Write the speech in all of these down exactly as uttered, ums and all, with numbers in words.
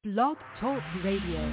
Blog Talk Radio.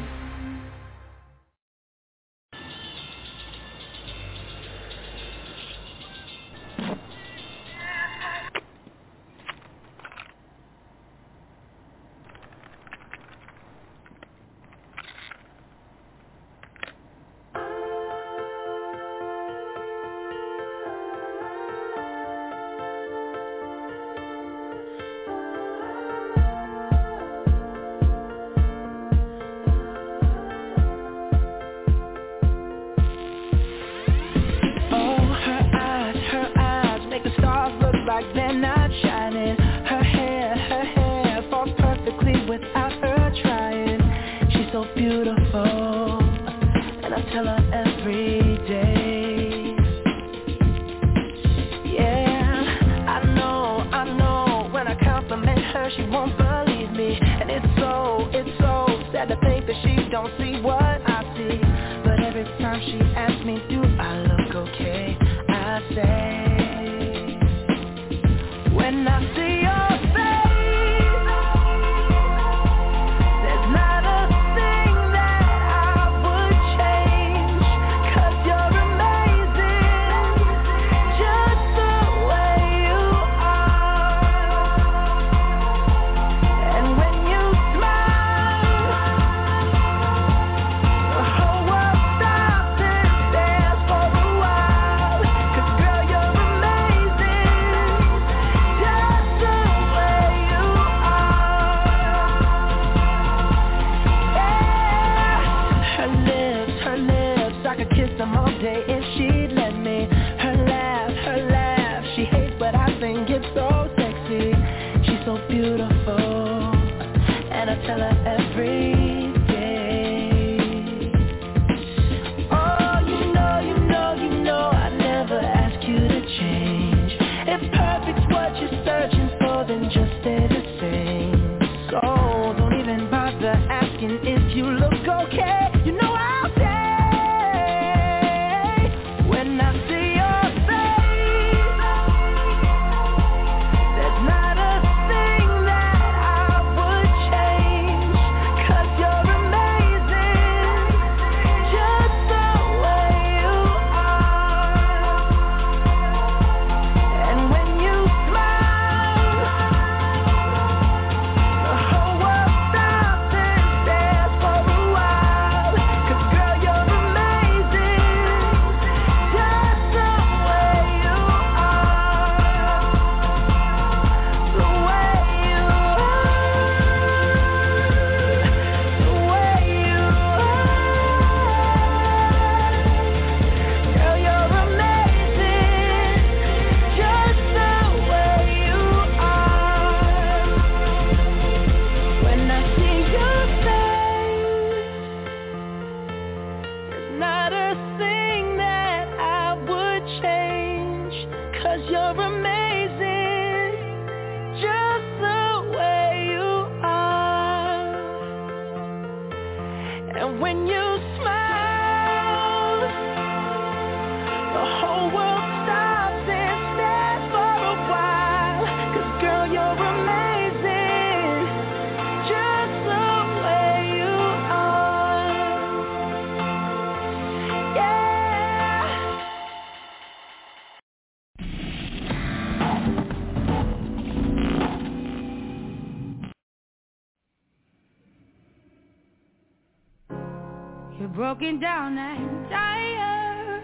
Broken down and tired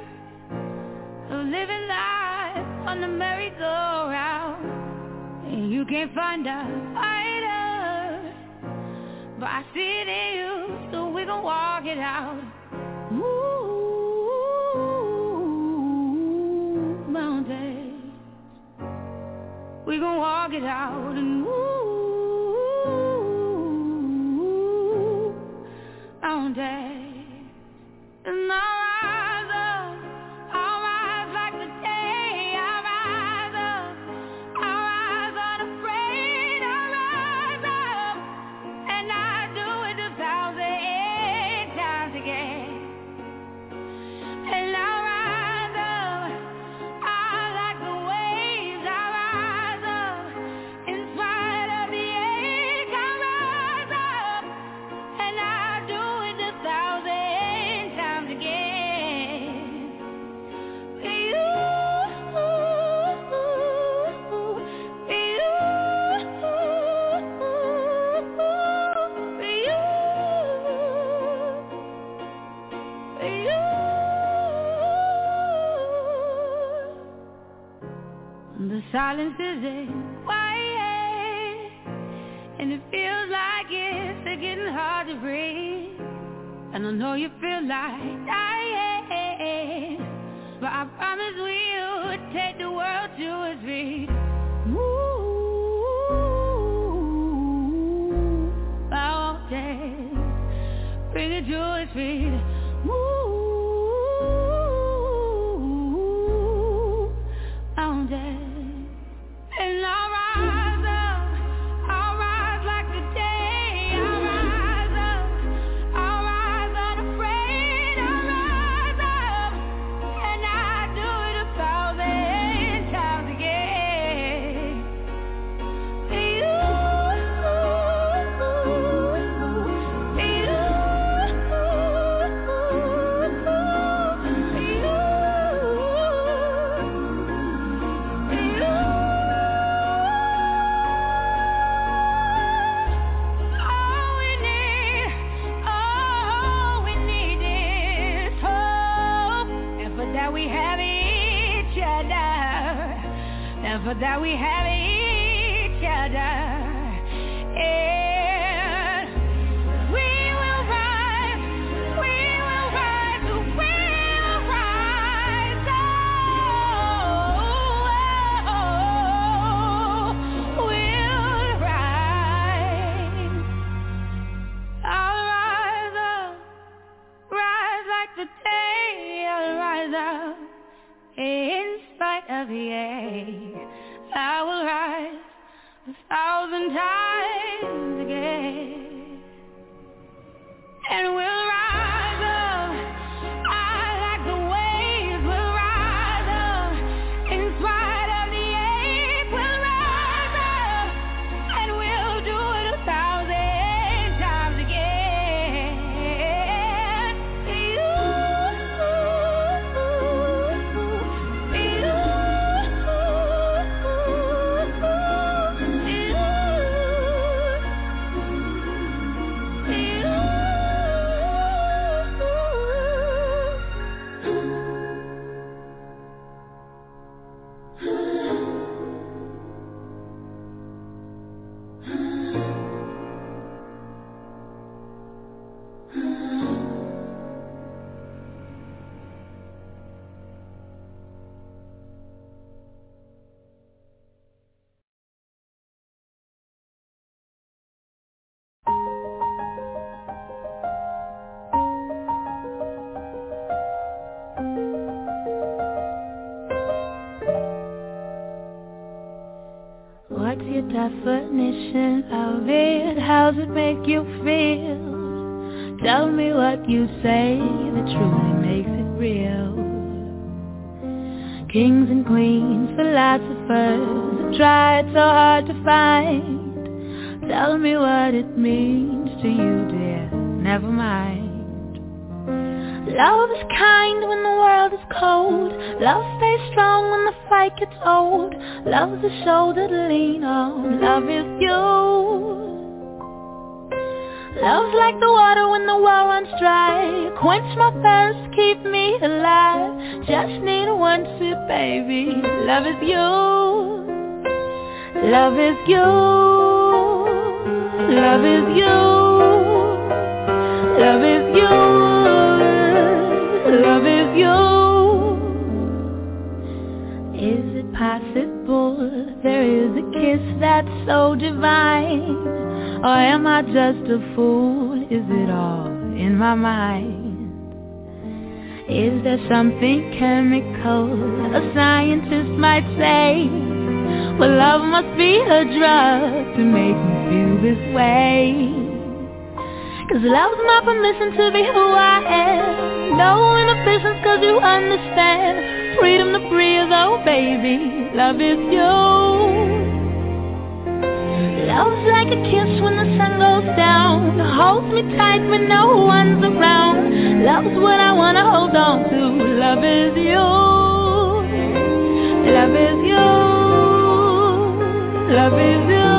of living life on the merry-go-round, and you can't find a fighter, but I see it in you, so we gon' walk it out. Ooh, mountains, we gon' walk it out, and ooh, mountains. And I'll rise up, I'll rise like the day, I'll rise up, I'll rise unafraid, I'll rise up, and I'll do it a thousand times again. And I'll rise up, I'll like the waves, I'll rise up, in spite of the ache, I'll rise up, silence isn't quiet, and it feels like it's getting hard to breathe. And I know you feel like dying, but I promise we'll take the world to its feet. Ooh, I won't take, bring it to its feet. Ooh, I won't take. And I'll rise up, I'll rise like the day. I'll rise up, I'll rise unafraid. I'll rise up, and I do it a thousand times again. You, for that we have each other, and we will rise, we will rise, we will rise, oh, we'll rise. I'll rise up, rise like the day. I'll rise up in spite of the age. I will rise a thousand times again, and we'll rise up. I like the waves. We'll rise up in spite of the ache. We'll rise up, and we'll do it a thousand times again. You, you. What's your definition of it? How's it make you feel? Tell me what you say that truly makes it real. Kings and queens, philosophers have tried so hard to find. Tell me what it means to you, dear, never mind. Love is kind when the world is cold. Love stays strong when the fight gets old. Love's a shoulder to lean on. Love is you. Love's like the water when the well runs dry. Quench my thirst, keep me alive. Just need one sip, baby. Love is you. Love is you. Love is you. Love is you. Love is you. Is it possible there is a kiss that's so divine? Or am I just a fool? Is it all in my mind? Is there something chemical a scientist might say? Well, love must be a drug to make me feel this way. Cause love's my permission to be who I am. No inhibitions cause you understand. Freedom to breathe, oh baby, love is you. Love's like a kiss when the sun goes down. Holds me tight when no one's around. Love's what I wanna hold on to. Love is you. Love is you. Love is you.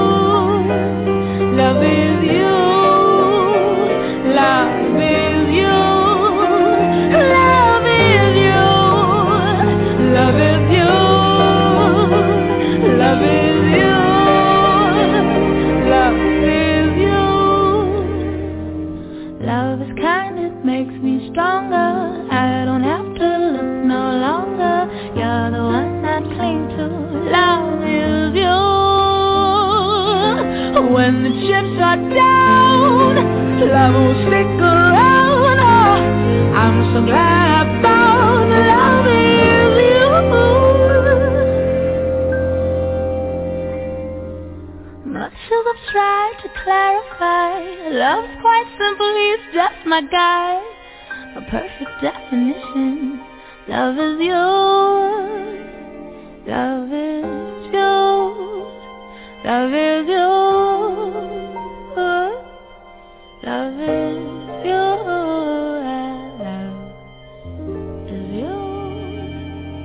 Love is you. Love is you. Love is you. Love is you. love will stick around. Oh, I'm so glad I found love is you. Much as I've tried to clarify, love's quite simple, he's just my guy. A perfect definition. Love is yours. Love is yours. Love is yours. Love is yours. Love is yours.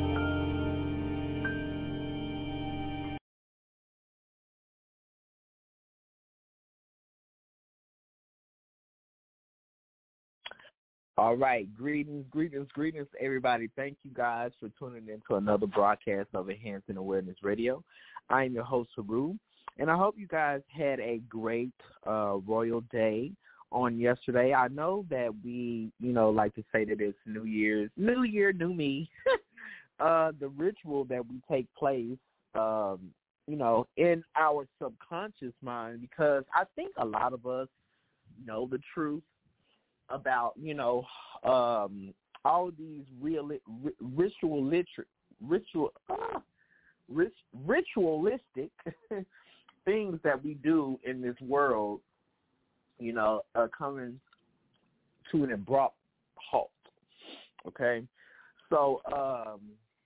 All right, greetings, greetings, greetings, everybody. Thank you guys for tuning in to another broadcast of Enhancing Awareness Radio. I am your host, Haru, and I hope you guys had a great uh, Royal Day on yesterday. I know that we, you know, like to say that it's New Year's, New Year, New Me, uh, the ritual that we take place, um, you know, in our subconscious mind, because I think a lot of us know the truth about, you know, um, all of these real ritual liter- ritual uh, rit- ritualistic things that we do in this world, you know, are coming to an abrupt halt. Okay, so um,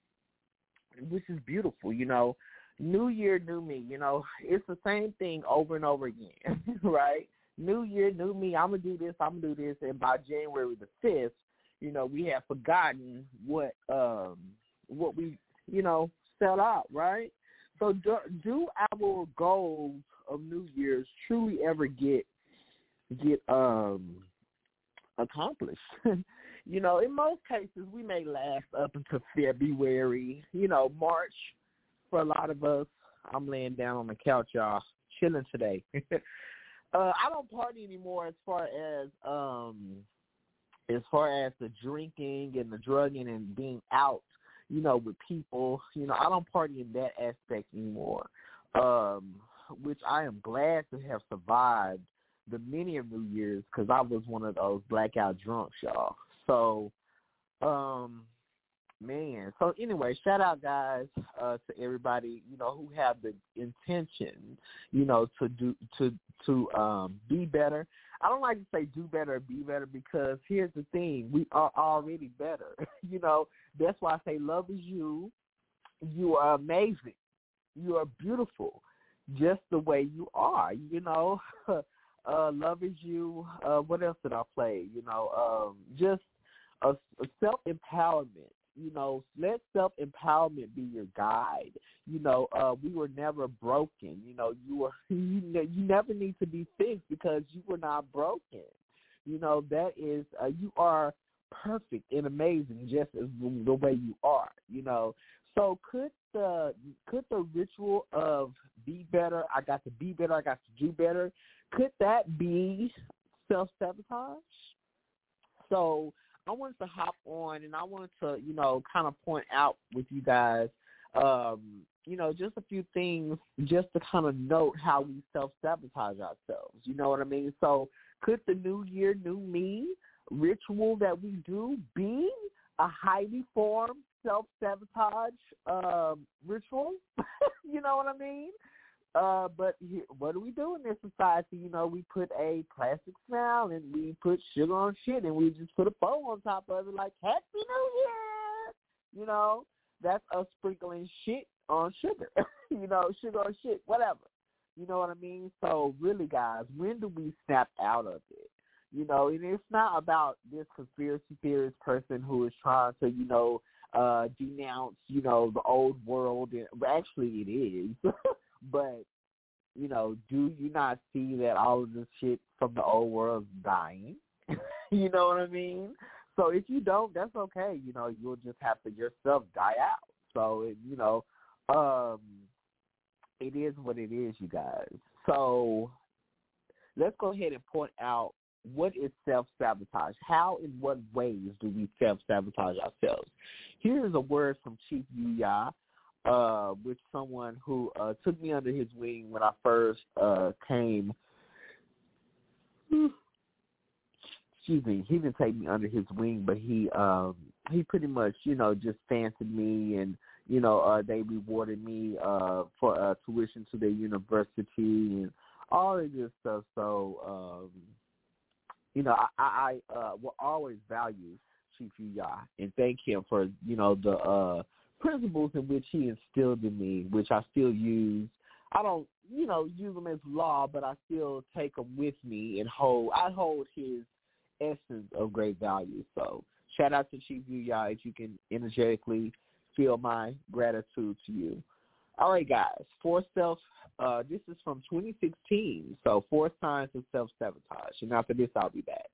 which is beautiful, you know. New year, new me. You know, it's the same thing over and over again, right? New year, new me, I'm going to do this, I'm going to do this, and by January the fifth, you know, we have forgotten what um, what we, you know, set out, right? So do, do our goals of New Year's truly ever get get um, accomplished? You know, in most cases, we may last up until February, you know, March. For a lot of us, I'm laying down on the couch, y'all, chilling today. Uh, I don't party anymore as far as um, as far as the drinking and the drugging and being out, you know, with people. You know, I don't party in that aspect anymore, um, which I am glad to have survived the many of New Year's, because I was one of those blackout drunks, y'all. So, um, man. So anyway, shout out, guys, uh, to everybody, you know, who have the intention, you know, to do to to um, be better. I don't like to say do better or be better, because here's the thing: we are already better. You know, that's why I say love is you. You are amazing. You are beautiful, just the way you are. You know, uh, love is you. Uh, what else did I play? You know, um, just a, a self-empowerment. You know, let self-empowerment be your guide. You know, uh, we were never broken. You know, you were you, you never need to be fixed, because you were not broken. You know, that is, uh, you are perfect and amazing just as the way you are. You know, so could the could the ritual of be better, I got to be better, I got to do better, could that be self-sabotage? So I wanted to hop on, and I wanted to, you know, kind of point out with you guys, um, you know, just a few things just to kind of note how we self-sabotage ourselves. You know what I mean? So could the New Year, New Me ritual that we do be a highly formed self-sabotage um, ritual? You know what I mean? Uh, but here, what do we do in this society? You know, we put a plastic smile and we put sugar on shit, and we just put a bow on top of it like, Happy New Year! You know, that's us sprinkling shit on sugar. You know, sugar on shit, whatever. You know what I mean? So really, guys, when do we snap out of it? You know, and it's not about this conspiracy theorist person who is trying to, you know, uh, denounce, you know, the old world. And, well, actually, it is. But, you know, do you not see that all of this shit from the old world is dying? You know what I mean? So if you don't, that's okay. You know, you'll just have to yourself die out. So, it, you know, um, it is what it is, you guys. So let's go ahead and point out, what is self-sabotage? How, in what ways do we self-sabotage ourselves? Here is a word from Chief Yuya, uh, with someone who uh, took me under his wing when I first uh, came excuse me, he didn't take me under his wing, but he um, he pretty much, you know, just fancied me, and you know, uh, they rewarded me uh, for uh, tuition to their university and all of this stuff. So, um, you know, I, I, I uh, will always value Chief Yuya and thank him for, you know, the uh, principles in which he instilled in me, which I still use. I don't, you know, use them as law, but I still take them with me and hold. I hold his essence of great value. So, shout out to Chief Yuya if you can energetically feel my gratitude to you. All right, guys. Four self. Uh, this is from twenty sixteen. So four signs of self-sabotage. And after this, I'll be back.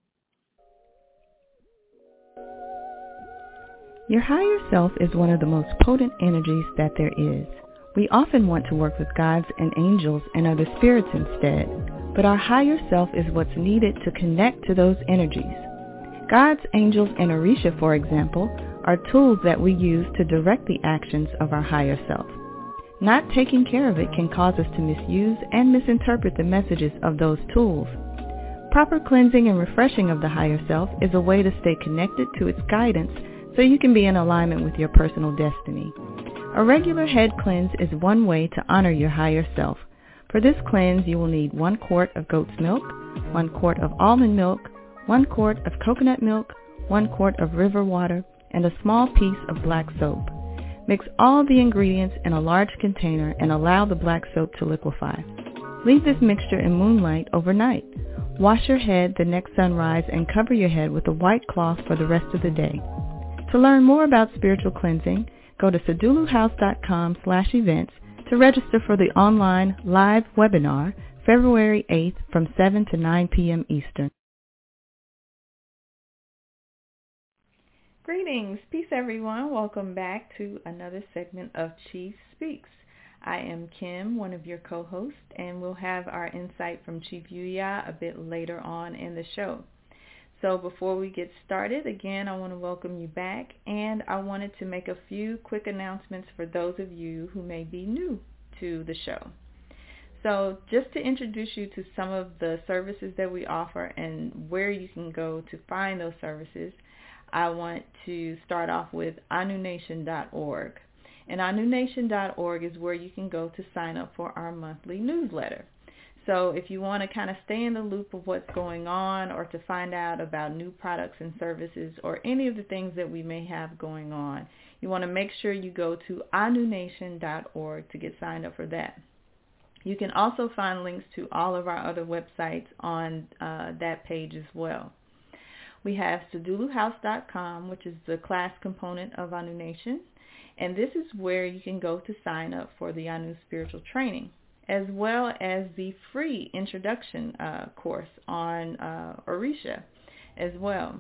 Your higher self is one of the most potent energies that there is. We often want to work with gods and angels and other spirits instead, but our higher self is what's needed to connect to those energies. Gods, angels, and Orisha, for example, are tools that we use to direct the actions of our higher self. Not taking care of it can cause us to misuse and misinterpret the messages of those tools. Proper cleansing and refreshing of the higher self is a way to stay connected to its guidance so you can be in alignment with your personal destiny. A regular head cleanse is one way to honor your higher self. For this cleanse, you will need one quart of goat's milk, one quart of almond milk, one quart of coconut milk, one quart of river water, and a small piece of black soap. Mix all the ingredients in a large container and allow the black soap to liquefy. Leave this mixture in moonlight overnight. Wash your head the next sunrise and cover your head with a white cloth for the rest of the day. To learn more about spiritual cleansing, go to seduluhouse.com slash events to register for the online live webinar February eighth from seven to nine p.m. Eastern. Greetings, peace everyone. Welcome back to another segment of Chief Speaks. I am Kim, one of your co-hosts, and we'll have our insight from Chief Yuya a bit later on in the show. So before we get started, again, I want to welcome you back, and I wanted to make a few quick announcements for those of you who may be new to the show. So just to introduce you to some of the services that we offer and where you can go to find those services, I want to start off with anu nation dot org. And anu nation dot org is where you can go to sign up for our monthly newsletter. So if you want to kind of stay in the loop of what's going on or to find out about new products and services or any of the things that we may have going on, you want to make sure you go to anu nation dot org to get signed up for that. You can also find links to all of our other websites on uh, that page as well. We have sedulu house dot com, which is the class component of Anu Nation, and this is where you can go to sign up for the Anu Spiritual Training, as well as the free introduction uh, course on uh, Orisha as well.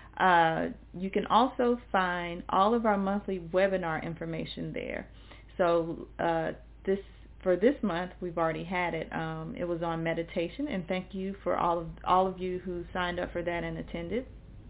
Uh, you can also find all of our monthly webinar information there. So uh, this for this month, we've already had it. Um, it was on meditation, and thank you for all of all of you who signed up for that and attended.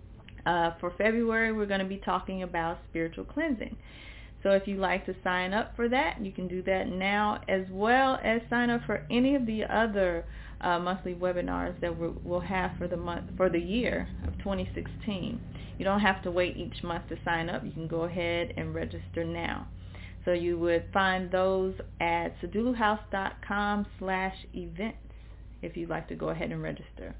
Uh, for February, we're going to be talking about spiritual cleansing. So if you'd like to sign up for that, you can do that now, as well as sign up for any of the other uh, monthly webinars that we'll, we'll have for the month for the year of twenty sixteen. You don't have to wait each month to sign up. You can go ahead and register now. So you would find those at sedulu house dot com slash events if you'd like to go ahead and register.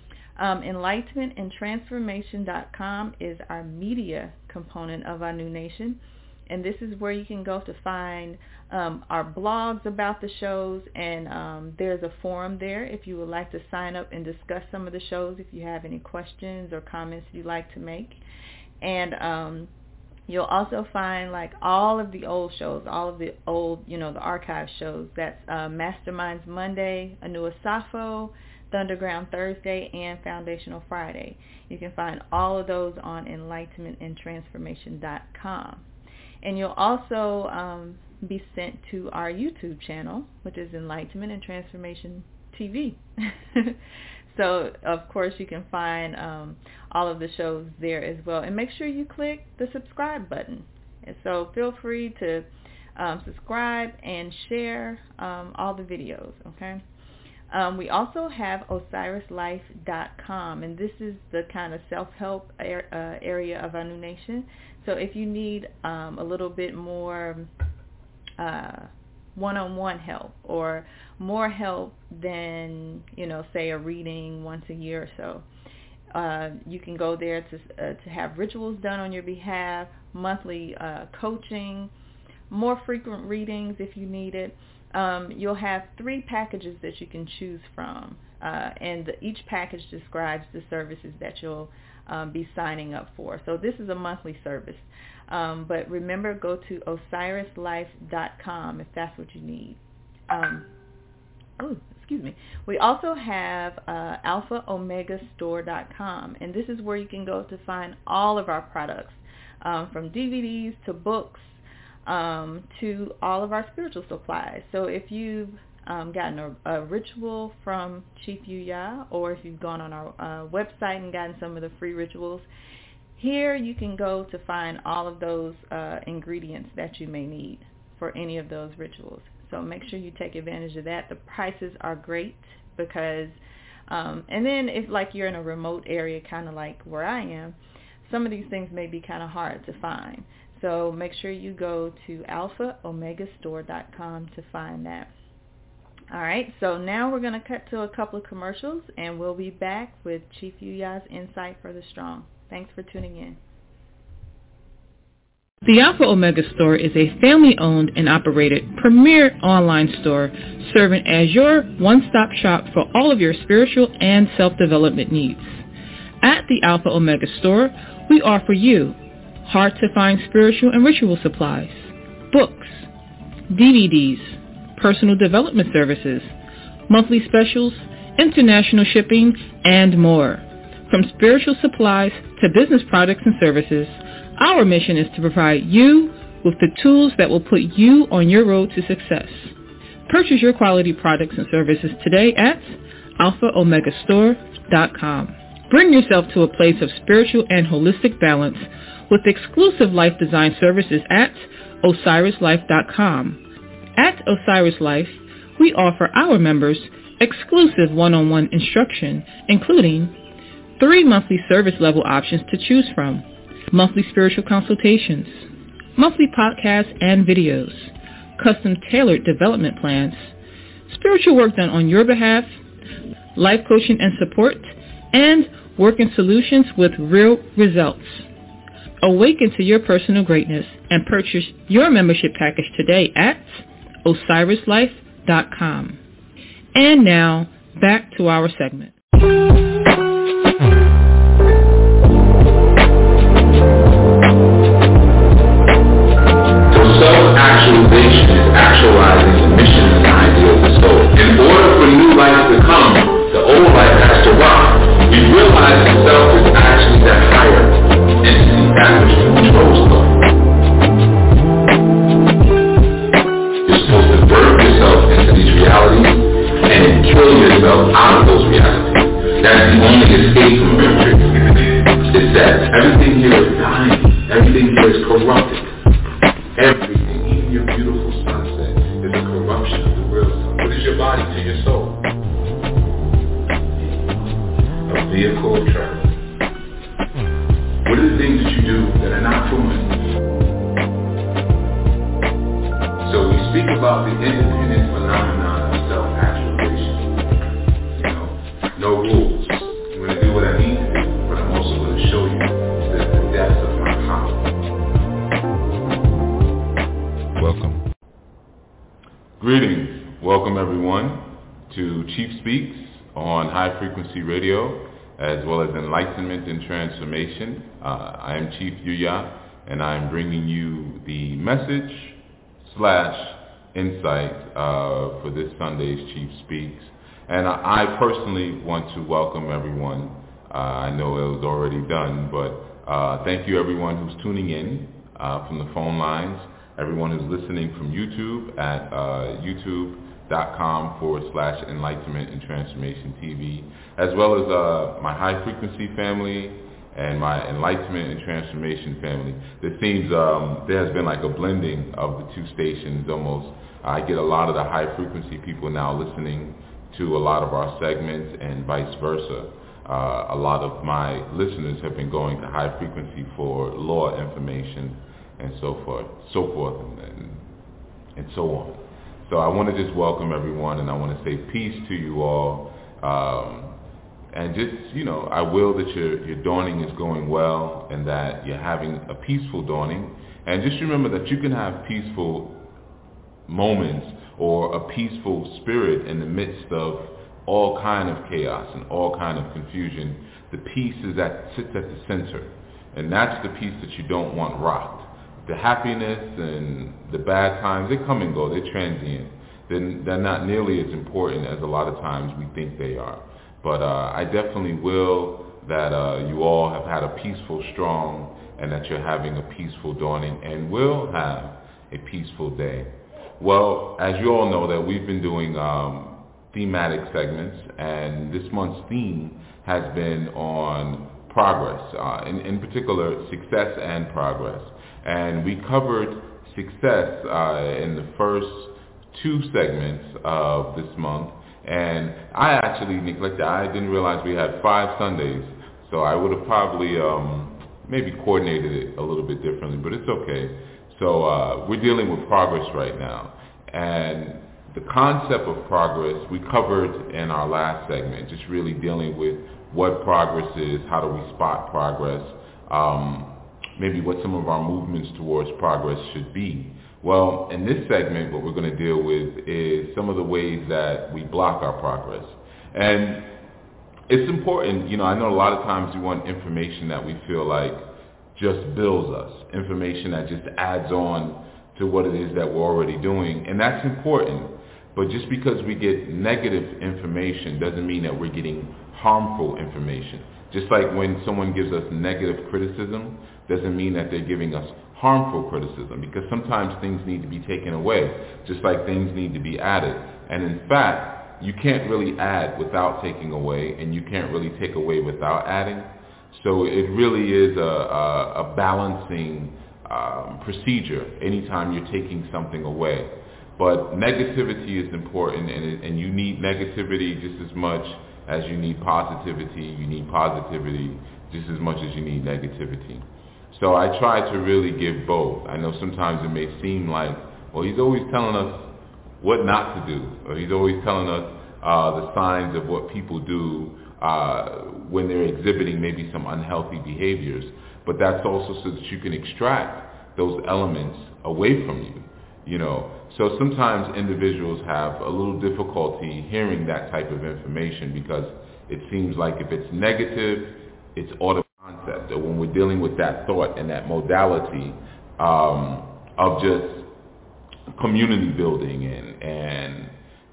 Um, enlightenment and transformation dot com is our media component of Anu Nation, and this is where you can go to find um, our blogs about the shows, and um, there's a forum there if you would like to sign up and discuss some of the shows if you have any questions or comments you'd like to make. And um, you'll also find like all of the old shows, all of the old, you know, the archive shows. That's uh, Masterminds Monday, Anua Safo, Thunderground Thursday, and Foundational Friday. You can find all of those on enlightenment and transformation dot com. And you'll also um, be sent to our YouTube channel, which is Enlightenment and Transformation T V. So, of course, you can find um, all of the shows there as well. And make sure you click the subscribe button. And so feel free to um, subscribe and share um, all the videos, okay? Um, we also have osiris life dot com, and this is the kind of self-help er, uh, area of our new nation. So if you need um, a little bit more uh, one-on-one help or more help than, you know, say a reading once a year or so, uh, you can go there to uh, to have rituals done on your behalf, monthly uh, coaching, more frequent readings if you need it. Um, you'll have three packages that you can choose from, uh, and the, each package describes the services that you'll um, be signing up for. So this is a monthly service. Um, but remember, go to osiris life dot com if that's what you need. Um, oh, excuse me. We also have uh, alpha omega store dot com, and this is where you can go to find all of our products, um, from D V Ds to books, um, to all of our spiritual supplies. So if you've um, gotten a, a ritual from Chief Yuya, or if you've gone on our uh, website and gotten some of the free rituals, here you can go to find all of those uh, ingredients that you may need for any of those rituals. So make sure you take advantage of that. The prices are great because, um, and then if like you're in a remote area, kind of like where I am, some of these things may be kind of hard to find. So make sure you go to alpha omega store dot com to find that. All right, so now we're going to cut to a couple of commercials, and we'll be back with Chief Yuya's Insight for the Strong. Thanks for tuning in. The Alpha Omega Store is a family-owned and operated premier online store serving as your one-stop shop for all of your spiritual and self-development needs. At the Alpha Omega Store, we offer you hard-to-find spiritual and ritual supplies, books, D V Ds, personal development services, monthly specials, international shipping, and more. From spiritual supplies to business products and services, our mission is to provide you with the tools that will put you on your road to success. Purchase your quality products and services today at alpha omega store dot com. Bring yourself to a place of spiritual and holistic balance with exclusive life design services at osiris life dot com. At Osiris Life, we offer our members exclusive one-on-one instruction, including three monthly service level options to choose from, monthly spiritual consultations, monthly podcasts and videos, custom tailored development plans, spiritual work done on your behalf, life coaching and support, and working solutions with real results. Awaken to your personal greatness and purchase your membership package today at osiris life dot com. And now, back to our segment. Self-actualization is actualizing the mission and the idea of the soul. In order for new life to come, the old life has to rock. We realize the self is actually the higher entity, that which controls thought. You're supposed to birth yourself into these realities and kill yourself out of those realities. That's the only escape from the matrix. It's that everything here is dying. Everything here is corrupted. Everything, even your beautiful sunset, is a corruption of the real self. What is your body to your soul? A vehicle of travel. What are the things that you do that are not proven? So we speak about the independent phenomenon of self-actualization. You know, no rules. I'm going to do what I need to do, but I'm also going to show you the, the depth of my power. Welcome. Greetings. Welcome everyone to Chief Speaks on High Frequency Radio, as well as Enlightenment and Transformation. Uh, I am Chief Yuya, and I am bringing you the message slash insight uh, for this Sunday's Chief Speaks. And I, I personally want to welcome everyone. Uh, I know it was already done, but uh, thank you everyone who's tuning in uh, from the phone lines, everyone who's listening from YouTube at uh, youtube.com forward slash enlightenment and transformation T V, as well as uh, my high frequency family and my enlightenment and transformation family. It seems um, there has been like a blending of the two stations almost. I get a lot of the high frequency people now listening to a lot of our segments and vice versa. Uh, a lot of my listeners have been going to High Frequency for law information and so forth, so forth, and, and, and so on. So I want to just welcome everyone, and I want to say peace to you all. Um, and just, you know, I will that your, your dawning is going well and that you're having a peaceful dawning. And just remember that you can have peaceful moments or a peaceful spirit in the midst of all kind of chaos and all kind of confusion. The peace is that sits at the center, and that's the peace that you don't want rocked. The happiness and the bad times, they come and go, they're transient. They're, they're not nearly as important as a lot of times we think they are. But uh, I definitely will that uh, you all have had a peaceful strong, and that you're having a peaceful dawning and will have a peaceful day. Well, as you all know, that we've been doing um, thematic segments, and this month's theme has been on progress, uh, in, in particular success and progress. And we covered success uh, in the first two segments of this month, and I actually neglected, I didn't realize we had five Sundays, so I would have probably um, maybe coordinated it a little bit differently, but it's okay. So uh, we're dealing with progress right now, and the concept of progress we covered in our last segment, just really dealing with what progress is, how do we spot progress, um, maybe what some of our movements towards progress should be. Well, in this segment, what we're going to deal with is some of the ways that we block our progress. And it's important, you know, I know a lot of times we want information that we feel like just builds us, information that just adds on to what it is that we're already doing, and that's important. But just because we get negative information doesn't mean that we're getting harmful information. Just like when someone gives us negative criticism, doesn't mean that they're giving us harmful criticism, because sometimes things need to be taken away, just like things need to be added. And in fact, you can't really add without taking away, and you can't really take away without adding. So it really is a, a, a balancing um, procedure anytime you're taking something away. But negativity is important, and, it, and you need negativity just as much as you need positivity. You need positivity just as much as you need negativity. So I try to really give both. I know sometimes it may seem like, well, he's always telling us what not to do, or he's always telling us uh, the signs of what people do uh, when they're exhibiting maybe some unhealthy behaviors. But that's also so that you can extract those elements away from you, you know. So sometimes individuals have a little difficulty hearing that type of information because it seems like if it's negative, it's automatic concept. Or when we're dealing with that thought and that modality um, of just community building and, and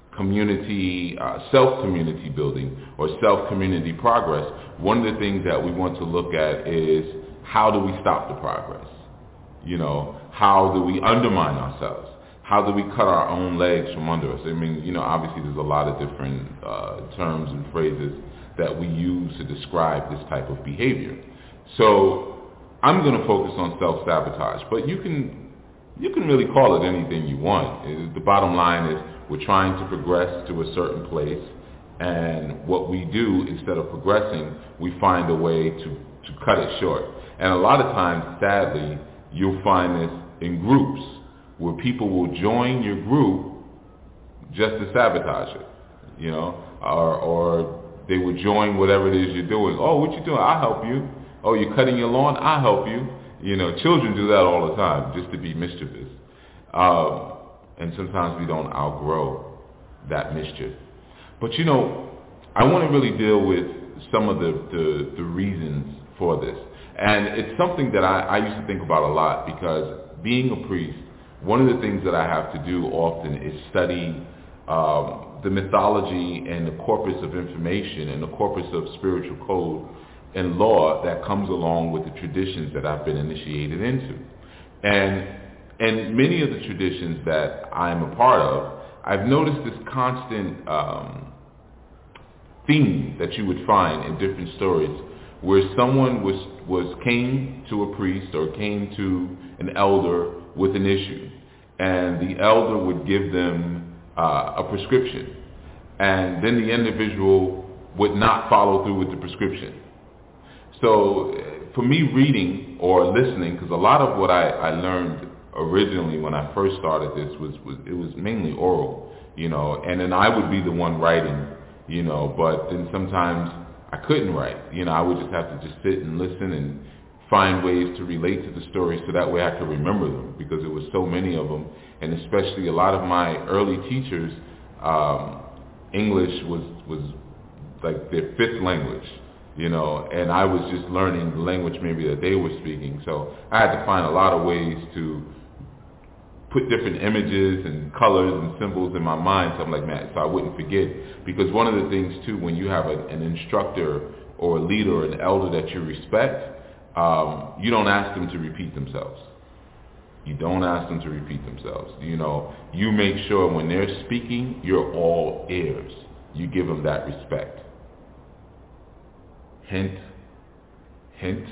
community, uh, self-community building or self-community progress, one of the things that we want to look at is how do we stop the progress? You know, how do we undermine ourselves? How do we cut our own legs from under us? I mean, you know, obviously there's a lot of different uh, terms and phrases that we use to describe this type of behavior. So I'm going to focus on self-sabotage, but you can you can really call it anything you want. The bottom line is we're trying to progress to a certain place, and what we do instead of progressing, we find a way to, to cut it short. And a lot of times, sadly, you'll find this in groups where people will join your group just to sabotage it, you know, or, or they would join whatever it is you're doing. Oh, what you doing? I'll help you. Oh, you're cutting your lawn? I'll help you. You know, children do that all the time just to be mischievous. Um, and sometimes we don't outgrow that mischief. But, you know, I want to really deal with some of the, the, the reasons for this. And it's something that I, I used to think about a lot because being a priest, one of the things that I have to do often is study um, the mythology and the corpus of information and the corpus of spiritual code and law that comes along with the traditions that I've been initiated into. And and many of the traditions that I'm a part of, I've noticed this constant um, theme that you would find in different stories where someone was, was came to a priest or came to an elder with an issue, and the elder would give them uh, a prescription. and then the individual would not follow through with the prescription. So for me, reading or listening, because a lot of what I, I learned originally when I first started this was, was it was mainly oral, you know, and then I would be the one writing, you know, but then sometimes I couldn't write, you know, I would just have to just sit and listen and find ways to relate to the stories so that way I could remember them, because there was so many of them, and especially a lot of my early teachers, um, English was was like their fifth language, you know, and I was just learning the language maybe that they were speaking. So I had to find a lot of ways to put different images and colors and symbols in my mind, so I'm like, man, so I wouldn't forget. Because one of the things too, when you have a, an instructor or a leader or an elder that you respect, um, you don't ask them to repeat themselves. You don't ask them to repeat themselves. You know, you make sure when they're speaking, you're all ears. You give them that respect. Hint, hint.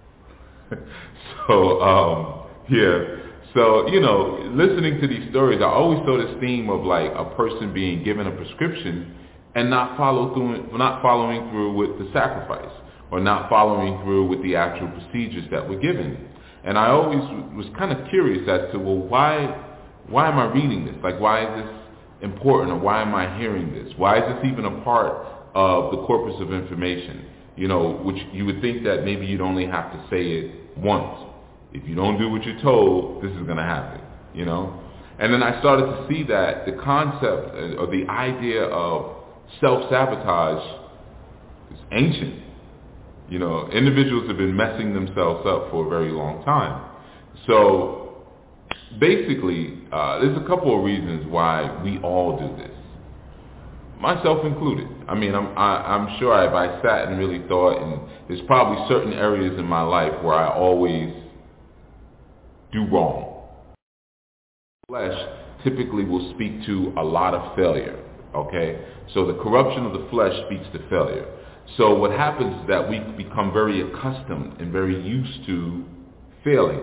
so, um, yeah. So, you know, listening to these stories, I always saw this theme of like a person being given a prescription and not follow through, not following through with the sacrifice, or not following through with the actual procedures that were given. And I always was kind of curious as to, well, why, why am I reading this? Like, why is this important, or why am I hearing this? Why is this even a part of the corpus of information? You know, which you would think that maybe you'd only have to say it once. If you don't do what you're told, this is going to happen, you know? And then I started to see that the concept or the idea of self-sabotage is ancient. You know, individuals have been messing themselves up for a very long time. So basically, uh, there's a couple of reasons why we all do this, myself included. I mean, I'm, I, I'm sure if I sat and really thought, and there's probably certain areas in my life where I always do wrong. Flesh typically will speak to a lot of failure, okay? So the corruption of the flesh speaks to failure. So what happens is that we become very accustomed and very used to failing.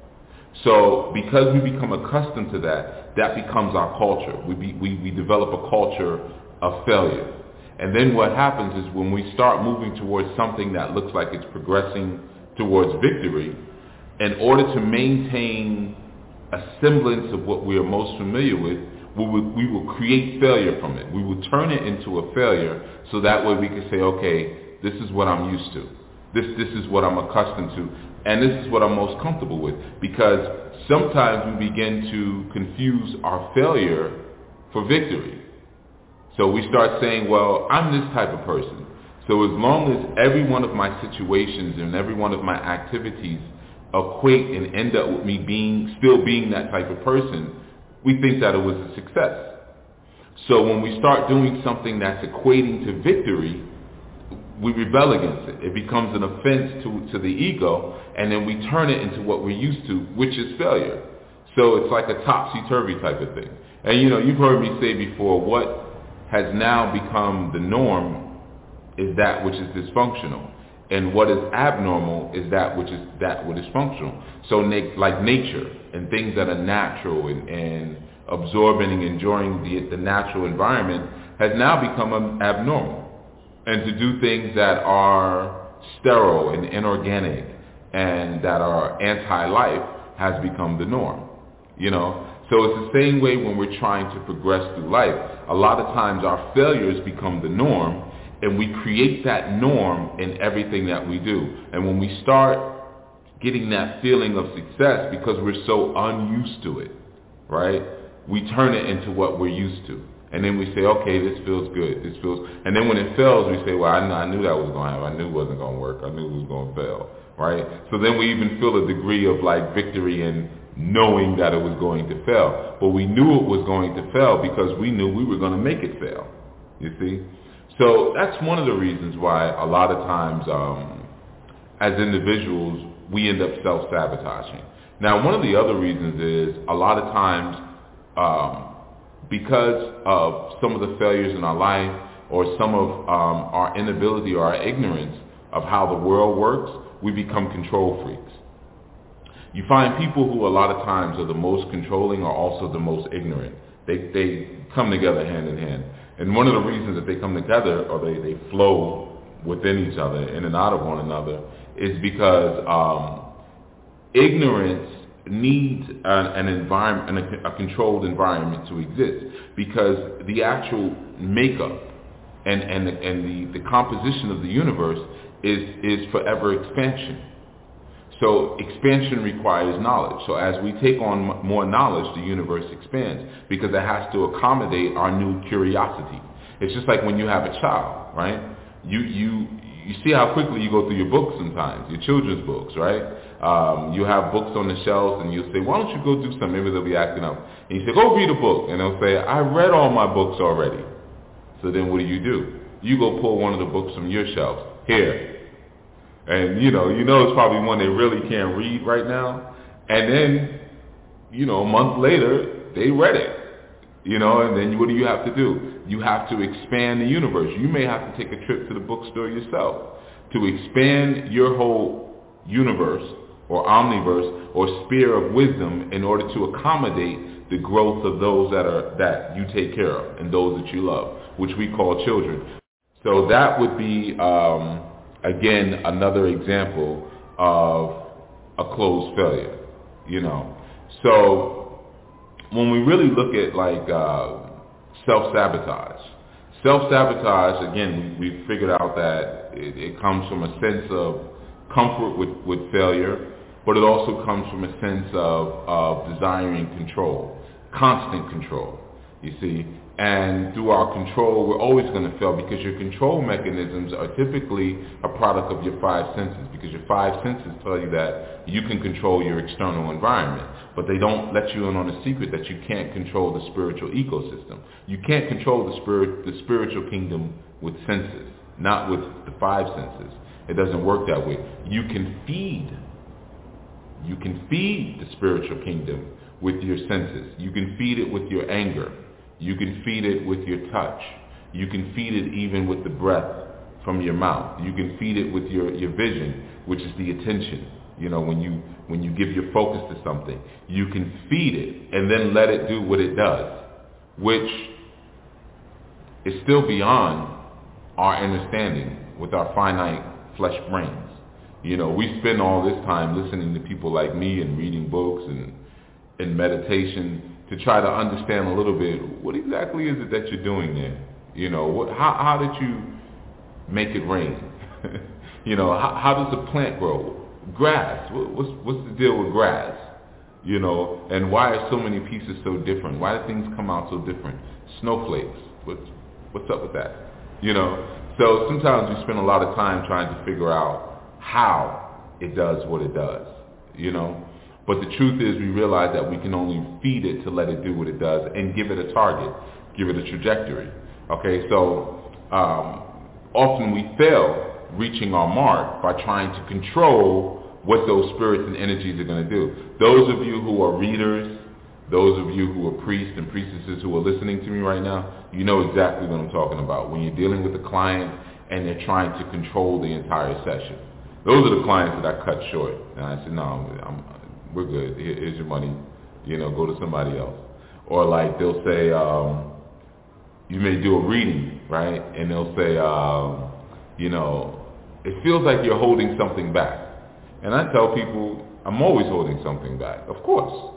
So because we become accustomed to that, that becomes our culture. We, be, we, we develop a culture of failure. And then what happens is when we start moving towards something that looks like it's progressing towards victory, in order to maintain a semblance of what we are most familiar with, we will, we will create failure from it. We will turn it into a failure, so that way we can say, okay, this is what I'm used to. This, this is what I'm accustomed to. And this is what I'm most comfortable with. Because sometimes we begin to confuse our failure for victory. So we start saying, well, I'm this type of person. So as long as every one of my situations and every one of my activities equate and end up with me being still being that type of person, we think that it was a success. So when we start doing something that's equating to victory, we rebel against it. It becomes an offense to, to the ego, and then we turn it into what we're used to, which is failure. So it's like a topsy-turvy type of thing. And you know, you've heard me say before, what has now become the norm is that which is dysfunctional. And what is abnormal is that which is that what is functional. So na- like nature and things that are natural and, and absorbing and enjoying the, the natural environment has now become um, abnormal. And to do things that are sterile and inorganic and that are anti-life has become the norm. You know, so it's the same way when we're trying to progress through life. A lot of times our failures become the norm, and we create that norm in everything that we do. And when we start getting that feeling of success, because we're so unused to it, right, we turn it into what we're used to. And then we say, okay, this feels good. This feels, and then when it fails, we say, well, I, kn- I knew that was going to happen. I knew it wasn't going to work. I knew it was going to fail, right? So then we even feel a degree of like victory in knowing that it was going to fail. But we knew it was going to fail because we knew we were going to make it fail, you see? So that's one of the reasons why a lot of times um, as individuals, we end up self-sabotaging. Now, one of the other reasons is a lot of times um, because of some of the failures in our life or some of um, our inability or our ignorance of how the world works, we become control freaks. You find people who a lot of times are the most controlling are also the most ignorant. They, they come together hand in hand. And one of the reasons that they come together, or they, they flow within each other, in and out of one another, is because um, ignorance needs an, an environment, a controlled environment to exist, because the actual makeup and and and the, the composition of the universe is is forever expansion. So expansion requires knowledge. So as we take on more knowledge, the universe expands because it has to accommodate our new curiosity. It's just like when you have a child, right? You you you see how quickly you go through your books sometimes, your children's books, right? Um, you have books on the shelves and you'll say, why don't you go do something? Maybe they'll be acting up. And you say, go read a book. And they'll say, I read all my books already. So then what do you do? You go pull one of the books from your shelves. Here. And, you know, you know it's probably one they really can't read right now. And then, you know, a month later, they read it. You know, and then what do you have to do? You have to expand the universe. You may have to take a trip to the bookstore yourself to expand your whole universe or omniverse or sphere of wisdom in order to accommodate the growth of those that are that you take care of and those that you love, which we call children. So that would be, um, again, another example of a closed failure, you know. So when we really look at like uh, self-sabotage, self-sabotage, again, we, we figured out that it, it comes from a sense of comfort with, with failure, but it also comes from a sense of, of desiring control, constant control, you see. And through our control, we're always going to fail because your control mechanisms are typically a product of your five senses, because your five senses tell you that you can control your external environment, but they don't let you in on the secret that you can't control the spiritual ecosystem. You can't control the spirit, the spiritual kingdom with senses, not with the five senses. It doesn't work that way. You can feed, you can feed the spiritual kingdom with your senses. You can feed it with your anger. You can feed it with your touch. You can feed it even with the breath from your mouth. You can feed it with your, your vision, which is the attention. You know, when you when you give your focus to something, you can feed it and then let it do what it does, which is still beyond our understanding with our finite flesh brains. You know, we spend all this time listening to people like me and reading books and, and meditation to try to understand a little bit, what exactly is it that you're doing there? You know, what, how, how did you make it rain? You know, how, how does a plant grow? Grass, what, what's, what's the deal with grass? You know, and why are so many pieces so different? Why do things come out so different? Snowflakes, what's, what's up with that? You know, so sometimes we spend a lot of time trying to figure out how it does what it does, you know. But the truth is we realize that we can only feed it to let it do what it does and give it a target, give it a trajectory. Okay, so um, often we fail reaching our mark by trying to control what those spirits and energies are going to do. Those of you who are readers, those of you who are priests and priestesses who are listening to me right now, you know exactly what I'm talking about. When you're dealing with a client and they're trying to control the entire session. Those are the clients that I cut short. And I said, no, I'm, we're good. Here, here's your money. You know, go to somebody else. Or like they'll say, um, you may do a reading, right? And they'll say, um, you know, it feels like you're holding something back. And I tell people, I'm always holding something back. Of course.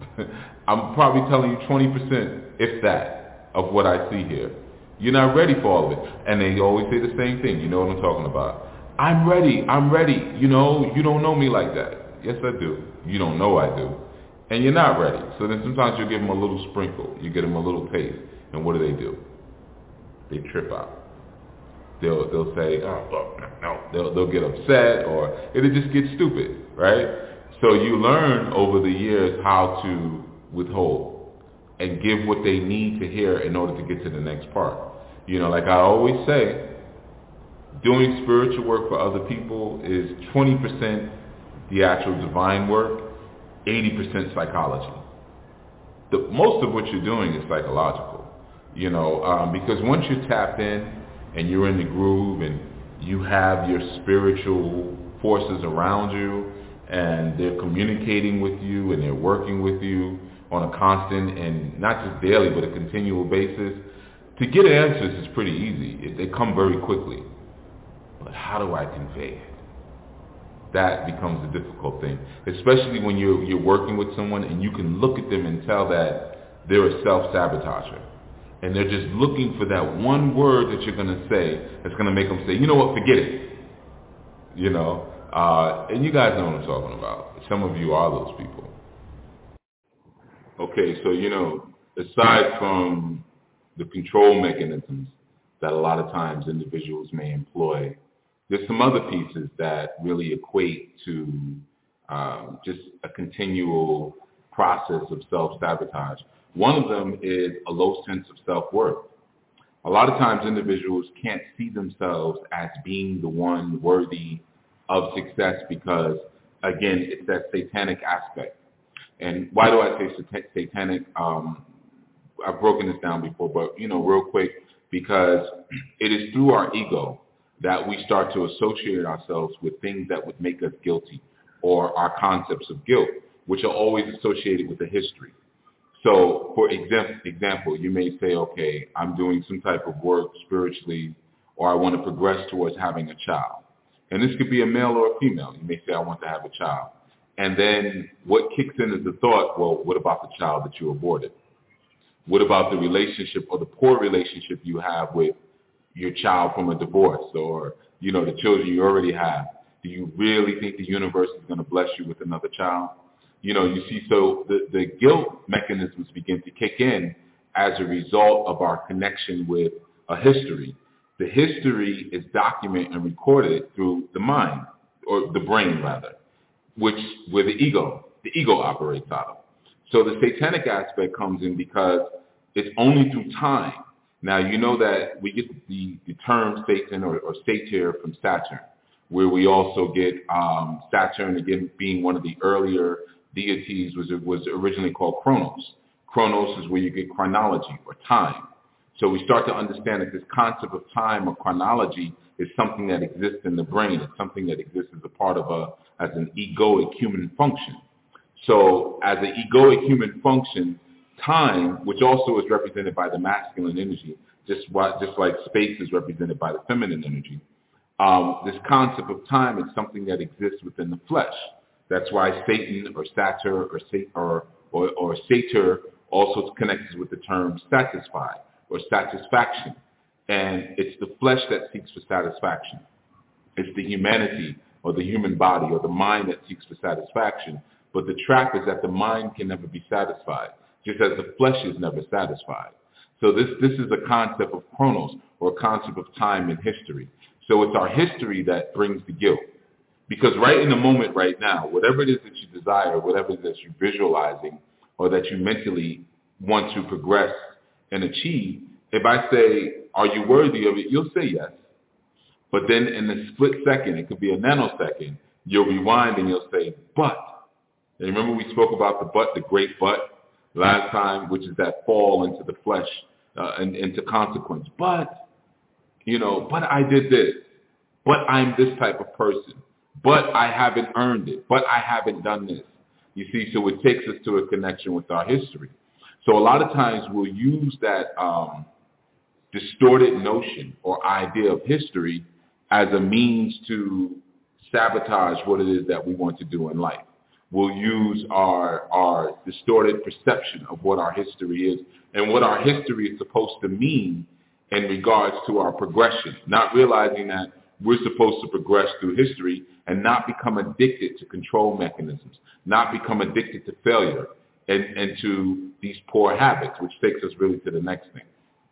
I'm probably telling you twenty percent, if that, of what I see here. You're not ready for all of it. And they always say the same thing. You know what I'm talking about. I'm ready. I'm ready. You know, you don't know me like that. Yes, I do. You don't know I do. And you're not ready. So then sometimes you give them a little sprinkle. You get them a little taste. And what do they do? They trip out. They'll they'll say, oh, look, no. They'll, they'll get upset, or it'll just get stupid, right? So you learn over the years how to withhold and give what they need to hear in order to get to the next part. You know, like I always say, doing spiritual work for other people is twenty percent the actual divine work, eighty percent psychology. The, most of what you're doing is psychological, you know, um, because once you're tapped in and you're in the groove and you have your spiritual forces around you and they're communicating with you and they're working with you on a constant and not just daily but a continual basis, To get answers is pretty easy. They come very quickly. But how do I convey it? That becomes the difficult thing, especially when you're, you're working with someone and you can look at them and tell that they're a self-sabotager. And they're just looking for that one word that you're going to say that's going to make them say, you know what, forget it. You know, uh, and you guys know what I'm talking about. Some of you are those people. Okay, so, you know, aside from the control mechanisms that a lot of times individuals may employ, there's some other pieces that really equate to um, just a continual process of self-sabotage. One of them is a low sense of self-worth. A lot of times individuals can't see themselves as being the one worthy of success because, again, it's that satanic aspect. And why do I say satanic? Um, I've broken this down before, but, you know, real quick, because it is through our ego that we start to associate ourselves with things that would make us guilty, or our concepts of guilt, which are always associated with a history. So, for example, you may say, okay, I'm doing some type of work spiritually, or I want to progress towards having a child. And this could be a male or a female. You may say, I want to have a child. And then what kicks in is the thought, well, what about the child that you aborted? What about the relationship or the poor relationship you have with your child from a divorce, or, you know, the children you already have? Do you really think the universe is going to bless you with another child? You know, you see, so the, the guilt mechanisms begin to kick in as a result of our connection with a history. The history is documented and recorded through the mind, or the brain rather, which where the ego, the ego operates out of. So the satanic aspect comes in because it's only through time. Now, you know that we get the, the term Satan or, or satyr from Saturn, where we also get um, Saturn, again, being one of the earlier deities, was was originally called Kronos. Kronos is where you get chronology or time. So we start to understand that this concept of time or chronology is something that exists in the brain. It's something that exists as a part of a, as an egoic human function. So as an egoic human function, time, which also is represented by the masculine energy, just, just like space is represented by the feminine energy, um, this concept of time is something that exists within the flesh. That's why Satan or Satyr or, or, or, or Satyr also connects with the term satisfy or satisfaction. And it's the flesh that seeks for satisfaction. It's the humanity or the human body or the mind that seeks for satisfaction. But the trap is that the mind can never be satisfied, just as the flesh is never satisfied. So this, this is a concept of chronos, or a concept of time in history. So it's our history that brings the guilt. Because right in the moment right now, whatever it is that you desire, whatever it is that you're visualizing, or that you mentally want to progress and achieve, if I say, are you worthy of it, you'll say yes. But then in the split second, it could be a nanosecond, you'll rewind and you'll say, but. And remember we spoke about the but, the great but, last time, which is that fall into the flesh, uh, and into consequence. But, you know, but I did this. But I'm this type of person. But I haven't earned it. But I haven't done this. You see, so it takes us to a connection with our history. So a lot of times we'll use that um, distorted notion or idea of history as a means to sabotage what it is that we want to do in life. We'll use our, our distorted perception of what our history is and what our history is supposed to mean in regards to our progression, not realizing that we're supposed to progress through history and not become addicted to control mechanisms, not become addicted to failure and, and to these poor habits, which takes us really to the next thing,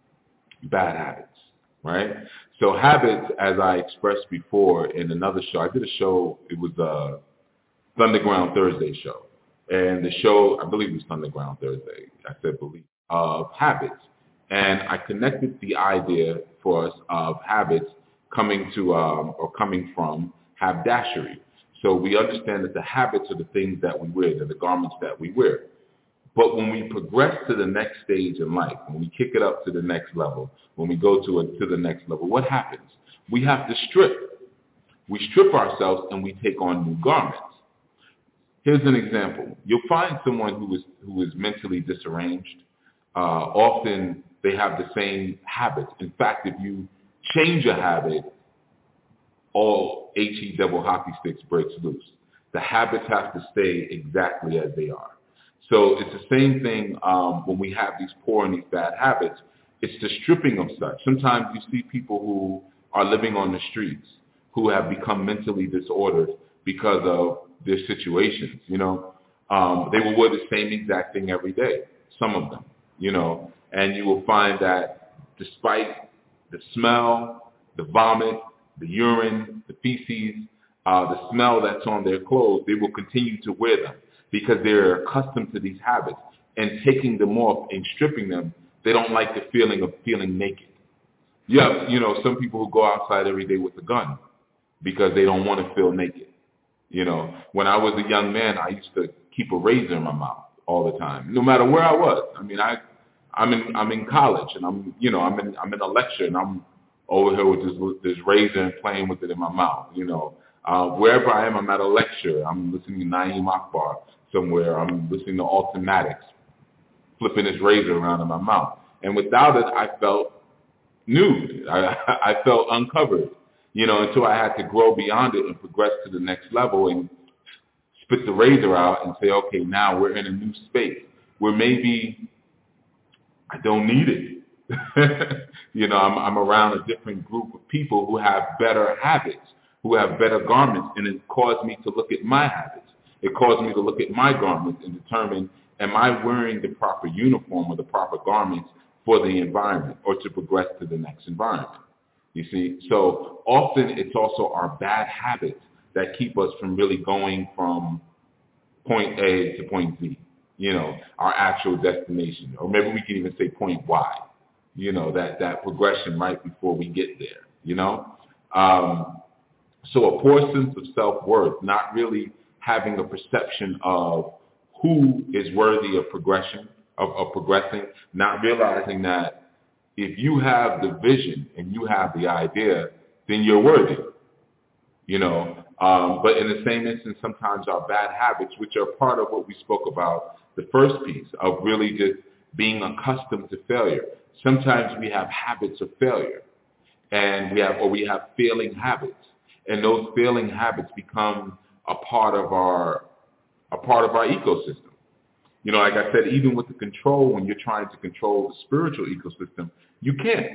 bad habits, right? So habits, as I expressed before in another show, I did a show, it was a Thunderground Thursday show. And the show, I believe it was Thunderground Thursday, I said believe, of habits. And I connected the idea for us of habits coming to, um, or coming from haberdashery. So we understand that the habits are the things that we wear, they're the garments that we wear. But when we progress to the next stage in life, when we kick it up to the next level, when we go to, a, to the next level, what happens? We have to strip. We strip ourselves and we take on new garments. Here's an example. You'll find someone who is, who is mentally disarranged. Uh, often they have the same habits. In fact, if you change a habit, all H E double hockey sticks breaks loose. The habits have to stay exactly as they are. So it's the same thing um, when we have these poor and these bad habits. It's the stripping of such. Sometimes you see people who are living on the streets who have become mentally disordered because of their situations, you know. Um, they will wear the same exact thing every day, some of them, you know, and you will find that despite the smell, the vomit, the urine, the feces, uh, the smell that's on their clothes, they will continue to wear them because they're accustomed to these habits. And taking them off and stripping them, they don't like the feeling of feeling naked. You have, you know, some people who go outside every day with a gun because they don't want to feel naked. You know, when I was a young man, I used to keep a razor in my mouth all the time, no matter where I was. I mean, I, I'm in, I'm in college, and I'm, you know, I'm in, I'm in a lecture, and I'm over here with this, with this razor and playing with it in my mouth. You know, uh, wherever I am, I'm at a lecture. I'm listening to Naeem Akbar somewhere. I'm listening to Alton Maddox, flipping this razor around in my mouth, and without it, I felt nude. I, I felt uncovered. You know, until I had to grow beyond it and progress to the next level and spit the razor out and say, okay, now we're in a new space where maybe I don't need it. You know, I'm, I'm around a different group of people who have better habits, who have better garments, and it caused me to look at my habits. It caused me to look at my garments and determine, am I wearing the proper uniform or the proper garments for the environment or to progress to the next environment? You see, so often it's also our bad habits that keep us from really going from point A to point Z, you know, our actual destination. Or maybe we can even say point Y, you know, that, that progression right before we get there, you know. Um, so a poor sense of self-worth, not really having a perception of who is worthy of progression, of, of progressing, not realizing that if you have the vision and you have the idea, then you're worthy, you know. Um, but in the same instance, sometimes our bad habits, which are part of what we spoke about, the first piece of really just being accustomed to failure. Sometimes we have habits of failure, and we have, or we have failing habits, and those failing habits become a part of our, a part of our ecosystem. You know, like I said, even with the control, when you're trying to control the spiritual ecosystem, you can't.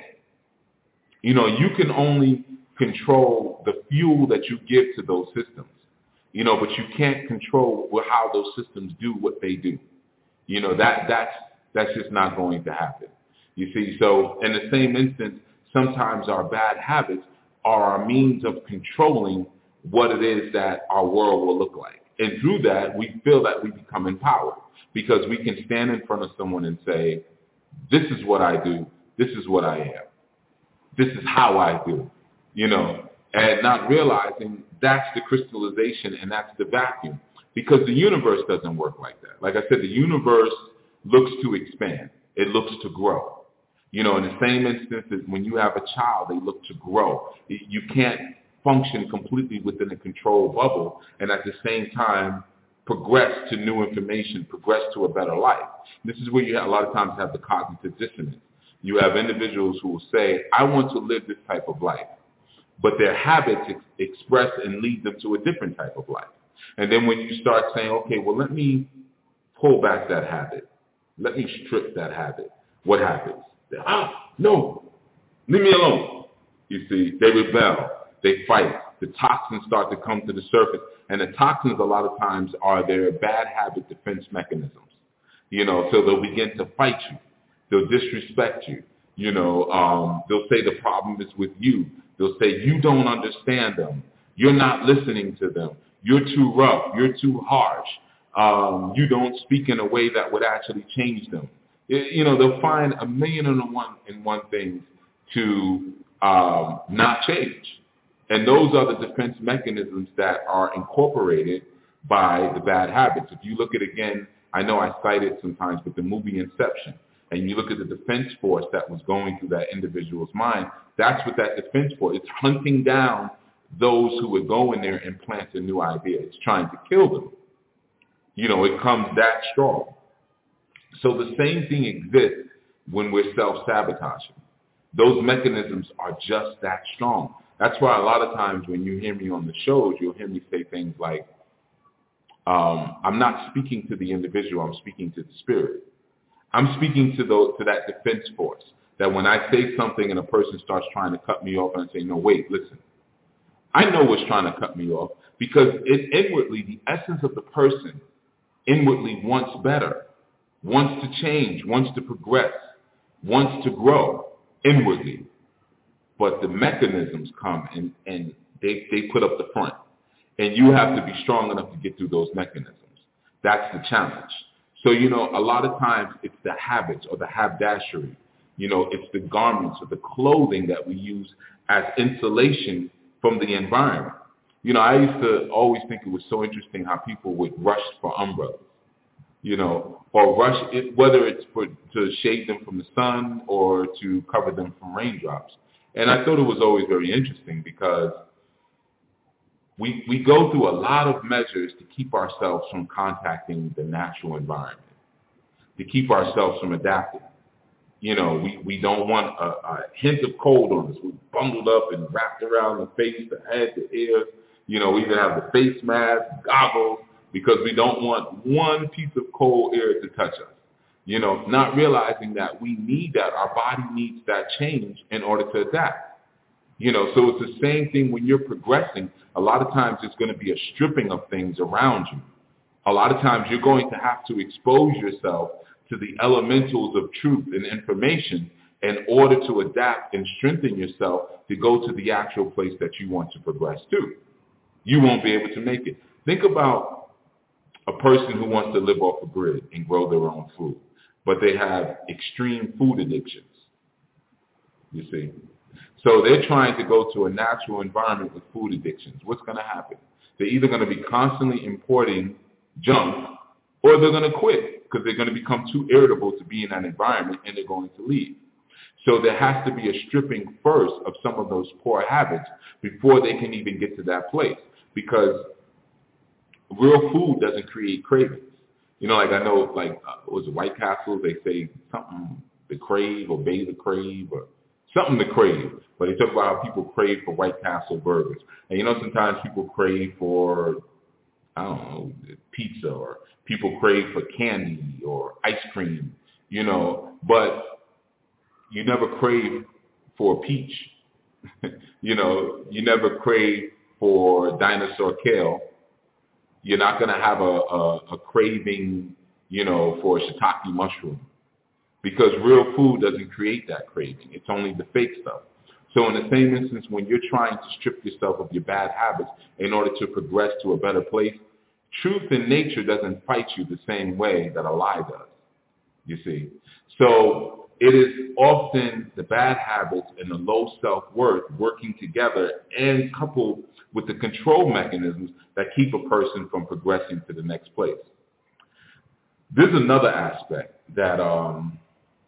You know, you can only control the fuel that you give to those systems, you know, but you can't control how those systems do what they do. You know, that that's that's just not going to happen. You see, so in the same instance, sometimes our bad habits are our means of controlling what it is that our world will look like. And through that, we feel that we become empowered because we can stand in front of someone and say, this is what I do. This is what I am. This is how I do, you know, and not realizing that's the crystallization and that's the vacuum because the universe doesn't work like that. Like I said, the universe looks to expand. It looks to grow. You know, in the same instance as when you have a child, they look to grow. You can't function completely within a controlled bubble and at the same time progress to new information, progress to a better life. This is where you have, a lot of times have the cognitive dissonance. You have individuals who will say, I want to live this type of life, but their habits ex- express and lead them to a different type of life. And then when you start saying, okay, well, let me pull back that habit. Let me strip that habit. What happens? They, ah, no, leave me alone. You see, they rebel. They fight. The toxins start to come to the surface. And the toxins a lot of times are their bad habit defense mechanisms. You know, so they'll begin to fight you. They'll disrespect you. You know, um, they'll say the problem is with you. They'll say you don't understand them. You're not listening to them. You're too rough. You're too harsh. Um, you don't speak in a way that would actually change them. It, you know, they'll find a million and one and one things to um, not change. And those are the defense mechanisms that are incorporated by the bad habits. If you look at, again, I know I cite it sometimes, but the movie Inception, and you look at the defense force that was going through that individual's mind, that's what that defense force, it's hunting down those who would go in there and plant a new idea. It's trying to kill them. You know, it comes that strong. So the same thing exists when we're self-sabotaging. Those mechanisms are just that strong. That's why a lot of times when you hear me on the shows, you'll hear me say things like, um, I'm not speaking to the individual, I'm speaking to the spirit. I'm speaking to, the, to that defense force, that when I say something and a person starts trying to cut me off, and I say, no, wait, listen. I know what's trying to cut me off because it, inwardly, the essence of the person inwardly wants better, wants to change, wants to progress, wants to grow inwardly. But the mechanisms come and, and they, they put up the front. And you have to be strong enough to get through those mechanisms. That's the challenge. So, you know, a lot of times it's the habits or the haberdashery. You know, it's the garments or the clothing that we use as insulation from the environment. You know, I used to always think it was so interesting how people would rush for umbrellas, you know, or rush it, whether it's for to shade them from the sun or to cover them from raindrops. And I thought it was always very interesting because we we go through a lot of measures to keep ourselves from contacting the natural environment, to keep ourselves from adapting. You know, we, we don't want a, a hint of cold on us. We're bundled up and wrapped around the face, the head, the ears. You know, we even have the face mask, goggles, because we don't want one piece of cold air to touch us. You know, not realizing that we need that. Our body needs that change in order to adapt. You know, so it's the same thing when you're progressing. A lot of times it's going to be a stripping of things around you. A lot of times you're going to have to expose yourself to the elementals of truth and information in order to adapt and strengthen yourself to go to the actual place that you want to progress to. You won't be able to make it. Think about a person who wants to live off a grid and grow their own food, but they have extreme food addictions, you see. So they're trying to go to a natural environment with food addictions. What's going to happen? They're either going to be constantly importing junk or they're going to quit because they're going to become too irritable to be in that environment and they're going to leave. So there has to be a stripping first of some of those poor habits before they can even get to that place, because real food doesn't create cravings. You know, like I know, like, uh, was it White Castle? They say something to crave or bathe to crave or something to crave. But they talk about how people crave for White Castle burgers. And you know, sometimes people crave for, I don't know, pizza, or people crave for candy or ice cream, you know, but you never crave for a peach. You know, you never crave for dinosaur kale. You're not going to have a, a, a craving, you know, for a shiitake mushroom, because real food doesn't create that craving. It's only the fake stuff. So in the same instance, when you're trying to strip yourself of your bad habits in order to progress to a better place, truth in nature doesn't fight you the same way that a lie does, you see. So it is often the bad habits and the low self-worth working together and coupled with the control mechanisms that keep a person from progressing to the next place. There's another aspect that um,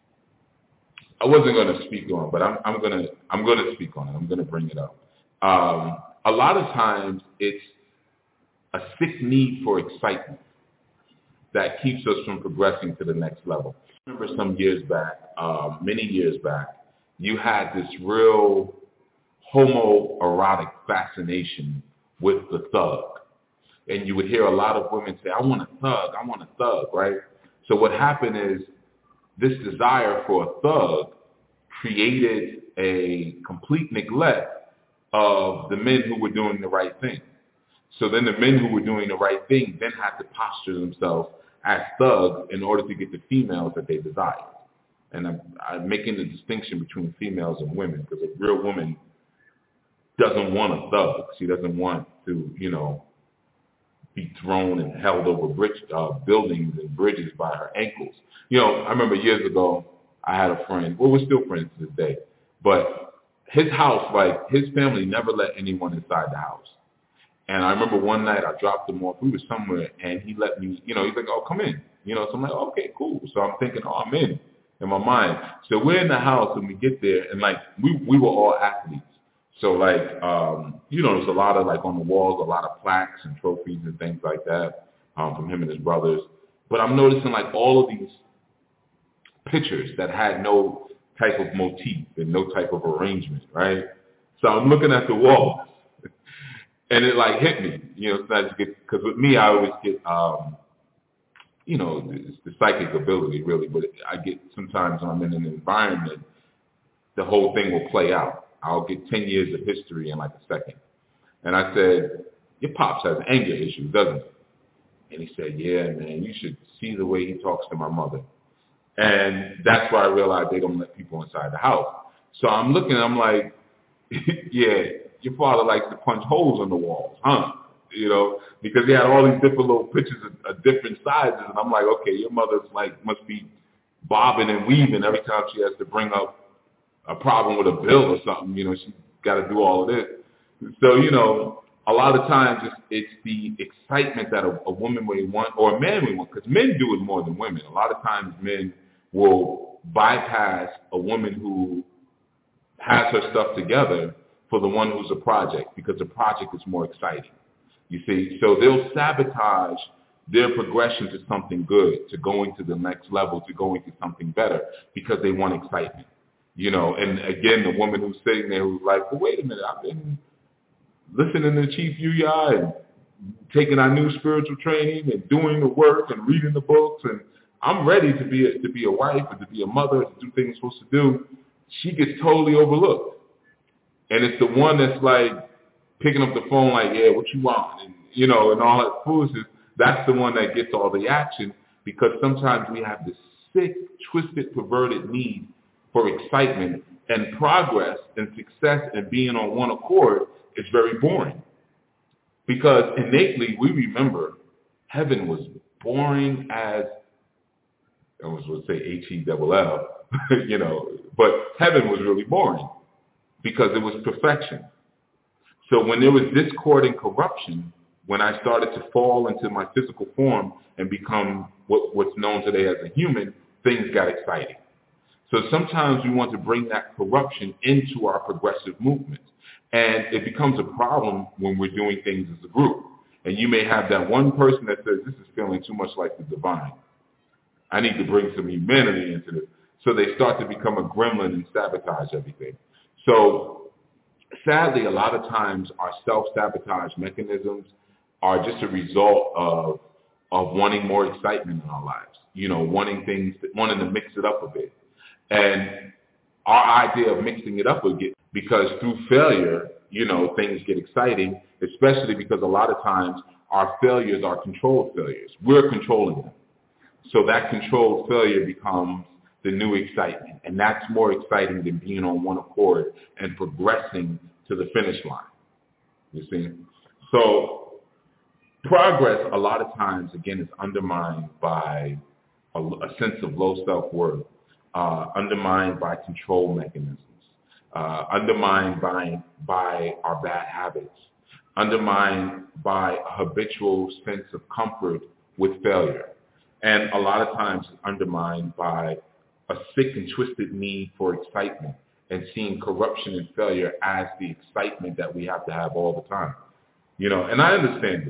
I wasn't going to speak on, but I'm, I'm going to I'm going to speak on it. I'm going to bring it up. Um, a lot of times it's a sick need for excitement that keeps us from progressing to the next level. I remember some years back, um, many years back, you had this real homoerotic fascination with the thug. And you would hear a lot of women say, I want a thug, I want a thug, right? So what happened is this desire for a thug created a complete neglect of the men who were doing the right thing. So then the men who were doing the right thing then had to posture themselves as thugs in order to get the females that they desired. And I'm, I'm making the distinction between females and women, because a real woman doesn't want a thug. She doesn't want to, you know, be thrown and held over bridge, uh, buildings and bridges by her ankles. You know, I remember years ago, I had a friend, well, we're still friends to this day, but his house, like, his family never let anyone inside the house. And I remember one night I dropped him off. We were somewhere, and he let me, you know, he's like, oh, come in. You know, so I'm like, oh, okay, cool. So I'm thinking, oh, I'm in, in my mind. So we're in the house, and we get there, and, like, we we were all athletes. So, like, um, you know, there's a lot of, like, on the walls, a lot of plaques and trophies and things like that um, from him and his brothers. But I'm noticing, like, all of these pictures that had no type of motif and no type of arrangement, right? So I'm looking at the walls, and it like hit me, you know, because with me, I always get, um, you know, it's the psychic ability really, but I get sometimes when I'm in an environment, the whole thing will play out. I'll get ten years of history in like a second. And I said, your pops has anger issues, doesn't he? And he said, yeah, man, you should see the way he talks to my mother. And that's why I realized they don't let people inside the house. So I'm looking, I'm like, yeah, your father likes to punch holes in the walls, huh? You know, because he had all these different little pictures of, of different sizes. And I'm like, okay, your mother's like, must be bobbing and weaving every time she has to bring up a problem with a bill or something. You know, she's got to do all of this. So, you know, a lot of times it's, it's the excitement that a, a woman may want, or a man may want, because men do it more than women. A lot of times men will bypass a woman who has her stuff together for the one who's a project, because the project is more exciting. You see, so they'll sabotage their progression to something good, to going to the next level, to going to something better, because they want excitement. You know, and again, the woman who's sitting there who's like, well, wait a minute, I've been listening to Chief Yuya and taking our new spiritual training and doing the work and reading the books, and I'm ready to be a, to be a wife and to be a mother, to do things I'm supposed to do. She gets totally overlooked. And it's the one that's like picking up the phone like, yeah, what you want? And, you know, and all that foolishness. That's the one that gets all the action, because sometimes we have this sick, twisted, perverted need for excitement, and progress and success and being on one accord is very boring. Because innately we remember heaven was boring as, I was going to say H E L L, you know, but heaven was really boring because it was perfection. So when there was discord and corruption, when I started to fall into my physical form and become what, what's known today as a human, things got exciting. So sometimes we want to bring that corruption into our progressive movement. And it becomes a problem when we're doing things as a group. And you may have that one person that says, this is feeling too much like the divine. I need to bring some humanity into this. So they start to become a gremlin and sabotage everything. So sadly, a lot of times our self-sabotage mechanisms are just a result of, of wanting more excitement in our lives. You know, wanting things, wanting to mix it up a bit. And our idea of mixing it up will get, because through failure, you know, things get exciting, especially because a lot of times our failures are controlled failures. We're controlling them. So that controlled failure becomes the new excitement. And that's more exciting than being on one accord and progressing to the finish line. You see? So progress a lot of times, again, is undermined by a, a sense of low self-worth. Uh, undermined by control mechanisms, uh, undermined by, by our bad habits, undermined by a habitual sense of comfort with failure, and a lot of times undermined by a sick and twisted need for excitement and seeing corruption and failure as the excitement that we have to have all the time. You know, and I understand it.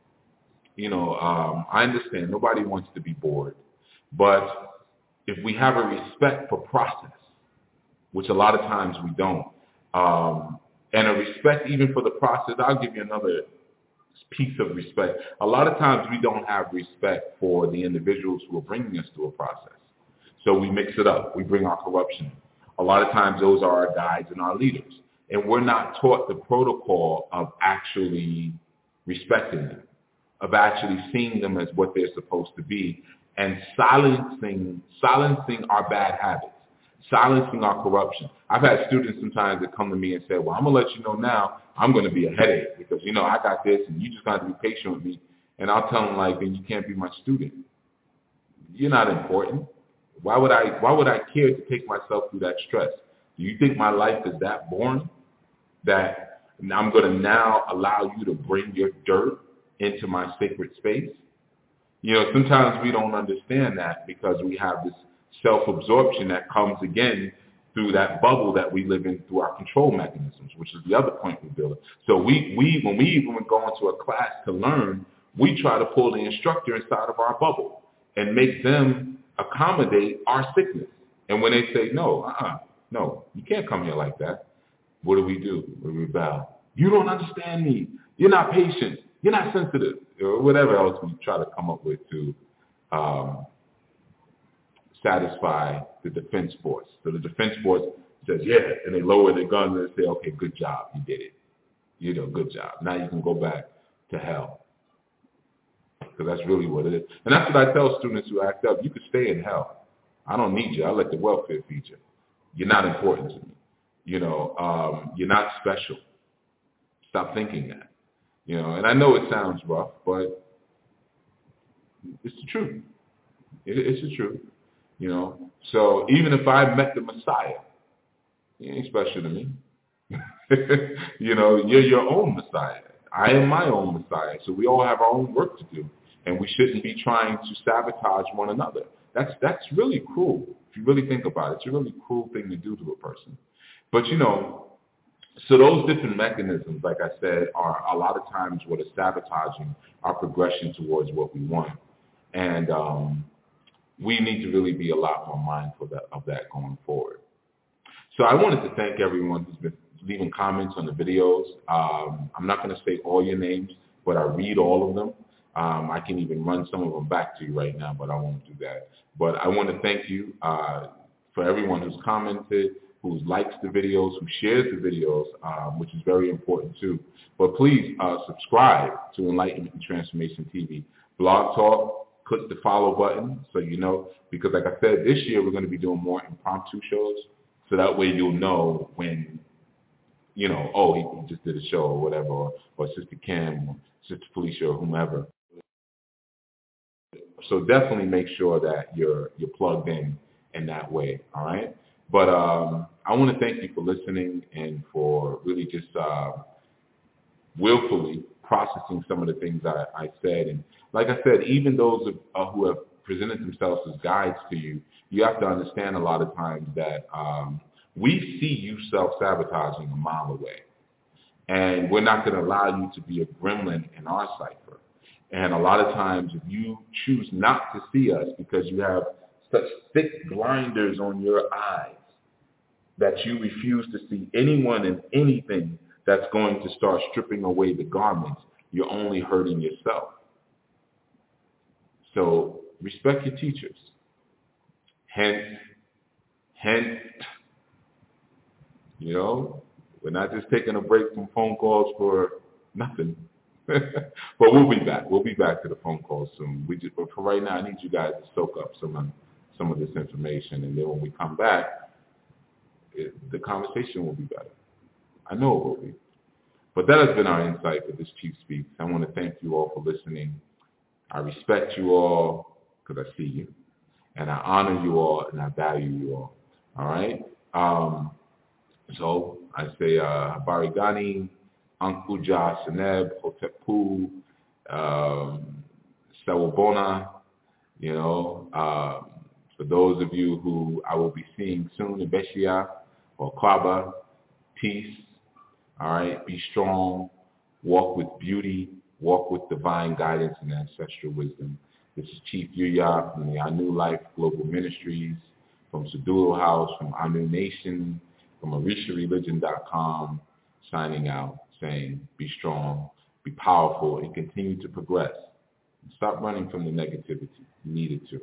You know, um, I understand nobody wants to be bored, but if we have a respect for process, which a lot of times we don't, um, and a respect even for the process, I'll give you another piece of respect. A lot of times we don't have respect for the individuals who are bringing us through a process. So we mix it up. We bring our corruption. A lot of times those are our guides and our leaders. And we're not taught the protocol of actually respecting them, of actually seeing them as what they're supposed to be, and silencing silencing our bad habits, silencing our corruption. I've had students sometimes that come to me and say, well, I'm going to let you know now, I'm going to be a headache because, you know, I got this and you just got to be patient with me. And I'll tell them, like, then you can't be my student. You're not important. Why would I, why would I care to take myself through that stress? Do you think my life is that boring that I'm going to now allow you to bring your dirt into my sacred space? You know, sometimes we don't understand that because we have this self-absorption that comes again through that bubble that we live in through our control mechanisms, which is the other point we build. So we, we when we even go into a class to learn, we try to pull the instructor inside of our bubble and make them accommodate our sickness. And when they say, no, uh-uh, no, you can't come here like that, what do we do? We rebel. You don't understand me. You're not patient. You're not sensitive. Or whatever else we try to come up with to um, satisfy the defense force. So the defense force says, yeah, and they lower their guns and say, okay, good job, you did it. You know, good job. Now you can go back to hell. Because that's really what it is. And that's what I tell students who act up. You could stay in hell. I don't need you. I let the welfare feed you. You're not important to me. You know, um, you're not special. Stop thinking that. You know, and I know it sounds rough, but it's the truth. It, it's the truth. You know, so even if I met the Messiah, he ain't special to me. You know, you're your own Messiah. I am my own Messiah. So we all have our own work to do, and we shouldn't be trying to sabotage one another. That's that's really cruel. If you really think about it, it's a really cruel thing to do to a person. But, you know, so those different mechanisms, like I said, are a lot of times what is sabotaging our progression towards what we want. And um, we need to really be a lot more mindful of that, of that going forward. So I wanted to thank everyone who's been leaving comments on the videos. Um, I'm not going to say all your names, but I read all of them. Um, I can even run some of them back to you right now, but I won't do that. But I want to thank you uh, for everyone who's commented, who likes the videos, who shares the videos, um, which is very important too. But please uh, subscribe to Enlightenment and Transformation T V. Blog Talk, click the follow button so you know, because like I said, this year we're going to be doing more impromptu shows, so that way you'll know when, you know, oh, he, he just did a show or whatever, or, or Sister Kim, or Sister Felicia, or whomever. So definitely make sure that you're you're plugged in in that way, all right? But um, I want to thank you for listening and for really just uh, willfully processing some of the things I, I said. And like I said, even those of, uh, who have presented themselves as guides to you, you have to understand a lot of times that um, we see you self-sabotaging a mile away. And we're not going to allow you to be a gremlin in our cipher. And a lot of times if you choose not to see us because you have such thick blinders on your eyes that you refuse to see anyone and anything that's going to start stripping away the garments, you're only hurting yourself. So respect your teachers. Hence, hence, you know, we're not just taking a break from phone calls for nothing. But we'll be back. We'll be back to the phone calls soon. We just, but for right now, I need you guys to soak up some of, some of this information, and then when we come back, it, the conversation will be better. I know it will be. But that has been our insight for this Chief Speaks. I want to thank you all for listening. I respect you all because I see you, and I honor you all, and I value you all. All right? Um, so I say uh, Barigani, Ankuja, Seneb, Hotepu, um, Sawabona, you know, um, for those of you who I will be seeing soon, Ibeshia or Kwaba, peace, all right, be strong, walk with beauty, walk with divine guidance and ancestral wisdom. This is Chief Yuya from the Anu Life Global Ministries, from Sadulo House, from Anu Nation, from Orisha Religion dot com, signing out, saying be strong, be powerful, and continue to progress. Stop running from the negativity. You needed to.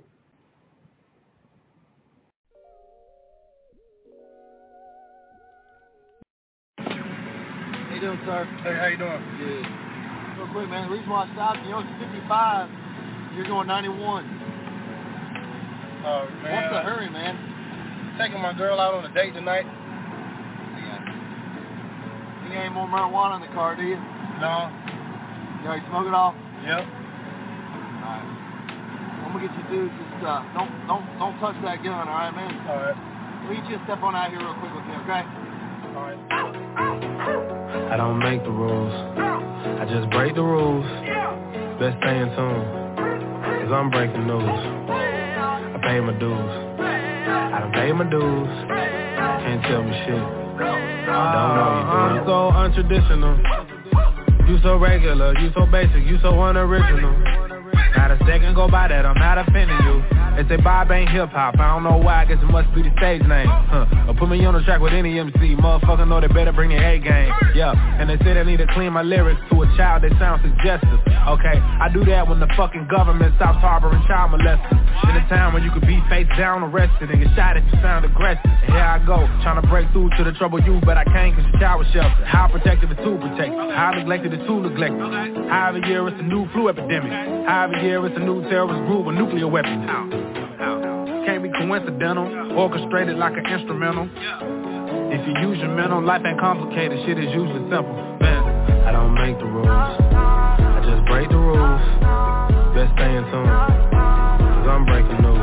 How you doing, sir? Hey, how you doing? Good. Real quick, man, the reason why I stopped, you know, it's fifty-five, you're going ninety-one. Oh, man. What's the hurry, man? Taking my girl out on a date tonight. You got any more marijuana in the car, do you? No. You already smoke it off? Yep. Alright. I'm gonna get you dudes, just uh, don't don't don't touch that gun, alright, man? Alright. We'll get you a step on out here real quick with me, okay? Alright. I don't make the rules, I just break the rules. Best stay in tune, cause I'm breaking news. I pay my dues, I done pay my dues. Can't tell me shit. Don't know you, boy. You so untraditional. You so regular, you so basic, you so unoriginal. Not a second go by that I'm not offending you. They say Bob ain't hip-hop, I don't know why, I guess it must be the stage name. Huh. Or put me on the track with any M C, motherfucker know they better bring their A-game. Yeah, and they say they need to clean my lyrics to a child that sounds suggestive. Okay, I do that when the fucking government stops harboring child molesters. In a time when you could be face down arrested and get shot if you sound aggressive. And here I go, trying to break through to the trouble you, but I can't cause your child was sheltered. How protective is too protected, how neglected is too neglected. How every year it's a new flu epidemic, how every year it's a new terrorist group with nuclear weapons. Can't be coincidental, orchestrated like an instrumental. If you use your mental, life ain't complicated, shit is usually simple. Man, I don't make the rules, I just break the rules. Best stay in tune, cause I'm breaking news.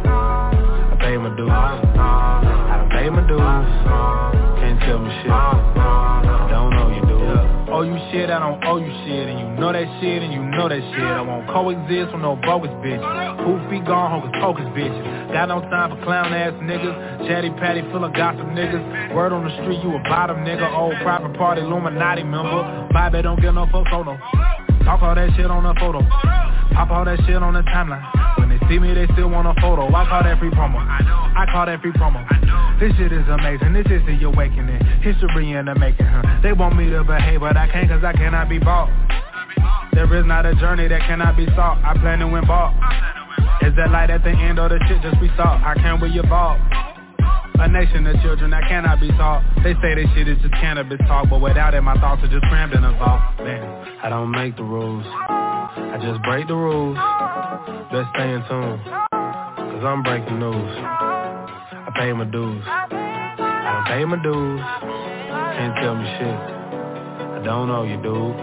I pay my dues, I done pay my dues. Can't tell me shit, I don't know you do. Owe you shit, I don't owe you shit. And you know that shit, and you know that shit. I won't coexist with no bogus bitch. Who feet gone, hocus pocus bitch. Got no time for clown ass niggas. Chatty patty full of gossip niggas. Word on the street, you a bottom nigga. Old private party Illuminati member. Bobby don't get no photo. Talk all that shit on the photo. Pop all that shit on the timeline. When they see me, they still want a photo. I call that free promo. I call that free promo. This shit is amazing. This is the awakening. History in the making, huh? They want me to behave, but I can't cause I cannot be bought. There is not a journey that cannot be sought. I plan to win ball. Is that light at the end of the shit just be sought? I can't be your ball. A nation of children that cannot be taught. They say this shit is just cannabis talk, but without it my thoughts are just crammed in a vault. Man, I don't make the rules, I just break the rules. Best stay in tune, cause I'm breaking news. I pay my dues, I done pay my dues. Can't tell me shit, I don't know you, dude.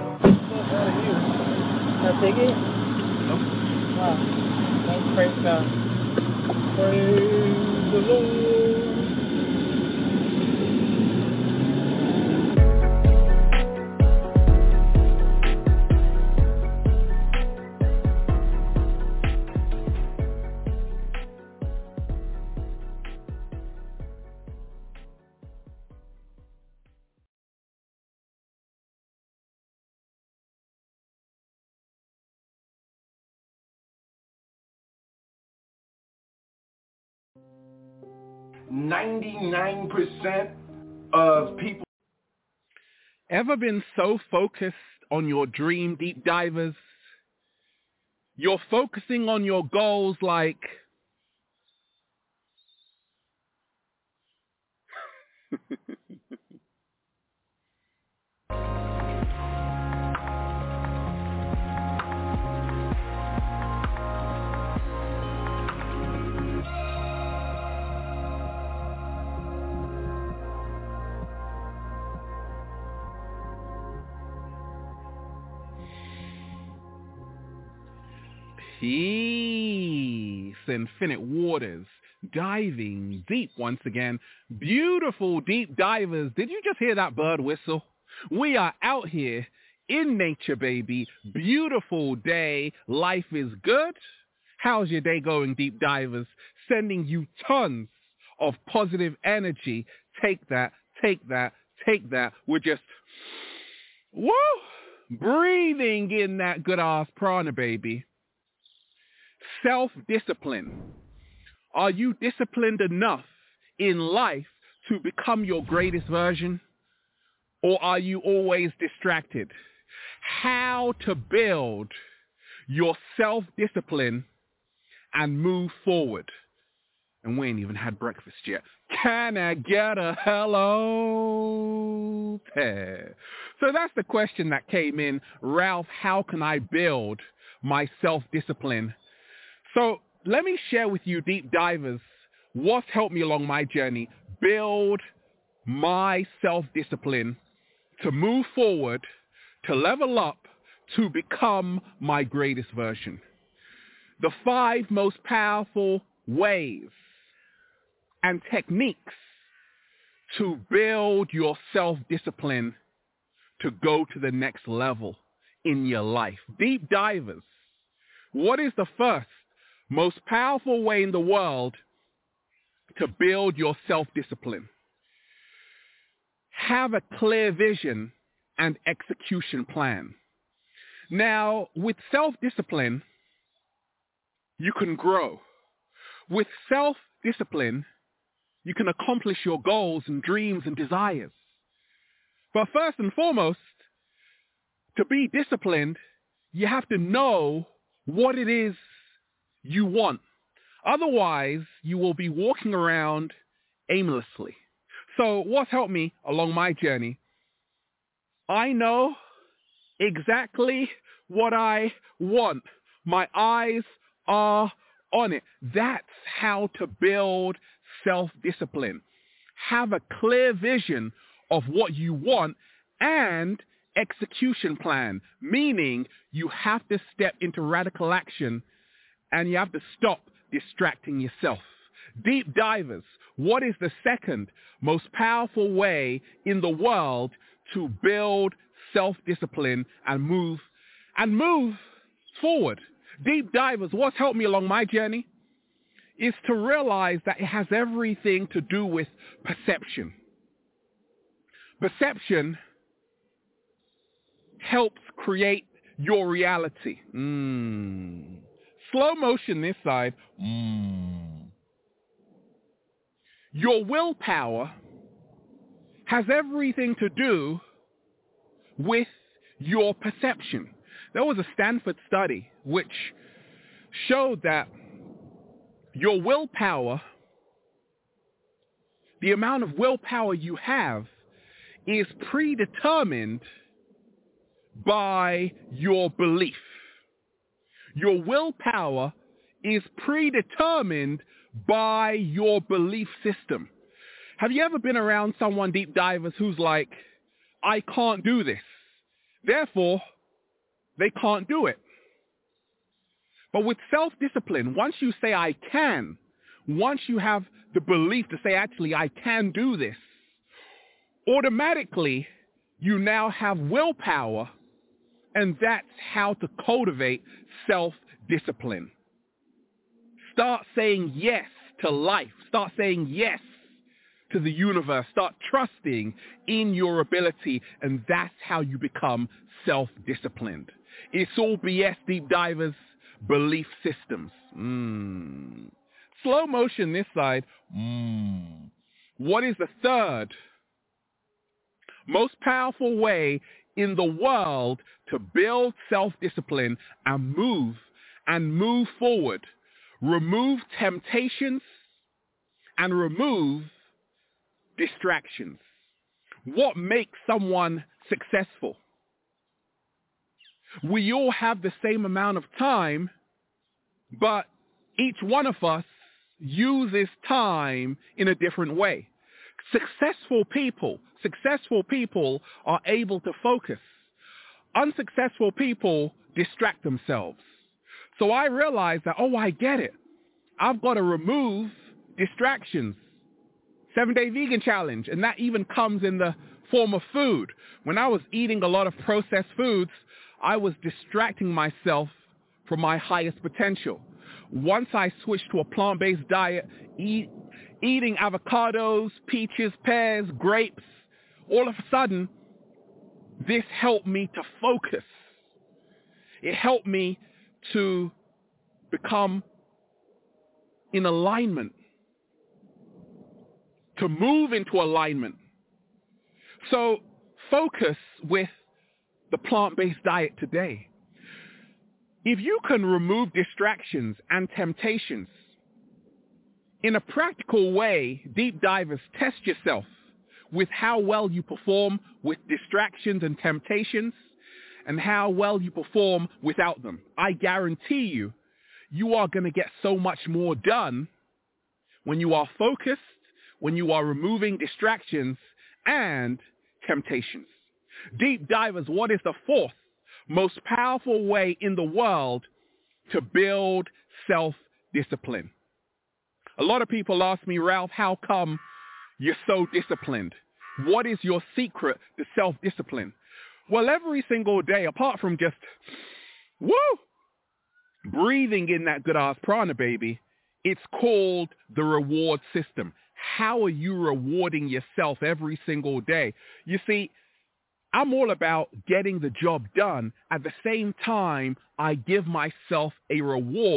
Can I take it? Nope. Wow. Thanks, praise God. Praise the Lord. ninety-nine percent of people. Ever been so focused on your dream, deep divers? You're focusing on your goals like peace, infinite waters, diving deep once again. Beautiful deep divers. Did you just hear that bird whistle? We are out here in nature, baby. Beautiful day. Life is good. How's your day going, deep divers? Sending you tons of positive energy. Take that, take that, take that. We're just, woo, breathing in that good ass prana, baby. Self-discipline. Are you disciplined enough in life to become your greatest version? Or are you always distracted? How to build your self-discipline and move forward. And we ain't even had breakfast yet. Can I get a hello? Pair? So that's the question that came in. Ralph, how can I build my self-discipline? So let me share with you, deep divers, what's helped me along my journey. Build my self-discipline to move forward, to level up, to become my greatest version. The five most powerful ways and techniques to build your self-discipline to go to the next level in your life. Deep divers, what is the first most powerful way in the world to build your self-discipline? Have a clear vision and execution plan. Now, with self-discipline, you can grow. With self-discipline, you can accomplish your goals and dreams and desires. But first and foremost, to be disciplined, you have to know what it is you want. Otherwise, you will be walking around aimlessly. So what's helped me along my journey? I know exactly what I want. My eyes are on it. That's how to build self-discipline. Have a clear vision of what you want and execution plan, meaning you have to step into radical action and you have to stop distracting yourself. Deep divers, what is the second most powerful way in the world to build self-discipline and move and move forward? Deep divers, what's helped me along my journey is to realize that it has everything to do with perception. Perception helps create your reality. Mm. Slow motion this side. Mm. Your willpower has everything to do with your perception. There was a Stanford study which showed that your willpower, the amount of willpower you have, is predetermined by your belief. Your willpower is predetermined by your belief system. Have you ever been around someone, deep divers, who's like, I can't do this, therefore they can't do it? But with self-discipline, once you say I can, once you have the belief to say, actually, I can do this, automatically you now have willpower, and that's how to cultivate self-discipline. Start saying yes to life. Start saying yes to the universe. Start trusting in your ability, and that's how you become self-disciplined. It's all B S, deep divers, belief systems. Mm. Slow motion this side. Mm. What is the third most powerful way in the world to build self-discipline and move and move forward? Remove temptations and remove distractions. What makes someone successful? We all have the same amount of time, but each one of us uses time in a different way. Successful people, successful people are able to focus. Unsuccessful people distract themselves. So I realized that, oh, I get it. I've got to remove distractions. Seven-day vegan challenge, and that even comes in the form of food. When I was eating a lot of processed foods, I was distracting myself from my highest potential. Once I switched to a plant-based diet, eat, eating avocados, peaches, pears, grapes, all of a sudden, this helped me to focus. It helped me to become in alignment, to move into alignment. So focus with the plant-based diet today. If you can remove distractions and temptations, in a practical way, deep divers, test yourself with how well you perform with distractions and temptations and how well you perform without them. I guarantee you, you are going to get so much more done when you are focused, when you are removing distractions and temptations. Deep divers, what is the fourth most powerful way in the world to build self-discipline? A lot of people ask me, Ralph, how come you're so disciplined? What is your secret to self-discipline? Well, every single day, apart from just, woo, breathing in that good ass prana, baby, it's called the reward system. How are you rewarding yourself every single day? You see, I'm all about getting the job done. At the same time, I give myself a reward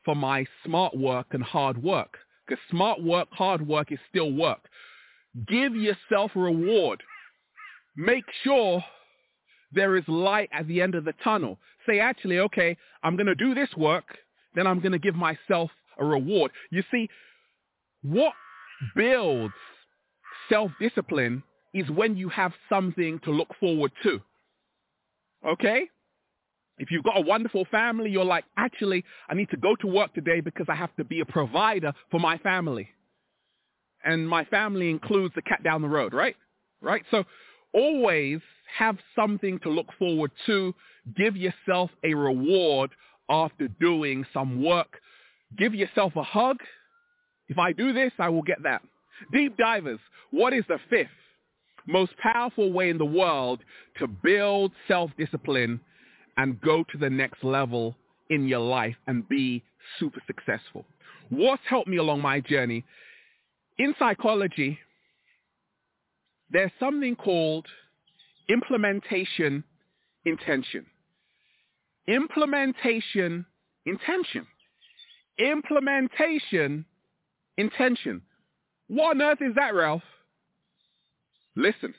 for my smart work and hard work, because smart work, hard work is still work. Give yourself a reward. Make sure there is light at the end of the tunnel. Say, actually, okay, I'm going to do this work, then I'm going to give myself a reward. You see, what builds self-discipline is when you have something to look forward to. Okay? If you've got a wonderful family, you're like, actually, I need to go to work today because I have to be a provider for my family. And my family includes the cat down the road, right? Right? So always have something to look forward to. Give yourself a reward after doing some work. Give yourself a hug. If I do this, I will get that. Deep divers, what is the fifth most powerful way in the world to build self-discipline and go to the next level in your life and be super successful? What's helped me along my journey? In psychology, there's something called implementation intention. Implementation intention. Implementation intention. What on earth is that, Ralph? Listen.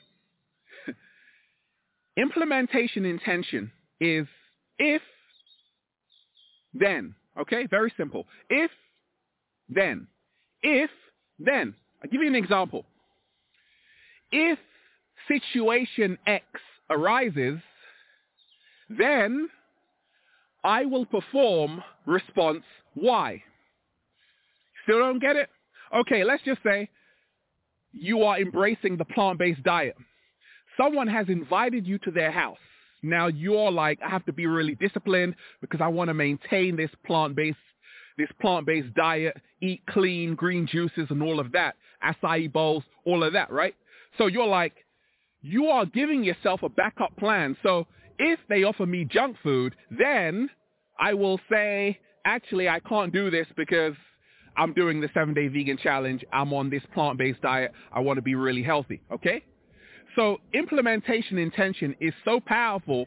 Implementation intention is if, then. Okay? Very simple. If, then. If, then. I'll give you an example. If situation X arises, then I will perform response Y. Still don't get it? Okay, let's just say you are embracing the plant-based diet. Someone has invited you to their house. Now you're like, I have to be really disciplined because I want to maintain this plant-based this plant-based diet, eat clean, green juices and all of that, acai bowls, all of that, right? So you're like, you are giving yourself a backup plan. So if they offer me junk food, then I will say, actually, I can't do this because I'm doing the seven-day vegan challenge. I'm on this plant-based diet. I want to be really healthy, okay? So implementation intention is so powerful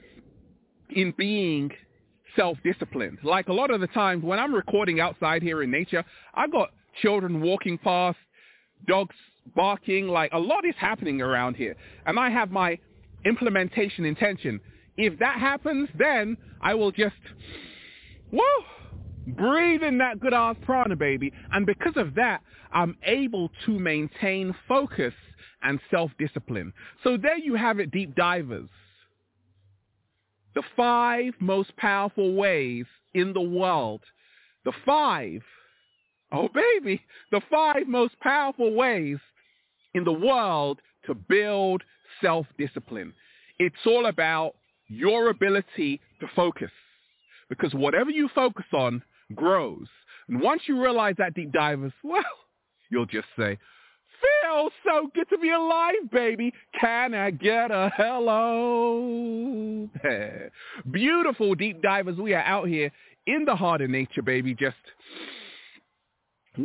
in being self-disciplined. Like a lot of the times when I'm recording outside here in nature, I got children walking past, dogs barking, like a lot is happening around here. And I have my implementation intention. If that happens, then I will just, woo, breathe in that good ass prana, baby. And because of that, I'm able to maintain focus and self-discipline. So there you have it, deep divers. The five most powerful ways in the world. The five, oh baby, the five most powerful ways in the world to build self-discipline. It's all about your ability to focus. Because whatever you focus on grows. And once you realize that, deep divers, well, you'll just say, feels so good to be alive, baby. Can I get a hello? Beautiful deep divers. We are out here in the heart of nature, baby. Just, woo,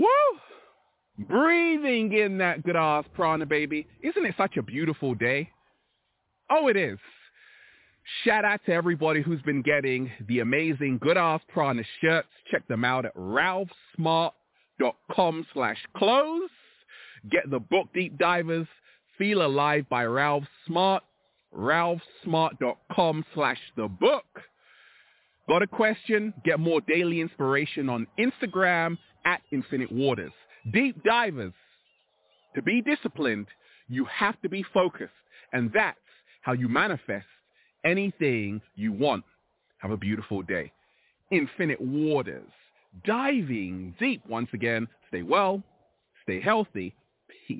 breathing in that good ass prana, baby. Isn't it such a beautiful day? Oh, it is. Shout out to everybody who's been getting the amazing good ass prana shirts. Check them out at ralphsmart.com slash clothes. Get the book Deep Divers, Feel Alive by Ralph Smart, ralphsmart.com slash the book. Got a question? Get more daily inspiration on Instagram at Infinite Waters. Deep Divers, to be disciplined, you have to be focused, and that's how you manifest anything you want. Have a beautiful day. Infinite Waters, diving deep once again. Stay well, stay healthy. Peace.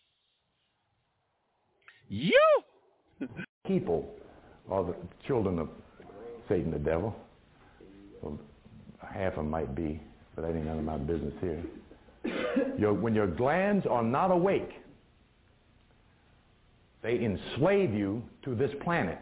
You! People are the children of Satan, the devil. Well, half of them might be, but that ain't none of my business here. Your, when your glands are not awake, they enslave you to this planet.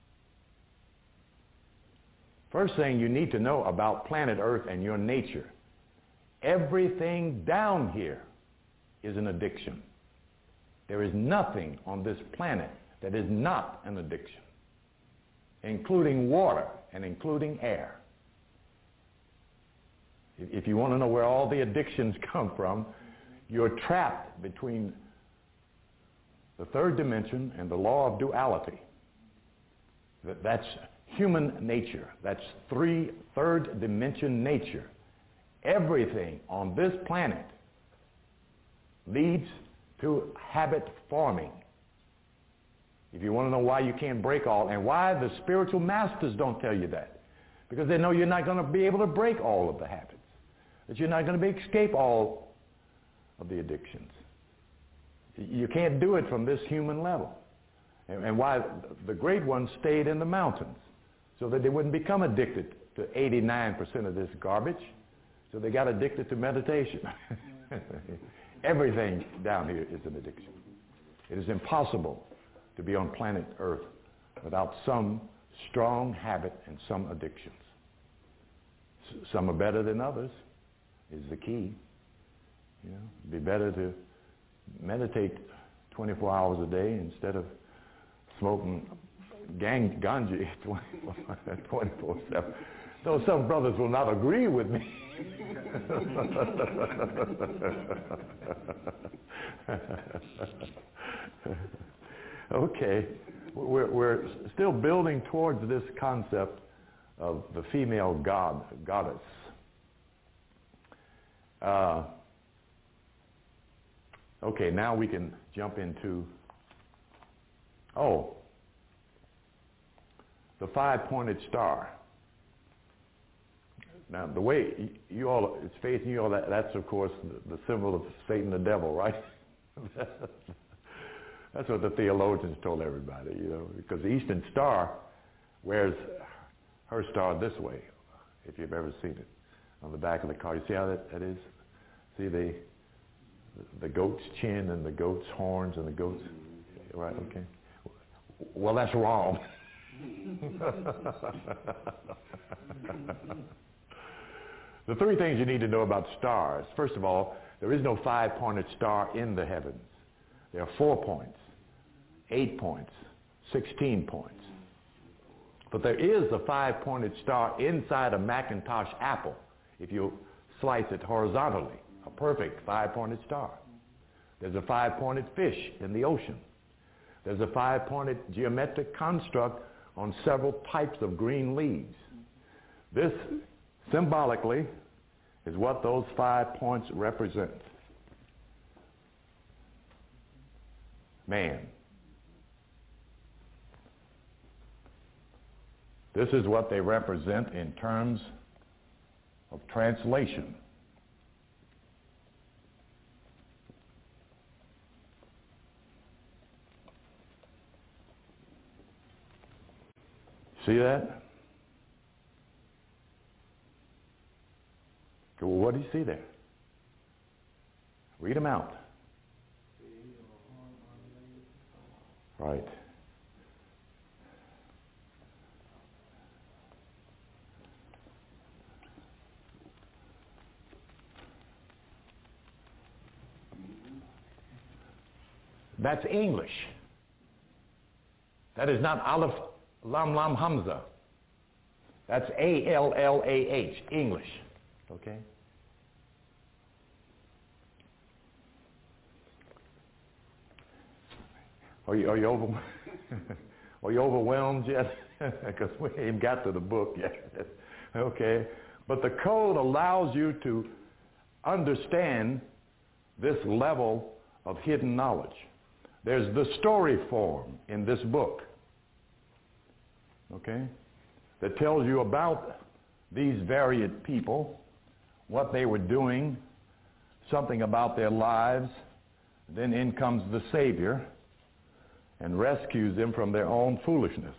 First thing you need to know about planet Earth and your nature, everything down here is an addiction. There is nothing on this planet that is not an addiction, including water and including air. If you want to know where all the addictions come from, you're trapped between the third dimension and the law of duality. That's human nature. That's three, third dimension nature. Everything on this planet leads to habit forming. If you want to know why you can't break all, and why the spiritual masters don't tell you that, because they know you're not going to be able to break all of the habits, that you're not going to be escape all of the addictions. You can't do it from this human level. And, and why the great ones stayed in the mountains, so that they wouldn't become addicted to eighty-nine percent of this garbage. So they got addicted to meditation. Everything down here is an addiction. It is impossible to be on planet Earth without some strong habit and some addictions. S- some are better than others, is the key. You know, it'd be better to meditate twenty-four hours a day instead of smoking gang ganja twenty-four seven. Though some brothers will not agree with me. Okay, we're, we're still building towards this concept of the female god, goddess. Uh, okay, now we can jump into, oh, the five-pointed star. Now, the way you all, it's facing you all, that, that's, of course, the, the symbol of Satan, the devil, right? That's what the theologians told everybody, you know, because the Eastern Star wears her star this way, if you've ever seen it, on the back of the car. You see how that, that is? See the, the goat's chin and the goat's horns and the goat's, right, okay. Well, that's wrong. The three things you need to know about stars. First of all, there is no five-pointed star in the heavens. There are four points, eight points, sixteen points. But there is a five-pointed star inside a Macintosh apple if you slice it horizontally, a perfect five-pointed star. There's a five-pointed fish in the ocean. There's a five-pointed geometric construct on several types of green leaves. This, symbolically, is what those five points represent. Man. This is what they represent in terms of translation. See that? Well, what do you see there? Read them out. Right. That's English. That is not Aleph Lam Lam Hamza. That's A L L A H, English. Okay? Are you, are you, over, are you overwhelmed yet? Because we ain't got to the book yet. Okay? But the code allows you to understand this level of hidden knowledge. There's the story form in this book, okay, that tells you about these varied people, what they were doing, something about their lives. Then in comes the Savior and rescues them from their own foolishness.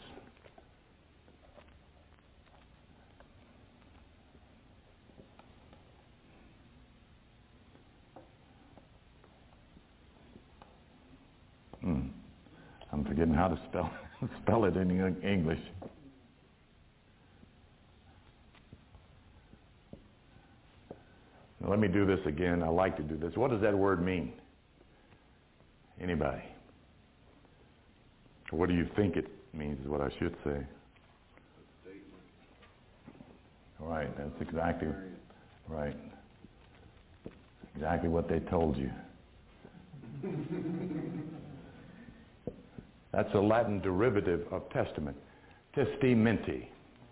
Hmm. I'm forgetting how to spell spell it in English. Now, let me do this again. I like to do this. What does that word mean? Anybody? What do you think it means is what I should say. All right, that's exactly Right. Exactly what they told you. That's a Latin derivative of testament. Testimenti.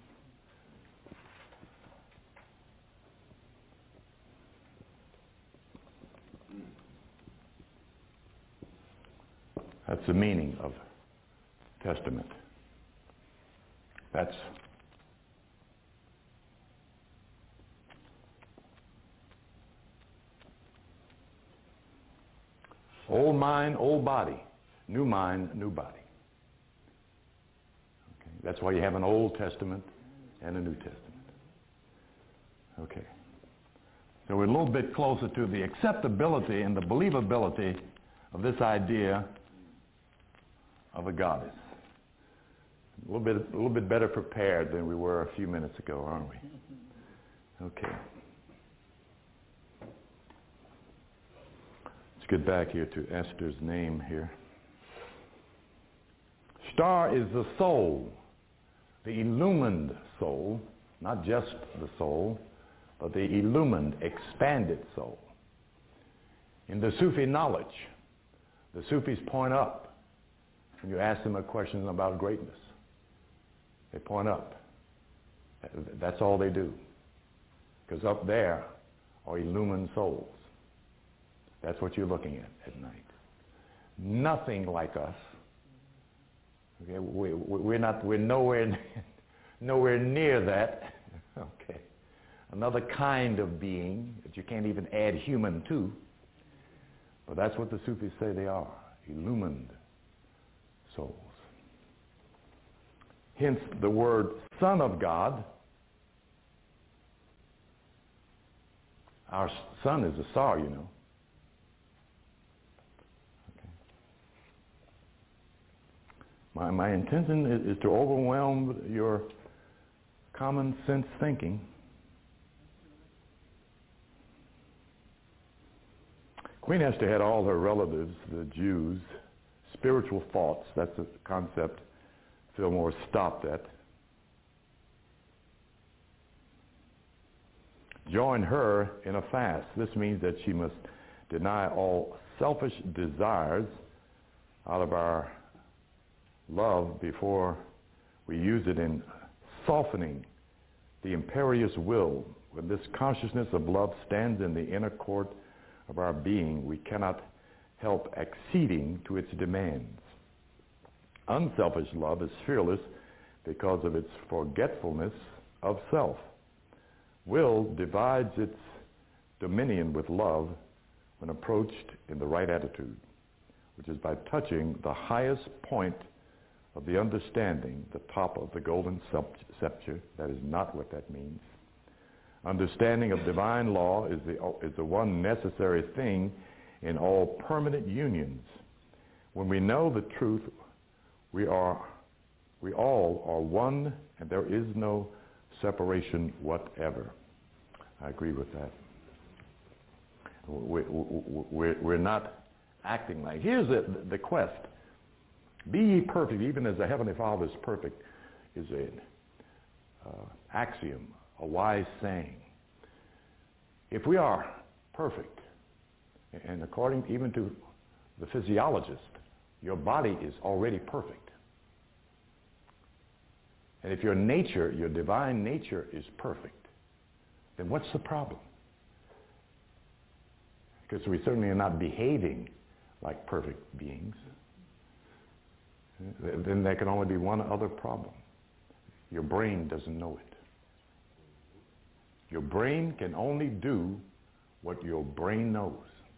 That's the meaning of testament. That's old mind, old body. New mind, new body. Okay. That's why you have an Old Testament and a New Testament. Okay. So we're a little bit closer to the acceptability and the believability of this idea of a goddess. A little bit, a little bit better prepared than we were a few minutes ago, aren't we? Okay. Let's get back here to Esther's name here. Star is the soul, the illumined soul, not just the soul, but the illumined, expanded soul. In the Sufi knowledge, the Sufis point up. When you ask them a question about greatness, they point up. That's all they do. Because up there are illumined souls. That's what you're looking at at night. Nothing like us. Okay, we, we're not. We're nowhere, nowhere near that. Okay, another kind of being that you can't even add human to. But that's what the Sufis say they are: illumined souls. Hence the word Son of God. Our sun is a star, you know. Okay. My, my intention is, is to overwhelm your common sense thinking. Queen Esther had all her relatives, the Jews, spiritual thoughts, that's a concept Fillmore stopped at, join her in a fast. This means that she must deny all selfish desires out of our love before we use it in softening the imperious will. When this consciousness of love stands in the inner court of our being, we cannot help acceding to its demands. Unselfish love is fearless because of its forgetfulness of self. Will divides its dominion with love when approached in the right attitude, which is by touching the highest point of the understanding, the top of the golden scepter. That is not what that means. Understanding of divine law is the, is the one necessary thing in all permanent unions. When we know the truth, we are, we all are one, and there is no separation whatever. I agree with that. We, we, we're not acting like, here's the, the quest. Be ye perfect, even as the Heavenly Father is perfect, is an uh, axiom, a wise saying. If we are perfect, and according even to the physiologist, your body is already perfect. And if your nature, your divine nature is perfect, then what's the problem? Because we certainly are not behaving like perfect beings. Then there can only be one other problem. Your brain doesn't know it. Your brain can only do what your brain knows.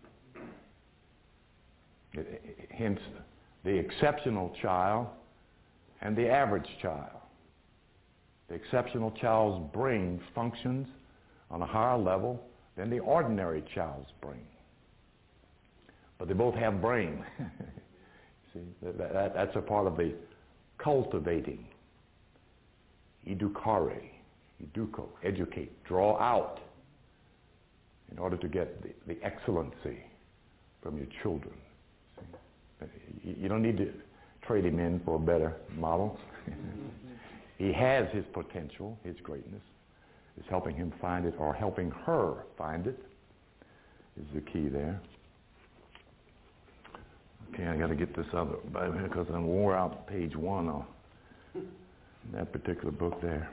Hence, the exceptional child and the average child. The exceptional child's brain functions on a higher level than the ordinary child's brain. But they both have brain. See, that, that, that's a part of the cultivating. Educare, educo, educate, draw out in order to get the, the excellency from your children. See? You don't need to trade him in for a better model. He has his potential, his greatness, is helping him find it, or helping her find it, is the key there. Okay, I got to get this other, because I'm wore out page one on that particular book there.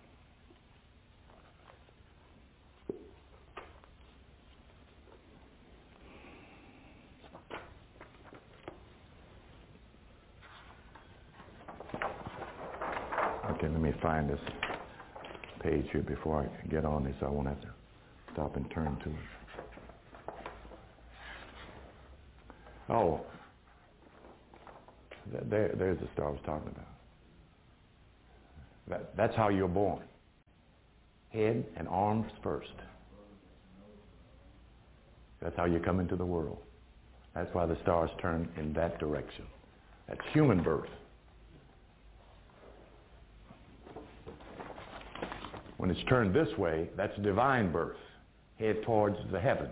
Okay, let me find this page here before I get on this. I won't have to stop and turn to it. Oh, there, there's the star I was talking about. That, that's how you're born. Head and arms first. That's how you come into the world. That's why the stars turn in that direction. That's human birth. When it's turned this way, that's divine birth, head towards the heavens.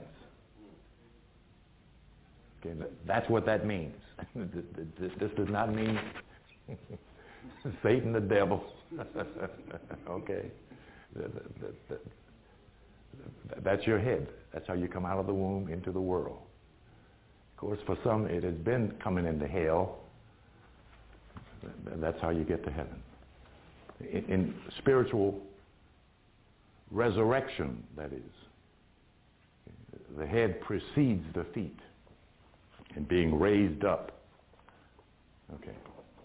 Okay, that's what that means. This does not mean Satan the devil. Okay, that's your head. That's how you come out of the womb into the world. Of course, for some, it has been coming into hell. That's how you get to heaven. In, in spiritual resurrection, that is, the head precedes the feet in being raised up. Okay.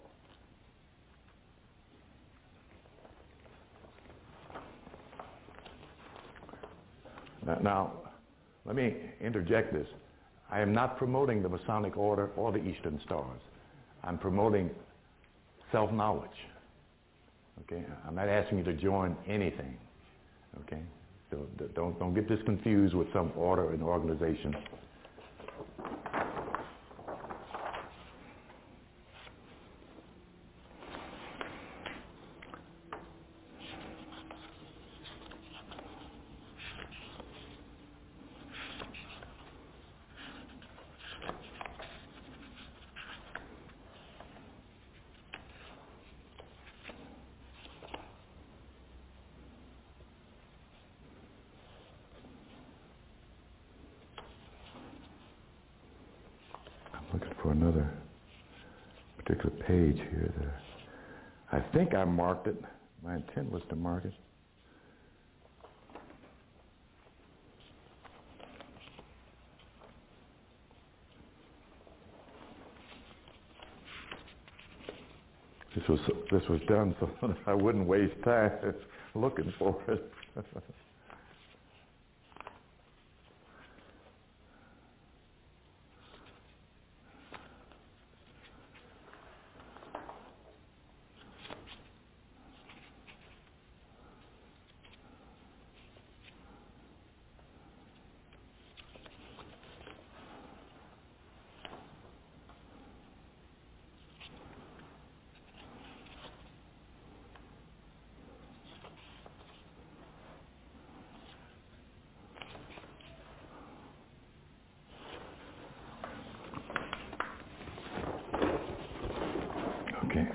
Now, now, let me interject this. I am not promoting the Masonic Order or the Eastern Stars. I'm promoting self-knowledge. Okay? I'm not asking you to join anything. Okay? So don't, don't get this confused with some order and organization. Looking for another particular page here. That I think I marked it. My intent was to mark it. This was this was done so that I wouldn't waste time looking for it. Okay.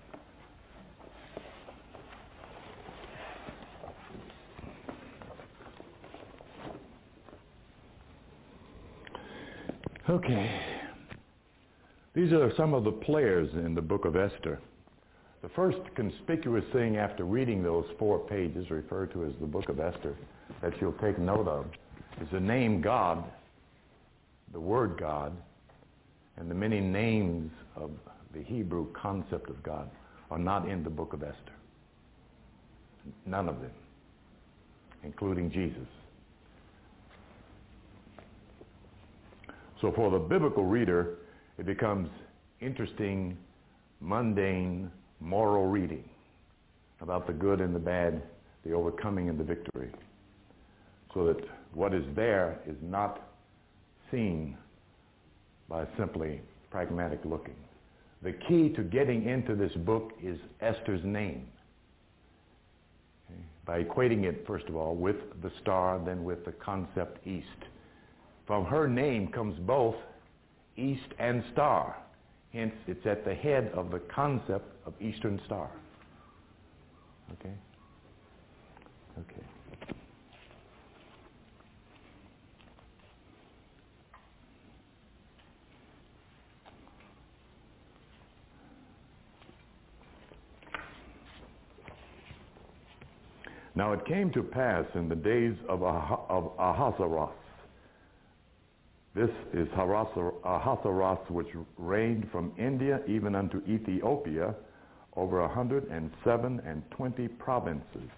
Okay. These are some of the players in the book of Esther. The first conspicuous thing after reading those four pages referred to as the book of Esther that you'll take note of is the name God, the word God, and the many names of the Hebrew concept of God are not in the book of Esther. None of them, including Jesus. So for the biblical reader, it becomes interesting, mundane, moral reading about the good and the bad, the overcoming and the victory, so that what is there is not seen by simply pragmatic looking. The key to getting into this book is Esther's name. Okay? By equating it, first of all, with the star, then with the concept East. From her name comes both East and Star. Hence, it's at the head of the concept of Eastern Star. Okay? Okay. Now it came to pass in the days of, ah- of Ahasuerus. This is Ahasuerus, which reigned from India even unto Ethiopia, over a hundred and seven and twenty provinces.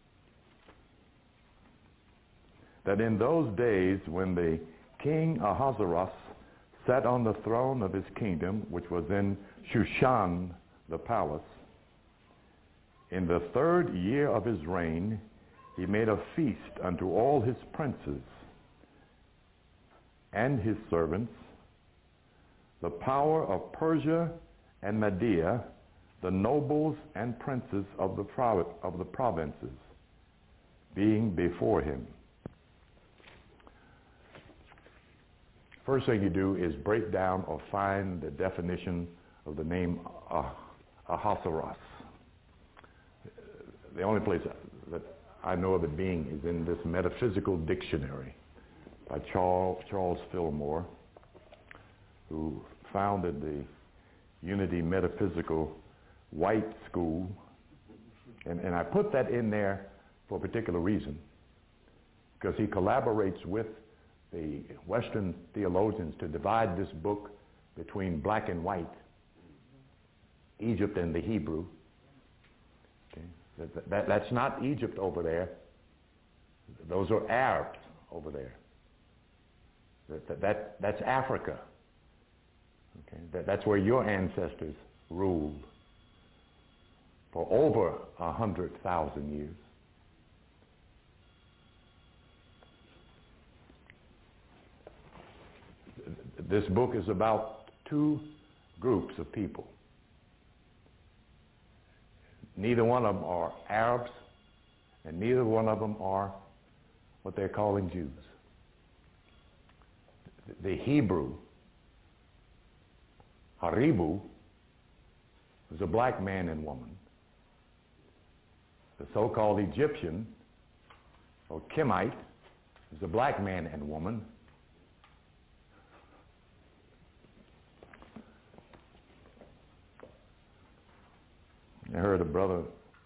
That in those days when the king Ahasuerus sat on the throne of his kingdom, which was in Shushan, the palace, in the third year of his reign, he made a feast unto all his princes and his servants, the power of Persia and Media, the nobles and princes of the, prov- of the provinces, being before him. First thing you do is break down or find the definition of the name uh, Ahasuerus. The only place that I know of it being is in this metaphysical dictionary by Charles, Charles Fillmore, who founded the Unity Metaphysical White School. And, and I put that in there for a particular reason, because he collaborates with the Western theologians to divide this book between black and white, Egypt and the Hebrew. Okay. That, that, that's not Egypt over there. Those are Arabs over there. That, that, that, that's Africa. Okay. That, that's where your ancestors ruled for over a hundred thousand years. This book is about two groups of people. Neither one of them are Arabs, and neither one of them are what they're calling Jews. The Hebrew, Haribu, was a black man and woman. The so-called Egyptian, or Kimite, is a black man and woman. I heard a brother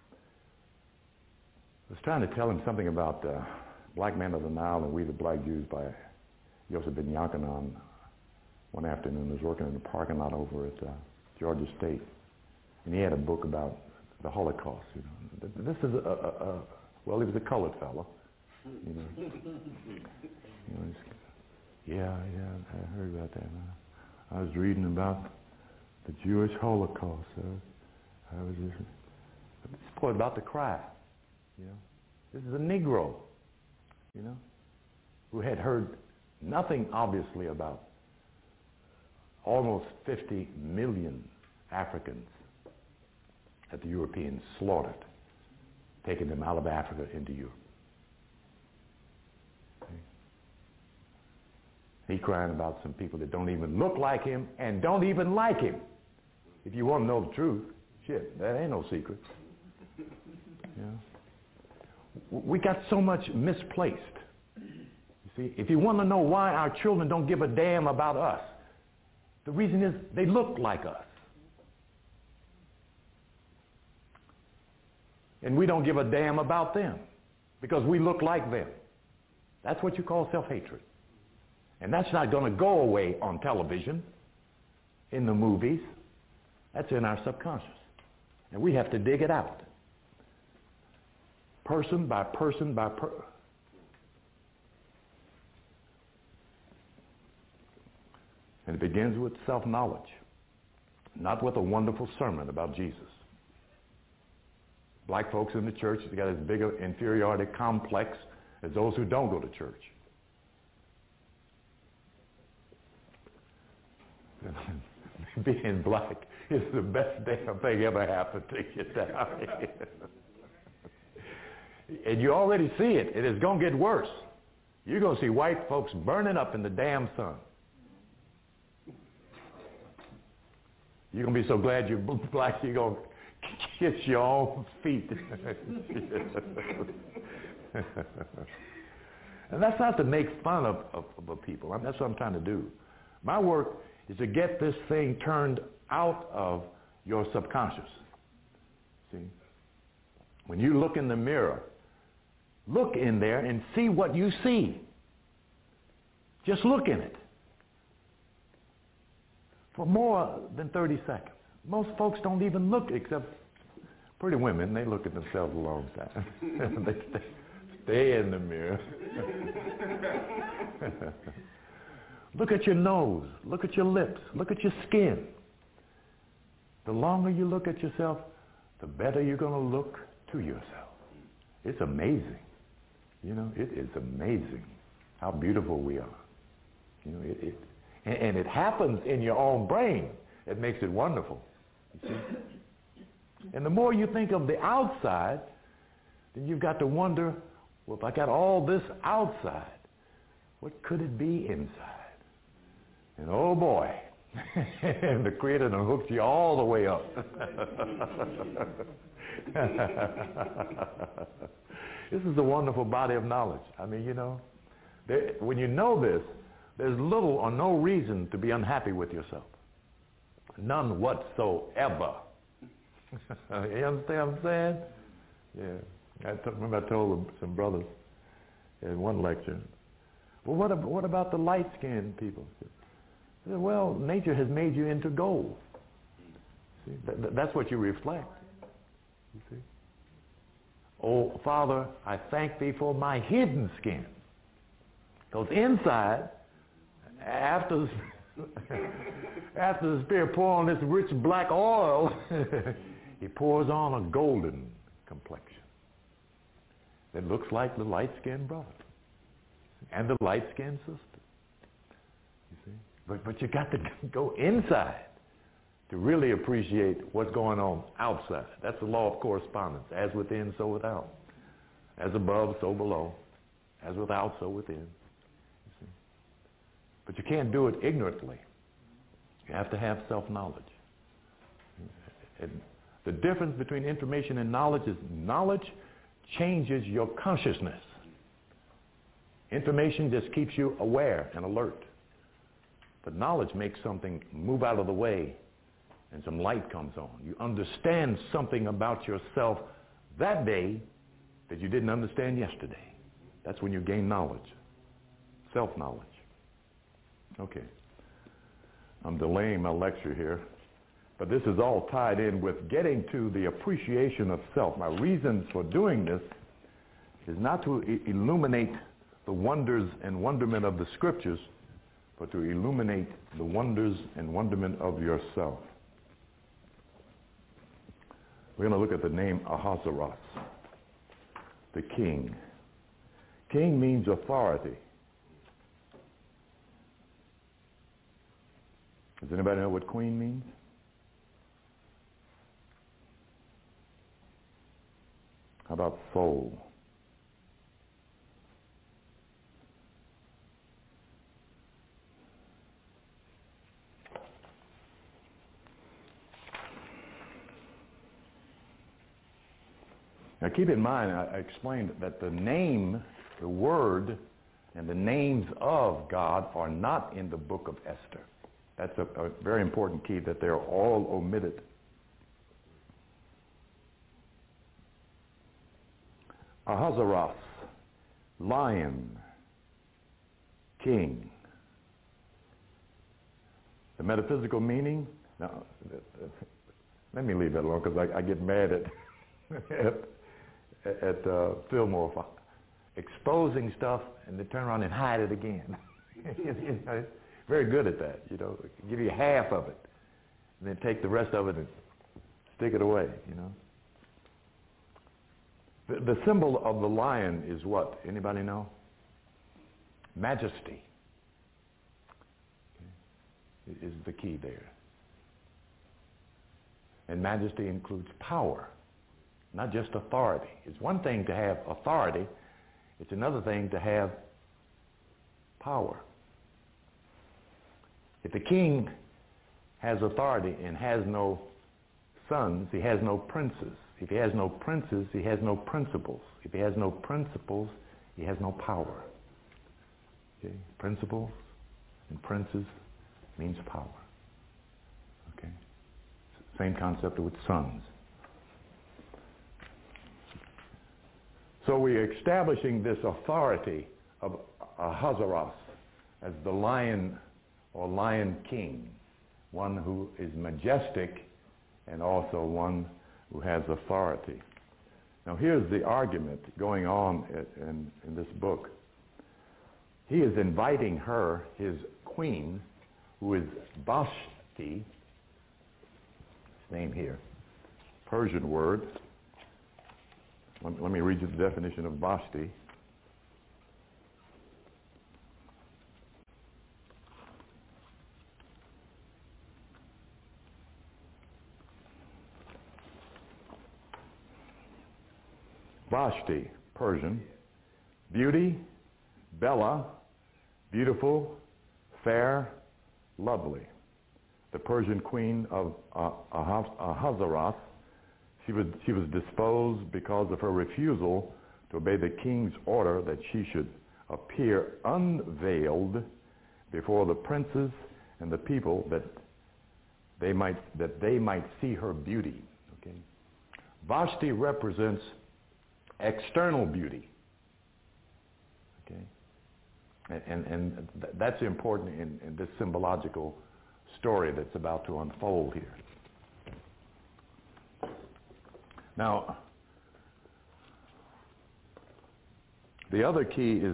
was trying to tell him something about uh, Black Man of the Nile and We the Black Jews by Yosef Ben Yochanan one afternoon. He was working in the parking lot over at uh, Georgia State. And he had a book about the Holocaust. You know. This is a, a, a, well, he was a colored fellow. You know. You know, yeah, yeah, I heard about that. I, I was reading about the Jewish Holocaust. Uh, I was just, this boy about to cry, you know. This is a Negro, you know, who had heard nothing obviously about almost fifty million Africans that the Europeans slaughtered, taking them out of Africa into Europe. Okay. He crying about some people that don't even look like him and don't even like him. If you want to know the truth, shit, that ain't no secret. You know? We got so much misplaced. You see, if you want to know why our children don't give a damn about us, the reason is they look like us. And we don't give a damn about them because we look like them. That's what you call self-hatred. And that's not going to go away on television, in the movies. That's in our subconscious. And we have to dig it out. Person by person by person. And it begins with self-knowledge, not with a wonderful sermon about Jesus. Black folks in the church have got as big an inferiority complex as those who don't go to church. Being black is the best damn thing ever happened to you down here. And you already see it. It is going to get worse. You're going to see white folks burning up in the damn sun. You're going to be so glad you're black, you're going to kiss your own feet. And that's not to make fun of, of, of people. I mean, that's what I'm trying to do. My work is to get this thing turned out of your subconscious. See? When you look in the mirror, Look in there and see what you see. Just look in it for more than thirty seconds. Most folks don't even look, except pretty women. They look at themselves a long time. They stay, stay in the mirror. Look at your nose. Look at your lips. Look at your skin. The longer you look at yourself, the better you're going to look to yourself. It's amazing. You know, it is amazing how beautiful we are. You know, it, it and, and it happens in your own brain. It makes it wonderful. You see? And the more you think of the outside, then you've got to wonder, well, if I got all this outside, what could it be inside? And oh boy, and the Creator done hooked you all the way up. This is a wonderful body of knowledge. I mean, you know, there, when you know this, there's little or no reason to be unhappy with yourself. None whatsoever. You understand what I'm saying? Yeah. I t- remember I told some brothers in one lecture, well, what, ab- what about the light-skinned people? I said, well, nature has made you into gold. See, th- th- that's what you reflect. You see? Oh, Father, I thank thee for my hidden skin. Because inside, after, after the Spirit pours on this rich black oil, he pours on a golden complexion that looks like the light-skinned brother and the light-skinned sister. You see? But, but you got to go inside to really appreciate what's going on outside. That's the law of correspondence. As within, so without. As above, so below. As without, so within. You see? But you can't do it ignorantly. You have to have self-knowledge. And the difference between information and knowledge is knowledge changes your consciousness. Information just keeps you aware and alert. But knowledge makes something move out of the way and some light comes on. You understand something about yourself that day that you didn't understand yesterday. That's when you gain knowledge, self-knowledge. Okay. I'm delaying my lecture here, but this is all tied in with getting to the appreciation of self. My reason for doing this is not to I- illuminate the wonders and wonderment of the scriptures, but to illuminate the wonders and wonderment of yourself. We're going to look at the name Ahasuerus, the king. King means authority. Does anybody know what queen means? How about soul? Now keep in mind, I explained that the name, the word, and the names of God are not in the book of Esther. That's a, a very important key, that they're all omitted. Ahasuerus, lion, king. The metaphysical meaning, now, let me leave that alone because I, I get mad at at, at uh, Fillmore for exposing stuff and then turn around and hide it again. You know, very good at that, you know. Give you half of it and then take the rest of it and stick it away, you know. The, the symbol of the lion is what? Anybody know? Majesty okay. is the key there. And majesty includes power, not just authority. It's one thing to have authority. It's another thing to have power. If the king has authority and has no sons, he has no princes. If he has no princes, he has no principles. If he has no principles, he has no power. Okay? Principles and princes means power. Okay? Same concept with sons. So we're establishing this authority of Ahasuerus as the lion or lion king, one who is majestic and also one who has authority. Now here's the argument going on in, in this book. He is inviting her, his queen, who is Vashti, name here, Persian word. Let, let me read you the definition of Vashti. Vashti, Persian, beauty, Bella, beautiful, fair, lovely. The Persian queen of uh, Ahasuerus, she was, she was disposed because of her refusal to obey the king's order that she should appear unveiled before the princes and the people that they might, that they might see her beauty. Okay? Vashti represents external beauty. Okay? And, and, and th- that's important in, in this symbological story that's about to unfold here. Now, the other key is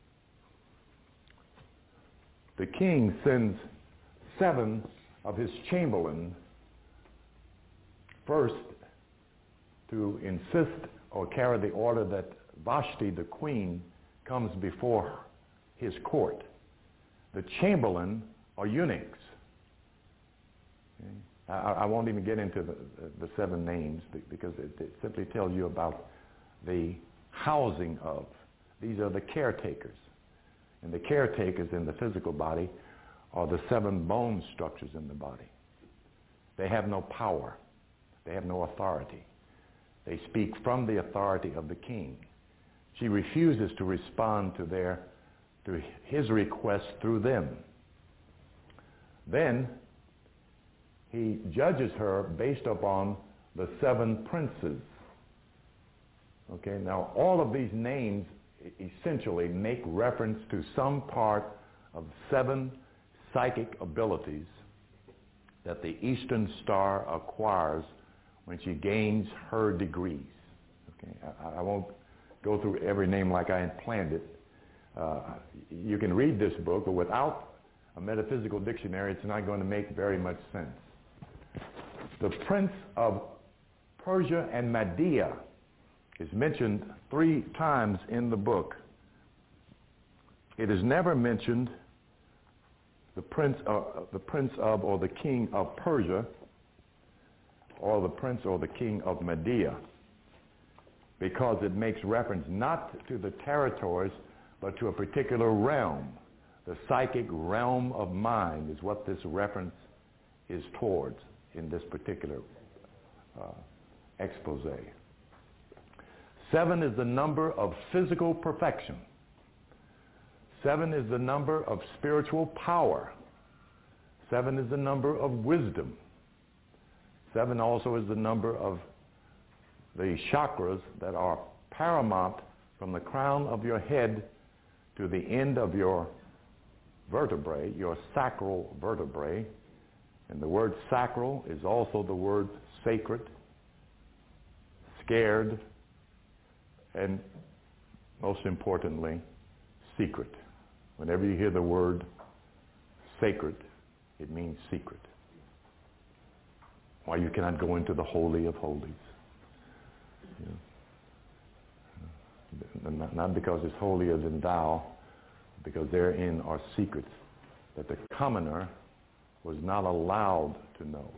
the king sends seven of his chamberlains first to insist or carry the order that Vashti, the queen, comes before his court. The chamberlain are eunuchs. Okay? I, I won't even get into the, the seven names because it, it simply tells you about the housing of. These are the caretakers. And the caretakers in the physical body are the seven bone structures in the body. They have no power. They have no authority. They speak from the authority of the king. She refuses to respond to their, to his request through them. Then he judges her based upon the seven princes. Okay, now all of these names essentially make reference to some part of seven psychic abilities that the Eastern Star acquires when she gains her degrees. Okay, I, I won't go through every name like I had planned it. Uh, you can read this book, but without a metaphysical dictionary, it's not going to make very much sense. The prince of Persia and Media is mentioned three times in the book. It is never mentioned the prince, uh, the prince of or the king of Persia, or the prince or the king of Media, because it makes reference not to the territories, but to a particular realm. The psychic realm of mind is what this reference is towards in this particular uh, expose. Seven is the number of physical perfection. Seven is the number of spiritual power. Seven is the number of wisdom. Seven also is the number of the chakras that are paramount from the crown of your head to the end of your vertebrae, your sacral vertebrae. And the word sacral is also the word sacred, scared, and most importantly, secret. Whenever you hear the word sacred, it means secret. Why you cannot go into the Holy of Holies. You know, not, not because it's holy as in thou, because therein are secrets that the commoner was not allowed to know.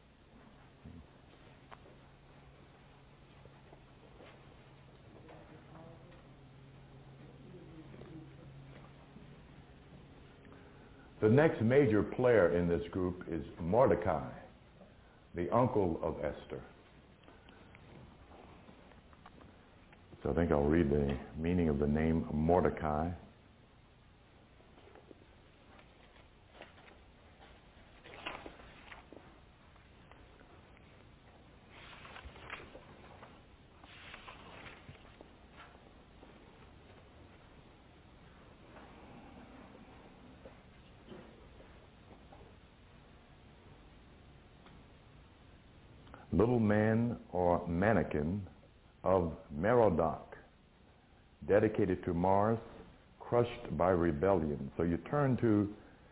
The next major player in this group is Mordecai, the uncle of Esther. So I think I'll read the meaning of the name Mordecai. little man or mannequin of Merodach, dedicated to Mars, crushed by rebellion. So you turn to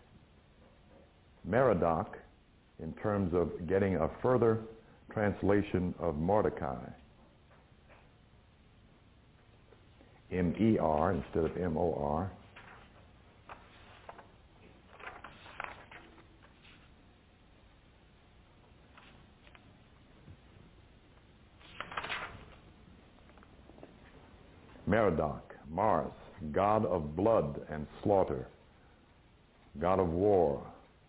Merodach in terms of getting a further translation of Mordecai. M E R instead of M O R. Merodach, Mars, god of blood and slaughter, god of war.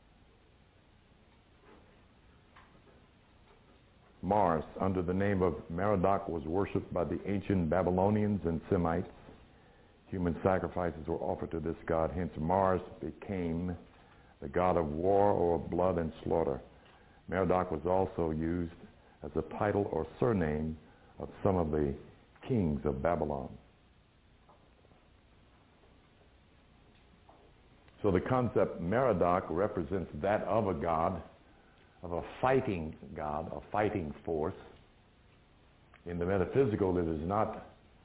Mars, under the name of Merodach, was worshipped by the ancient Babylonians and Semites. Human sacrifices were offered to this god. Hence, Mars became the god of war or of blood and slaughter. Merodach was also used as a title or surname of some of the kings of Babylon. So the concept Merodach represents that of a god, of a fighting god, a fighting force. In the metaphysical, it is not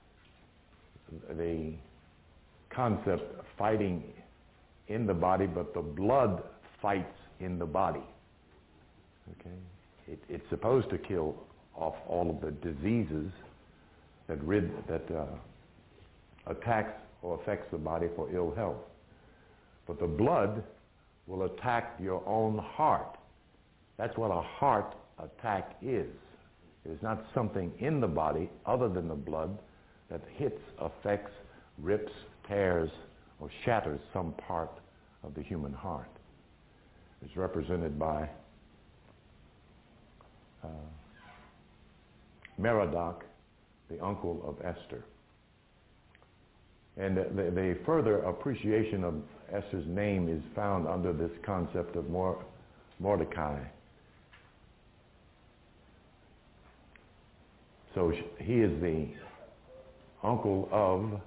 the concept of fighting in the body, but the blood fights in the body. Okay? It, it's supposed to kill off all of the diseases that rid, that uh, attacks or affects the body for ill health. But the blood will attack your own heart. That's what a heart attack is. It is not something in the body other than the blood that hits, affects, rips, tears, or shatters some part of the human heart. It's represented by uh, Merodach, the uncle of Esther. And the, the, the further appreciation of Esther's name is found under this concept of Mor- Mordecai. So he is the uncle of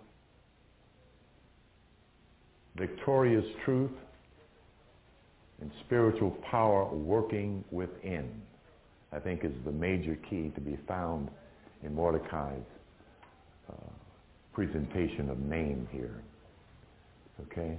victorious truth and spiritual power working within, I think is the major key to be found in Mordecai's uh, presentation of name here. Okay?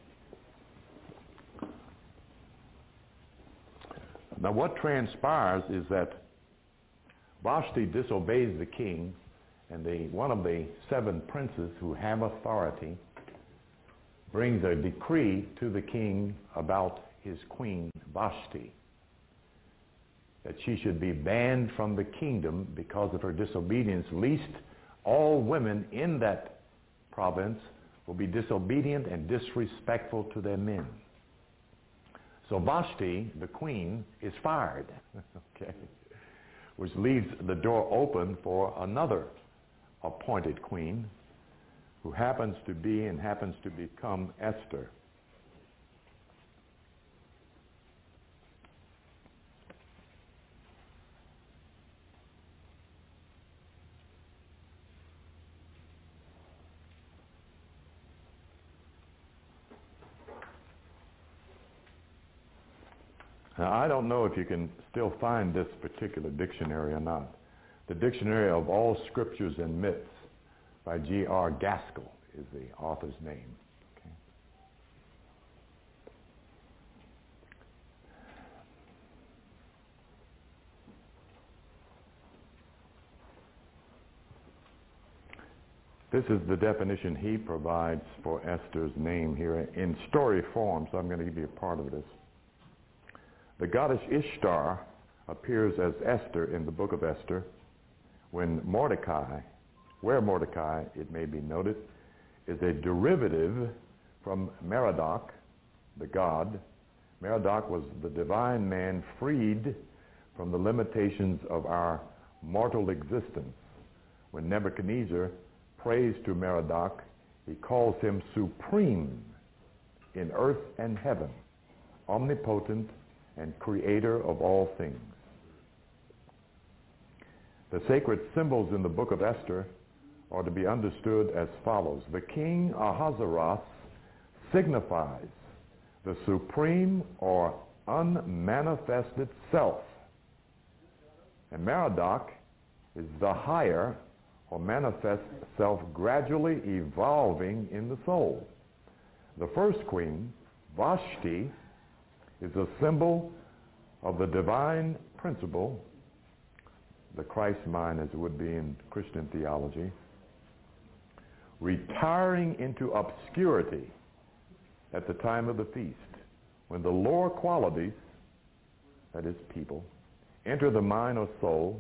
Now what transpires is that Vashti disobeys the king, and the, one of the seven princes who have authority brings a decree to the king about his queen Vashti, that she should be banned from the kingdom because of her disobedience, lest all women in that province will be disobedient and disrespectful to their men. So Vashti, the queen, is fired, okay, which leaves the door open for another appointed queen who happens to be and happens to become Esther. Now, I don't know if you can still find this particular dictionary or not. The Dictionary of All Scriptures and Myths by G R Gaskell is the author's name. Okay. This is the definition he provides for Esther's name here in story form, so I'm going to give you a part of this. The goddess Ishtar appears as Esther in the book of Esther when Mordecai, where Mordecai, it may be noted, is a derivative from Merodach, the god. Merodach was the divine man freed from the limitations of our mortal existence. When Nebuchadnezzar prays to Merodach, he calls him supreme in earth and heaven, omnipotent, and creator of all things. The sacred symbols in the book of Esther are to be understood as follows. The king Ahasuerus signifies the supreme or unmanifested self And Merodach is the higher or manifest self gradually evolving in the soul. The first queen, Vashti, is a symbol of the divine principle, the Christ mind as it would be in Christian theology, retiring into obscurity at the time of the feast, when the lower qualities, that is people, enter the mind or soul.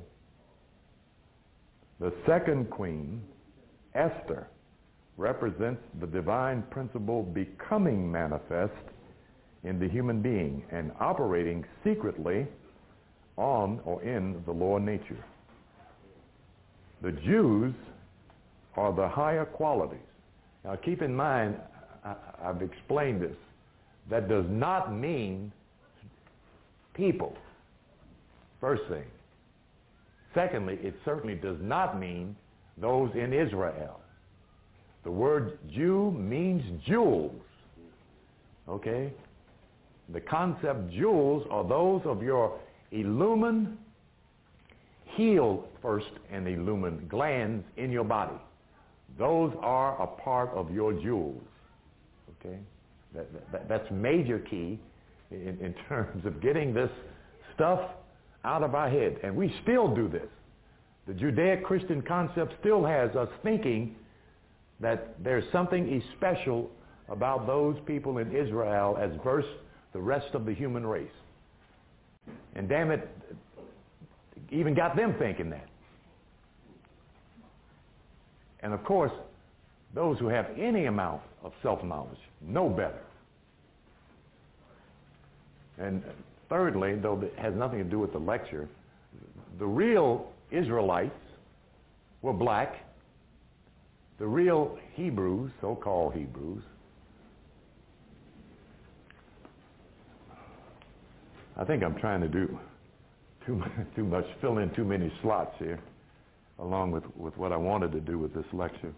The second queen, Esther, represents the divine principle becoming manifest in the human being and operating secretly on or in the lower nature. The Jews are the higher qualities. Now keep in mind, I, I've explained this, that does not mean people, first thing. Secondly, it certainly does not mean those in Israel. The word Jew means jewels, okay? The concept jewels are those of your illumined, healed first and illumined glands in your body. Those are a part of your jewels, okay? That, that, that's major key in, in terms of getting this stuff out of our head. And we still do this. The Judeo-Christian concept still has us thinking that there's something special about those people in Israel as versus the rest of the human race. And damn it, even got them thinking that. And of course, those who have any amount of self-knowledge know better. And thirdly, though it has nothing to do with the lecture, the real Israelites were black. The real Hebrews, so-called Hebrews, I think I'm trying to do too much, too much, fill in too many slots here, along with, with what I wanted to do with this lecture.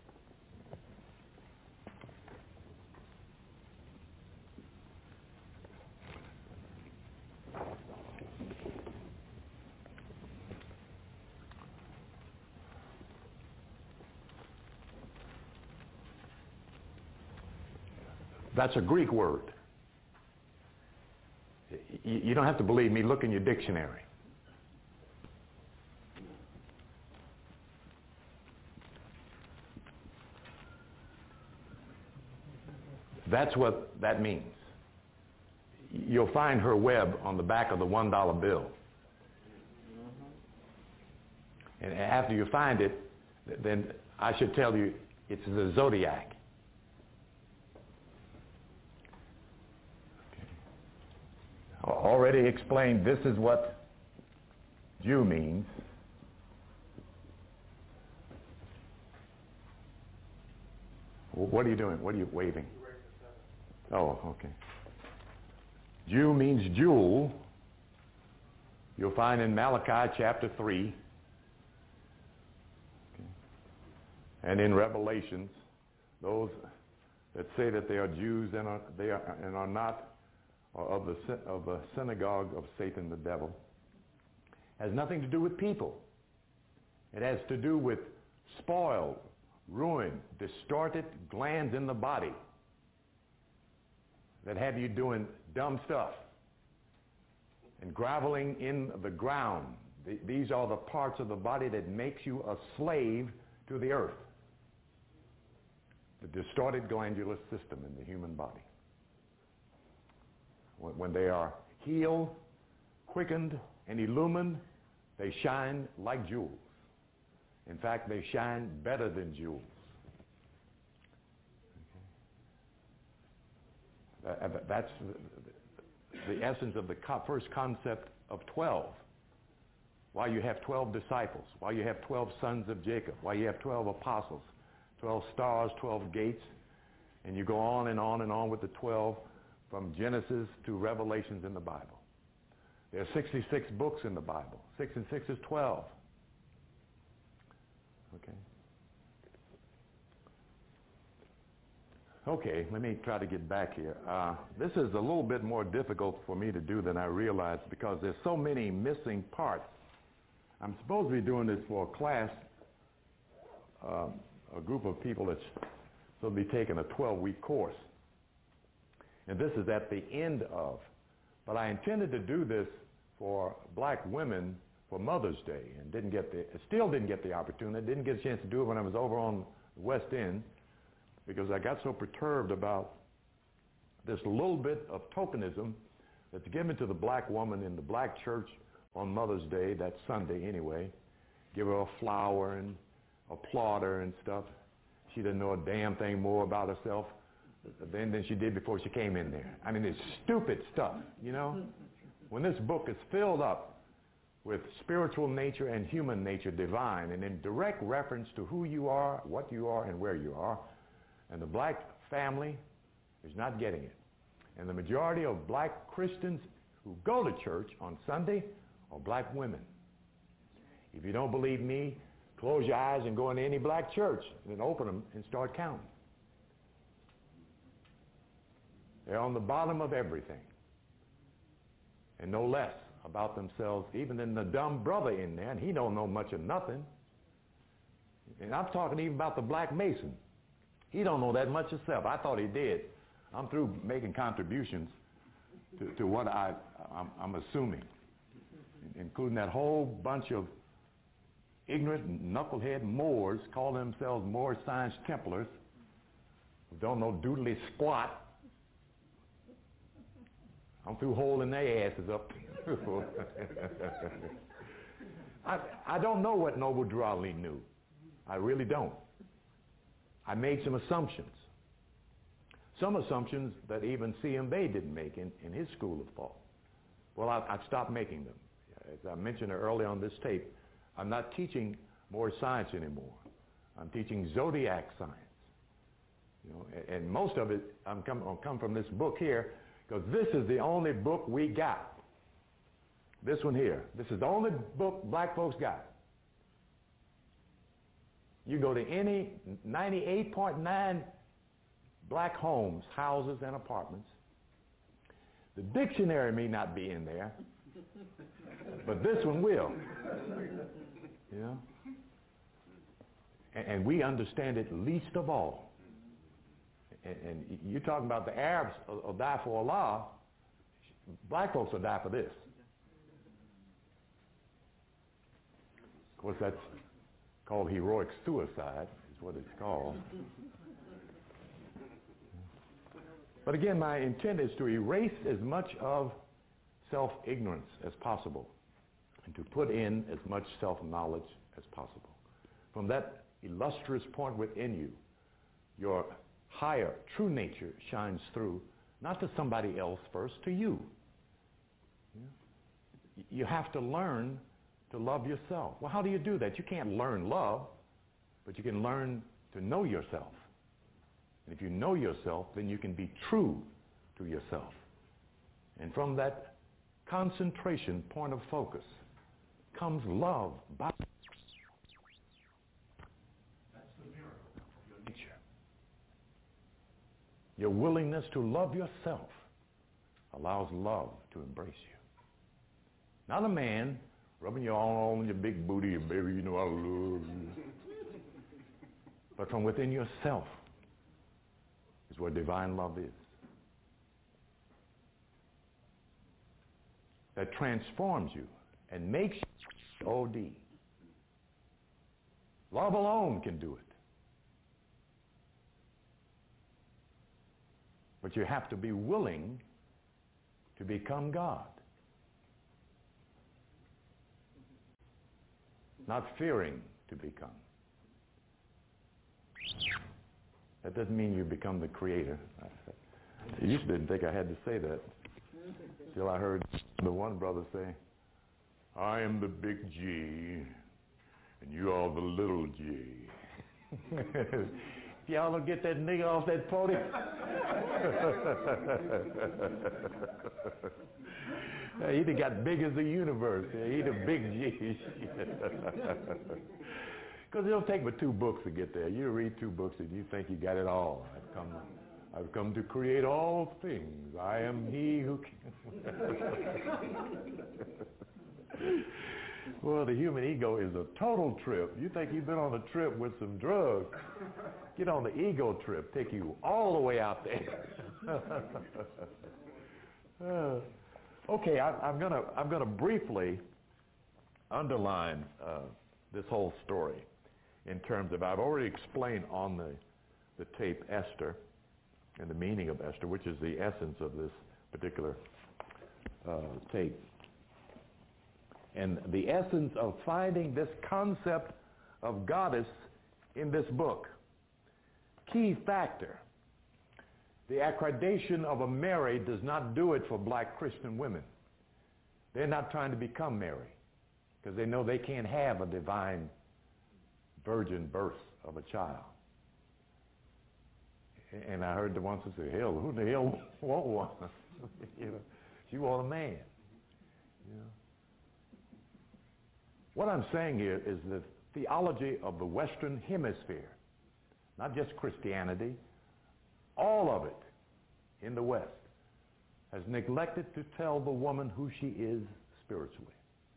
That's a Greek word. You don't have to believe me. Look in your dictionary. That's what that means. You'll find her web on the back of the one dollar bill. And after you find it, then I should tell you it's the zodiac. Already explained, this is what Jew means. What are you doing? What are you waving? Oh, okay. Jew means jewel. You'll find in Malachi chapter three. Okay. And in Revelations, those that say that they are Jews and are, they are, and are not, or of the, of the synagogue of Satan the devil, has nothing to do with people. It has to do with spoiled, ruined, distorted glands in the body that have you doing dumb stuff and groveling in the ground. The, these are the parts of the body that makes you a slave to the earth. The distorted glandular system in the human body. When they are healed, quickened, and illumined, they shine like jewels. In fact, they shine better than jewels. Okay. Uh, that's the, the essence of the co- first concept of twelve. Why you have twelve disciples, why you have twelve sons of Jacob, why you have twelve apostles, twelve stars, twelve gates, and you go on and on and on with the twelve from Genesis to Revelations in the Bible. There are sixty-six books in the Bible. Six and six is twelve. Okay. Okay, let me try to get back here. Uh, this is a little bit more difficult for me to do than I realized because there's so many missing parts I'm supposed to be doing this for a class, uh, a group of people that's supposed to be taking a twelve-week course. And this is at the end of. But I intended to do this for black women for Mother's Day and didn't get the, still didn't get the opportunity, didn't get a chance to do it when I was over on the West End because I got so perturbed about this little bit of tokenism that's given to the black woman in the black church on Mother's Day, that Sunday anyway. Give her a flower and applaud her and stuff. She doesn't know a damn thing more about herself than, than she did before she came in there. I mean, it's stupid stuff, you know? When this book is filled up with spiritual nature and human nature divine and in direct reference to who you are, what you are, and where you are, and the black family is not getting it. And the majority of black Christians who go to church on Sunday are black women. If you don't believe me, close your eyes and go into any black church and then open them and start counting. They're on the bottom of everything and no less about themselves even than the dumb brother in there, and he don't know much of nothing. And I'm talking even about the black Mason. He don't know that much himself. I thought he did. I'm through making contributions to, to what I, I'm, I'm assuming, including that whole bunch of ignorant knucklehead Moors call themselves Moor Science Templars who don't know doodly squat. I'm through holding their asses up. I, I don't know what Noble Drew Ali knew. I really don't. I made some assumptions. Some assumptions that even C M Bay didn't make in, in his school of thought. Well, I, I've stopped making them. As I mentioned earlier on this tape, I'm not teaching more science anymore. I'm teaching zodiac science. You know, and, and most of it I'm come, I'll come from this book here, because this is the only book we got. This one here. This is the only book black folks got. You go to any ninety-eight point nine black homes, houses, and apartments. The dictionary may not be in there, but this one will. You know? And, and we understand it least of all. And, and you're talking about the Arabs will, will die for Allah. Black folks will die for this. Of course, that's called heroic suicide, is what it's called. But again, my intent is to erase as much of self-ignorance as possible and to put in as much self-knowledge as possible. From that illustrious point within you, your higher, true nature shines through, not to somebody else first, to you. Yeah? You have to learn to love yourself. Well, how do you do that? You can't learn love, but you can learn to know yourself. And if you know yourself, then you can be true to yourself. And from that concentration point of focus comes love. By That's the miracle of your nature. Your willingness to love yourself allows love to embrace you. Not a man rubbing your arm on your big booty, your baby, you know I love you. But from within yourself is where divine love is. That transforms you and makes you O D. Love alone can do it. But you have to be willing to become God. Not fearing to become. That doesn't mean you become the creator. I used to didn't think I had to say that till I heard the one brother say, I am the big G and you are the little G. Y'all don't get that nigga off that podium. He done got big as the universe. He the big G. Because it'll take but two books to get there. You read two books and you think you got it all. I've come, I've come to create all things. I am he who can. Well, the human ego is a total trip. You think you've been on a trip with some drugs. Get on the ego trip, take you all the way out there. uh, okay, I, I'm gonna I'm gonna briefly underline uh, this whole story in terms of, I've already explained on the the tape Esther and the meaning of Esther, which is the essence of this particular uh, tape. And the essence of finding this concept of goddess in this book. Key factor. The accreditation of a Mary does not do it for black Christian women. They're not trying to become Mary because they know they can't have a divine virgin birth of a child. And I heard the one say, hell, who the hell want one? You know, she want a man. You know. What I'm saying here is the theology of the Western Hemisphere, not just Christianity, all of it in the West has neglected to tell the woman who she is spiritually,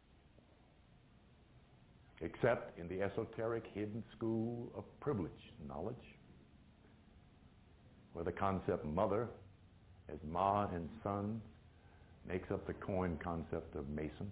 except in the esoteric hidden school of privilege knowledge, where the concept mother as ma and son makes up the coined concept of Mason.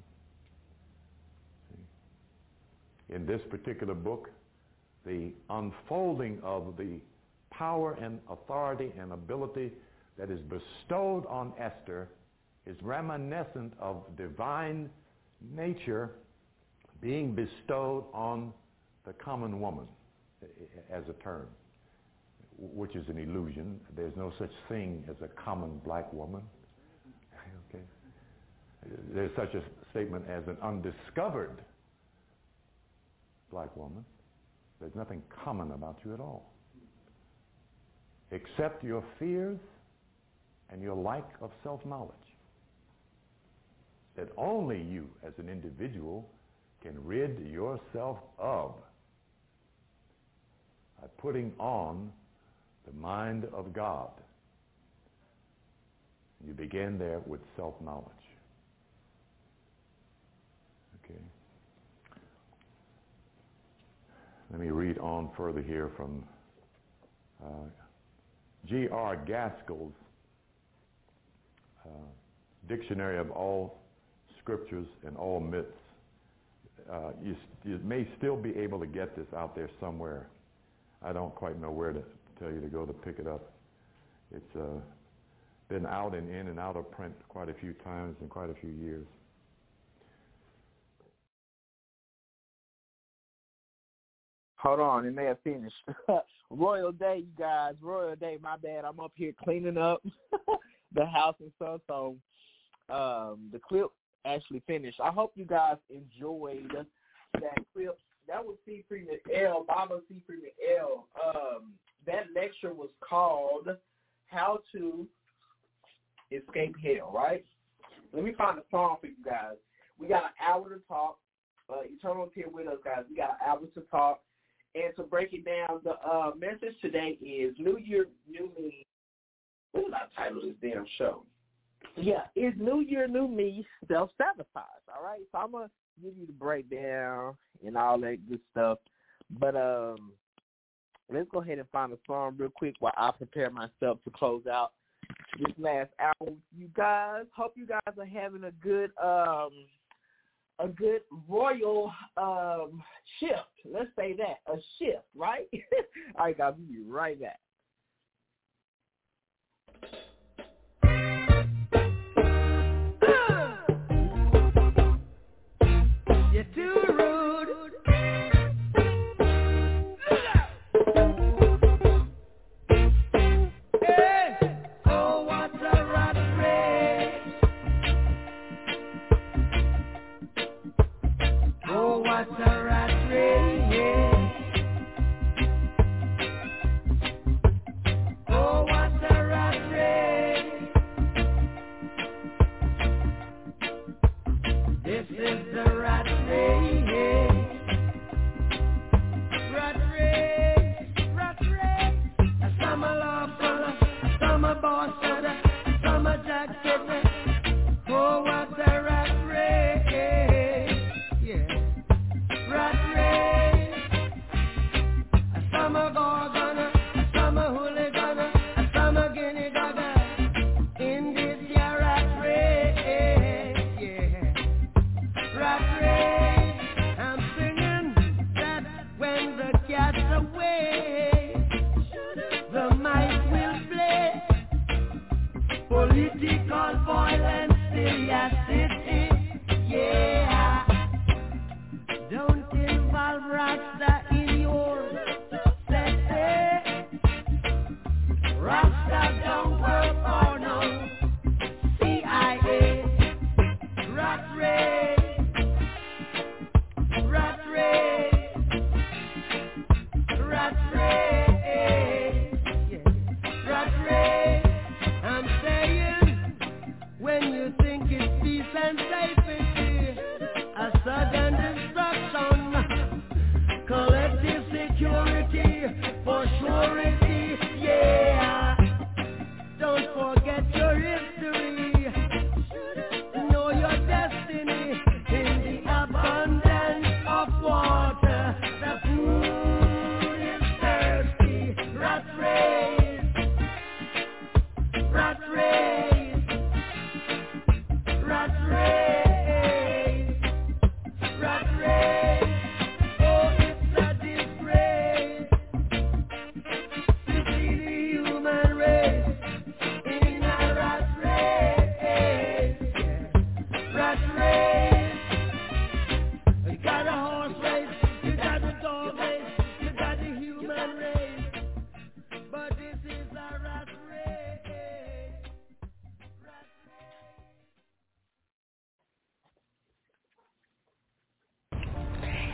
In this particular book, the unfolding of the power and authority and ability that is bestowed on Esther is reminiscent of divine nature being bestowed on the common woman as a term, which is an illusion. There's no such thing as a common black woman. Okay. There's such a statement as an undiscovered black woman. There's nothing common about you at all, except your fears and your lack of self-knowledge, that only you as an individual can rid yourself of by putting on the mind of God. You begin there with self-knowledge. Okay. Let me read on further here from uh, G R Gaskell's uh, Dictionary of All Scriptures and All Myths. Uh, you, you may still be able to get this out there somewhere. I don't quite know where to tell you to go to pick it up. It's uh, been out and in and out of print quite a few times in quite a few years. Hold on, it may have finished. Royal Day, you guys. Royal Day, my bad. I'm up here cleaning up the house and stuff. So um, the clip actually finished. I hope you guys enjoyed that clip. That was C. Freeman L, Baba C. Freeman L. Um, that lecture was called How to Escape Hell, right? Let me find a song for you guys. We got an hour to talk. Uh, Eternal's here with us, guys. We got an hour to talk. And to break it down, the uh, message today is New Year, New Me. What did I title this damn show? Yeah, it's New Year, New Me, self-sabotage, all right? So I'm going to give you the breakdown and all that good stuff. But um, let's go ahead and find a song real quick while I prepare myself to close out this last hour with you guys. Hope you guys are having a good um, a good royal um, shift. Let's say that, a shift, right? All right, guys, we'll be right back. You're too rude. Hey, oh, what a rat race. Oh, what a rat race.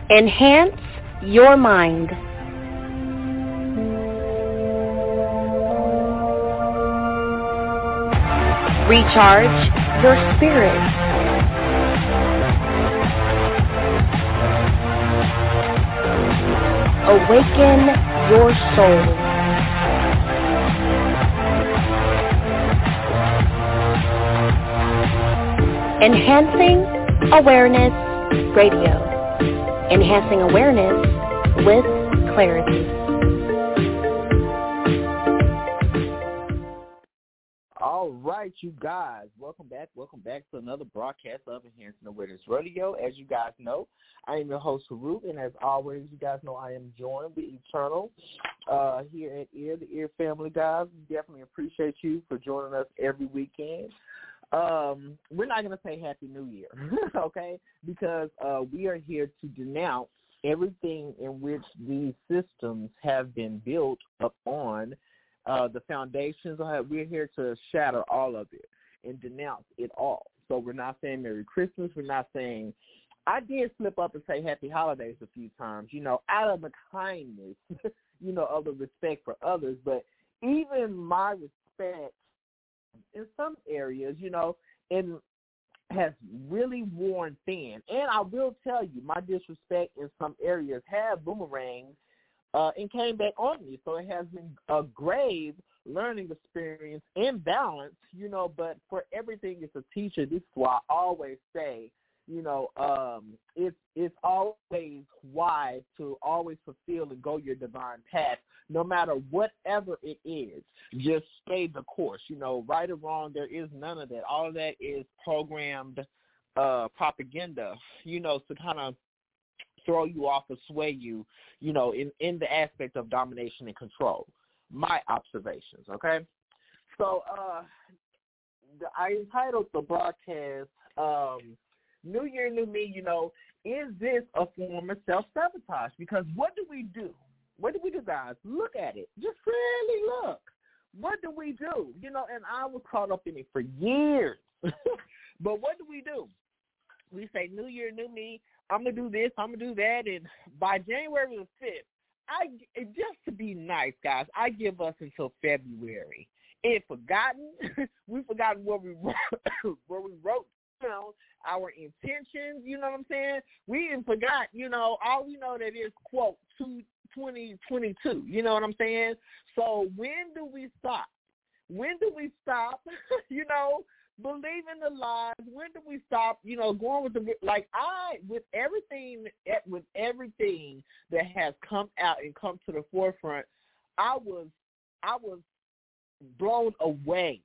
Enhance your mind. Recharge your spirit. Awaken your soul. Enhancing Awareness Radio. Enhancing awareness with clarity. All right, you guys, welcome back. Welcome back to another broadcast of Enhancing Awareness Radio. As you guys know, I am your host, Farouk, and as always, you guys know I am joined with Eternal uh, here at Ear, the Ear family, guys. We definitely appreciate you for joining us every weekend. Um, we're not going to say Happy New Year, okay, because uh, we are here to denounce everything in which these systems have been built upon. Uh, the foundations, we're here to shatter all of it and denounce it all. So we're not saying Merry Christmas. We're not saying, I did slip up and say Happy Holidays a few times, you know, out of the kindness, you know, of the respect for others. But even my respect in some areas, you know, and has really worn thin. And I will tell you, my disrespect in some areas have boomeranged Uh, and came back on me. So it has been a grave learning experience and balance, you know, but for everything as a teacher, this is why I always say, you know, um, it's, it's always wise to always fulfill and go your divine path, no matter whatever it is. Just stay the course, you know, right or wrong, there is none of that. All of that is programmed uh, propaganda, you know, to kind of throw you off or sway you, you know, in, in the aspect of domination and control. My observations, okay? So uh, the, I entitled the broadcast, um, New Year, New Me, you know, is this a form of self-sabotage? Because what do we do? What do we do, guys? Look at it. Just really look. What do we do? You know, and I was caught up in it for years. But what do we do? We say, New Year, New Me, I'm going to do this, I'm going to do that, and by January the fifth, I, just to be nice, guys, I give us until February. If forgotten, we've forgotten where we wrote, where we wrote, you know, our intentions, you know what I'm saying? We even forgot, you know, all we know that is, quote, twenty twenty-two, you know what I'm saying? So when do we stop? When do we stop, you know, believing the lies? When do we stop, you know, going with the, like I, with everything, with everything that has come out and come to the forefront, I was, I was blown away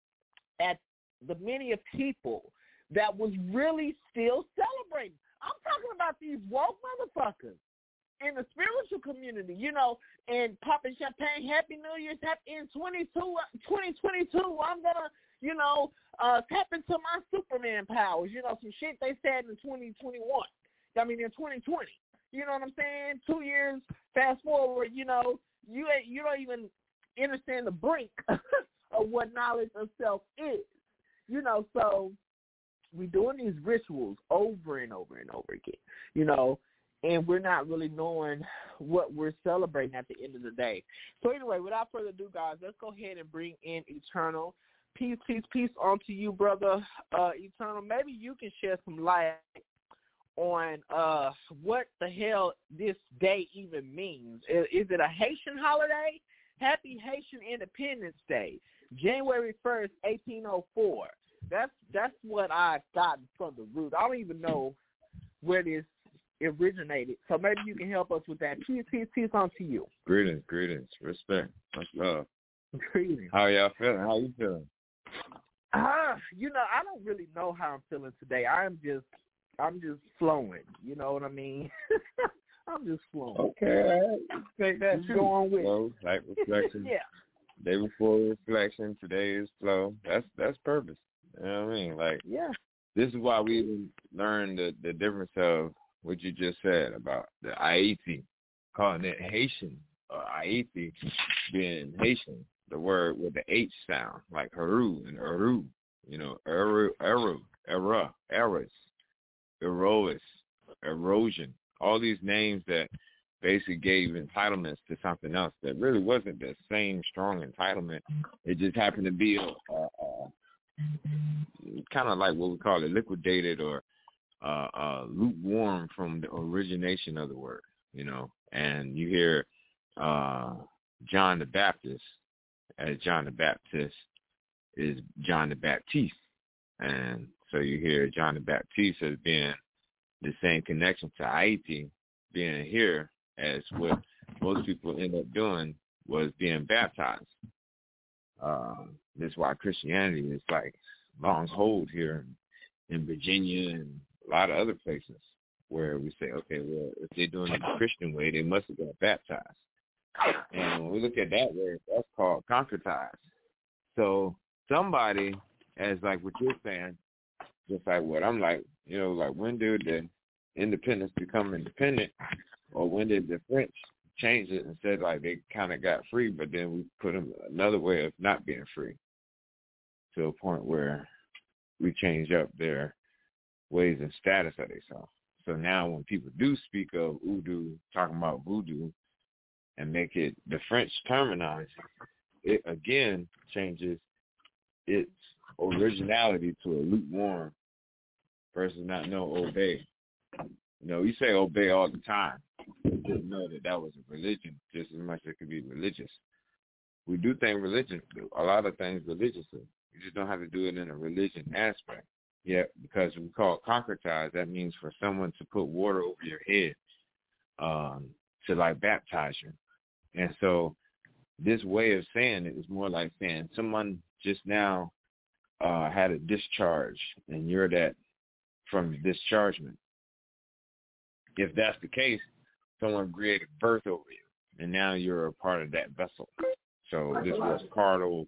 at the many of people that was really still celebrating. I'm talking about these woke motherfuckers in the spiritual community, you know, and popping champagne, Happy New Year's, happy in twenty-two, twenty twenty-two, I'm going to, you know, uh, tap into my Superman powers, you know, some shit they said in twenty twenty-one. I mean, in twenty twenty. You know what I'm saying? Two years fast forward, you know, you ain't, you don't even understand the brink of what knowledge of self is. You know, so we're doing these rituals over and over and over again, you know, and we're not really knowing what we're celebrating at the end of the day. So anyway, without further ado, guys, let's go ahead and bring in Eternal. Peace, peace, peace on to you, brother uh, Eternal. Maybe you can shed some light on uh, what the hell this day even means. Is, is it a Haitian holiday? Happy Haitian Independence Day, January first, eighteen oh four. That's that's what I've gotten from the root. I don't even know where this originated. So maybe you can help us with that. Peace, peace, peace on to you. Greetings, greetings, respect, much love. Greetings. How y'all feeling? How you feeling? Ah, uh, you know, I don't really know how I'm feeling today. I'm just, I'm just flowing. You know what I mean? I'm just flowing. Okay, all right. Take that just too. Go on with flow, like reflection. Yeah. Day before reflection, today is flow. That's that's purpose. You know what I mean? Like, yeah. This is why we even learned the, the difference of what you just said about the Haiti, calling it Haitian, or Haiti being Haitian, the word with the H sound, like Haru and Aru, you know, Eru, Eru, Era, Eris, Erois, erosion, All these names that basically gave entitlements to something else that really wasn't the same strong entitlement. It just happened to be a, a, a kind of like what we call it, liquidated or uh, uh, lukewarm from the origination of the word, you know. And you hear uh, John the Baptist as John the Baptist is John the Baptiste. And so you hear John the Baptiste as being the same connection to Haiti, being here as what most people end up doing was being baptized. Uh, that's why Christianity is like long hold here in Virginia and a lot of other places where we say, okay, well, if they're doing it the Christian way, they must have got baptized. And when we look at that word, that's called concretized. So somebody, as like what you're saying, just like what I'm like, you know, like when did the independence become independent, or when did the French change it and said like they kind of got free, but then we put them another way of not being free to a point where we change up their ways and status that they saw. So now when people do speak of Udu, talking about voodoo, and make it the French terminology, it again changes its originality to a lukewarm versus not know obey. You know, we say obey all the time. We didn't know that that was a religion just as much as it could be religious. We do things religion, a lot of things religiously. You just don't have to do it in a religion aspect. Yeah, because we call it concretize, that means for someone to put water over your head, um, to like baptize you. And so this way of saying it is more like saying someone just now uh, had a discharge and you're that from dischargement. If that's the case, someone created birth over you, and now you're a part of that vessel. So this was carnal,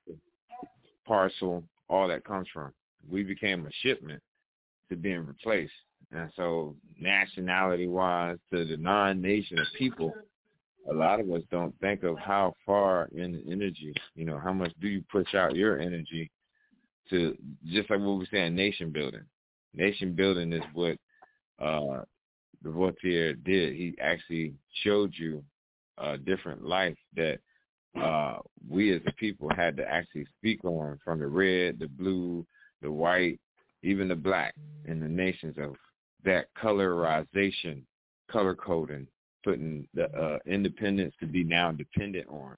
parcel, all that comes from. We became a shipment to being replaced. And so nationality-wise, to the non-nation of people, a lot of us don't think of how far in the energy, you know, how much do you push out your energy to, just like what we say in nation building. Nation building is what uh, the Voltaire did. He actually showed you a different life that uh, we as a people had to actually speak on, from the red, the blue, the white, even the black, in the nations of that colorization, color coding, putting the uh, independence to be now dependent on.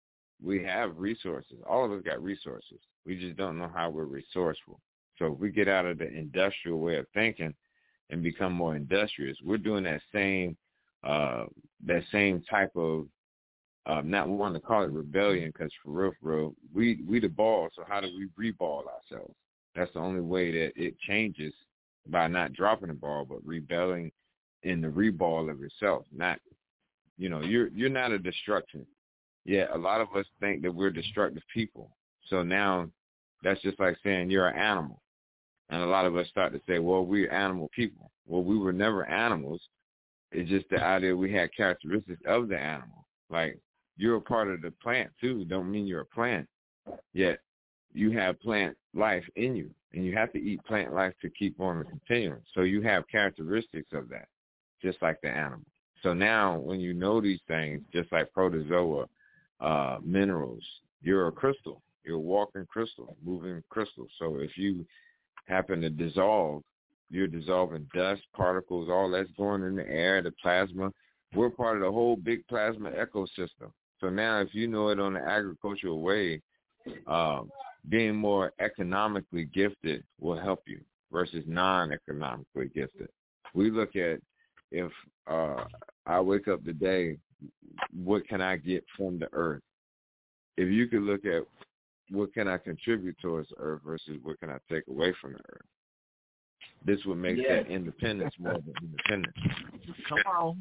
We have resources. All of us got resources. We just don't know how we're resourceful. So if we get out of the industrial way of thinking and become more industrious, we're doing that same uh, that same type of, uh, not wanting to call it rebellion, because for real, for real, we, we the ball, so how do we reball ourselves? That's the only way that it changes, by not dropping the ball, but rebelling in the reball of yourself. Not, you know, you're you're not a destruction. Yeah, a lot of us think that we're destructive people. So now that's just like saying you're an animal. And a lot of us start to say, well, we're animal people. Well, we were never animals. It's just the idea we had characteristics of the animal. Like, you're a part of the plant, too. Don't mean you're a plant. Yet you have plant life in you, and you have to eat plant life to keep on continuing. So you have characteristics of that, just like the animal. So now when you know these things, just like protozoa, uh, minerals, you're a crystal. You're a walking crystal, moving crystal. So if you happen to dissolve, you're dissolving dust, particles, all that's going in the air, the plasma. We're part of the whole big plasma ecosystem. So now if you know it on the agricultural way, um, being more economically gifted will help you versus non-economically gifted. We look at, if uh, I wake up today, what can I get from the earth? If you could look at what can I contribute towards the earth versus what can I take away from the earth, this would make Yeah. that independence more than independence. Come on.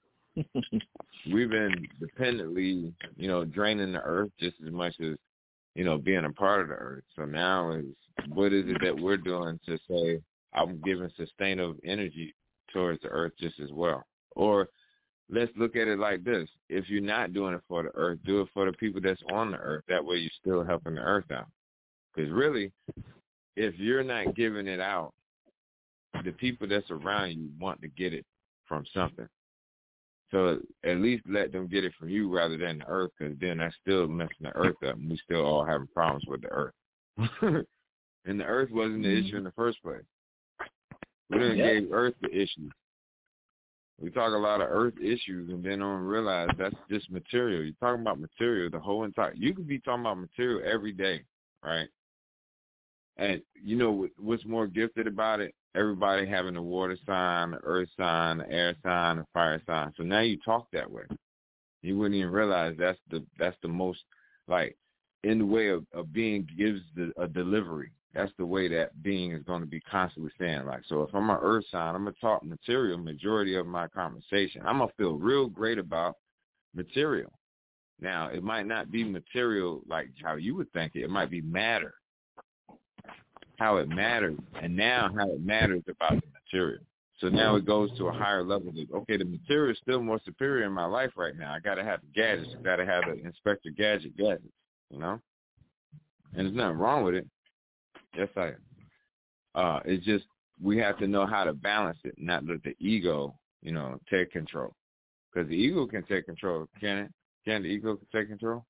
We've been dependently, you know, draining the earth just as much as, you know, being a part of the earth. So now is, what is it that we're doing to say, I'm giving sustainable energy towards the earth just as well? Or let's look at it like this. If you're not doing it for the earth, do it for the people that's on the earth. That way you're still helping the earth out. Because really, if you're not giving it out, the people that's around you want to get it from something. So at least let them get it from you rather than the earth, because then that's still messing the earth up, and we still all having problems with the earth. And the earth wasn't the issue in the first place. We didn't Yep. give earth the issue. We talk a lot of earth issues and then don't realize that's just material. You're talking about material the whole entire. You could be talking about material every day, right? And you know what's more gifted about it? Everybody having a water sign, the earth sign, the air sign, the fire sign. So now you talk that way. You wouldn't even realize that's the that's the most, like, in the way of, of being gives the, a delivery. That's the way that being is going to be constantly saying, like, so if I'm an earth sign, I'm going to talk material majority of my conversation. I'm going to feel real great about material. Now, it might not be material like how you would think it. It might be matter, how it matters, and now how it matters about the material. So now it goes to a higher level. Of, okay, the material is still more superior in my life right now. I got to have the gadgets. I got to have the Inspector Gadget gadgets, you know? And there's nothing wrong with it. Yes, I am. Uh, it's just we have to know how to balance it, not let the ego, you know, take control. Because the ego can take control, can it? Can the ego take control?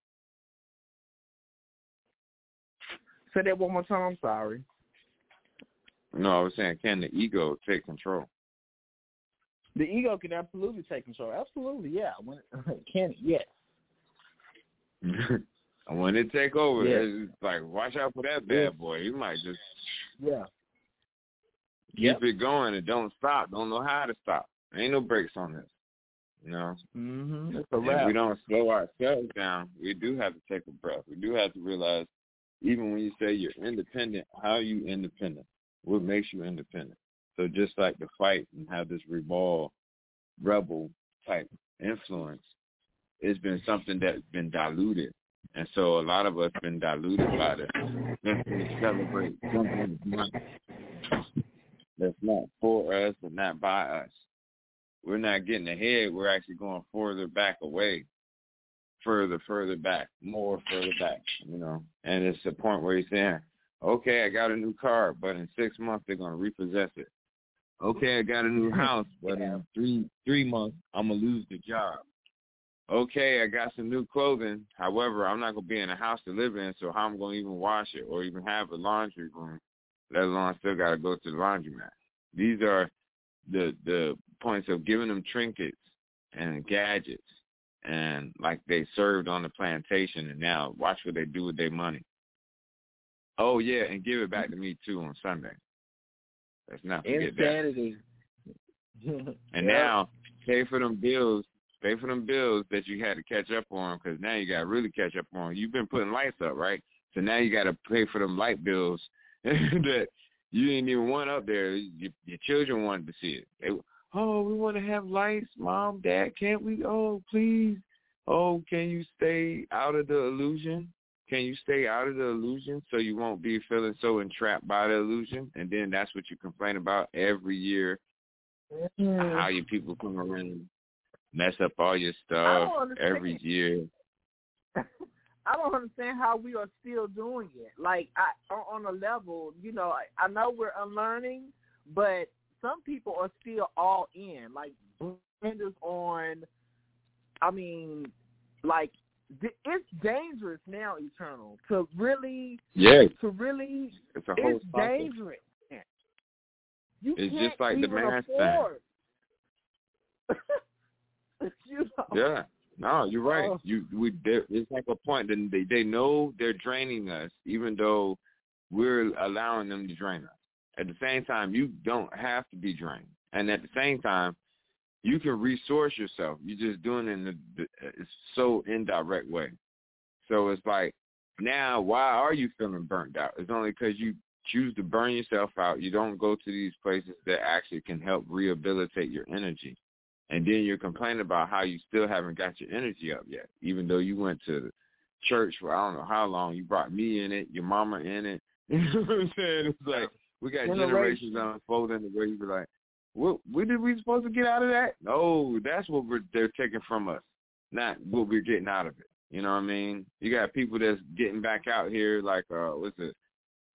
Say that one more time. I'm sorry. No, I was saying, can the ego take control? The ego can absolutely take control. Absolutely, yeah. When it, can it? Yes. When it take over, yeah. It's like, watch out for that bad yeah. boy. You might just yeah keep yep. it going and don't stop. Don't know how to stop. Ain't no brakes on this. You know? Mm-hmm. It's a And wrap. we don't slow ourselves down. We do have to take a breath. We do have to realize, even when you say you're independent, how are you independent? What makes you independent? So just like the fight and have this revolve, rebel type influence, it's been something that's been diluted. And so a lot of us been diluted by this. Let's celebrate something that's not for us and not by us. We're not getting ahead. We're actually going further back away, further, further back, more further back, you know. And it's the point where you're saying, okay, I got a new car, but in six months they're going to repossess it. Okay, I got a new house, but in three three months I'm going to lose the job. Okay, I got some new clothing. However, I'm not going to be in a house to live in, so how am I going to even wash it or even have a laundry room, let alone I still got to go to the laundromat. These are the the points of giving them trinkets and gadgets, and like they served on the plantation, and now watch what they do with their money. Oh, yeah, and give it back to me, too, on Sunday. Let's not forget Insanity. that. And yeah. now, pay for them bills. Pay for them bills that you had to catch up on, because now you got to really catch up on. You've been putting lights up, right? So now you got to pay for them light bills that you didn't even want up there. Your, your children wanted to see it. They, oh, we want to have lights, Mom, Dad, can't we? Oh, please. Oh, can you stay out of the illusion? Can you stay out of the illusion so you won't be feeling so entrapped by the illusion? And then that's what you complain about every year, mm-hmm. how you people come around, mess up all your stuff every year. I don't understand how we are still doing it. Like, I, on a level, you know, I, I know we're unlearning, but some people are still all in. Like, blinders on, I mean, like, it's dangerous now, Eternal, to really, yeah, to really, it's, a whole it's dangerous. You it's can't just like even the mask afford. thing. You know? Yeah, no, you're right. Oh. You, we, it's like a point that they they know they're draining us, even though we're allowing them to drain us. At the same time, you don't have to be drained, and at the same time, you can resource yourself. You're just doing it in the, the it's so indirect way. So it's like, now, why are you feeling burnt out? It's only because you choose to burn yourself out. You don't go to these places that actually can help rehabilitate your energy. And then you're complaining about how you still haven't got your energy up yet, even though you went to church for I don't know how long. You brought me in it, your mama in it. You know what I'm saying? It's like we got generations unfolding where you be like, What, what did we supposed to get out of that? No, that's what we're, they're taking from us, not what we're getting out of it. You know what I mean? You got people that's getting back out here like, uh, what's it,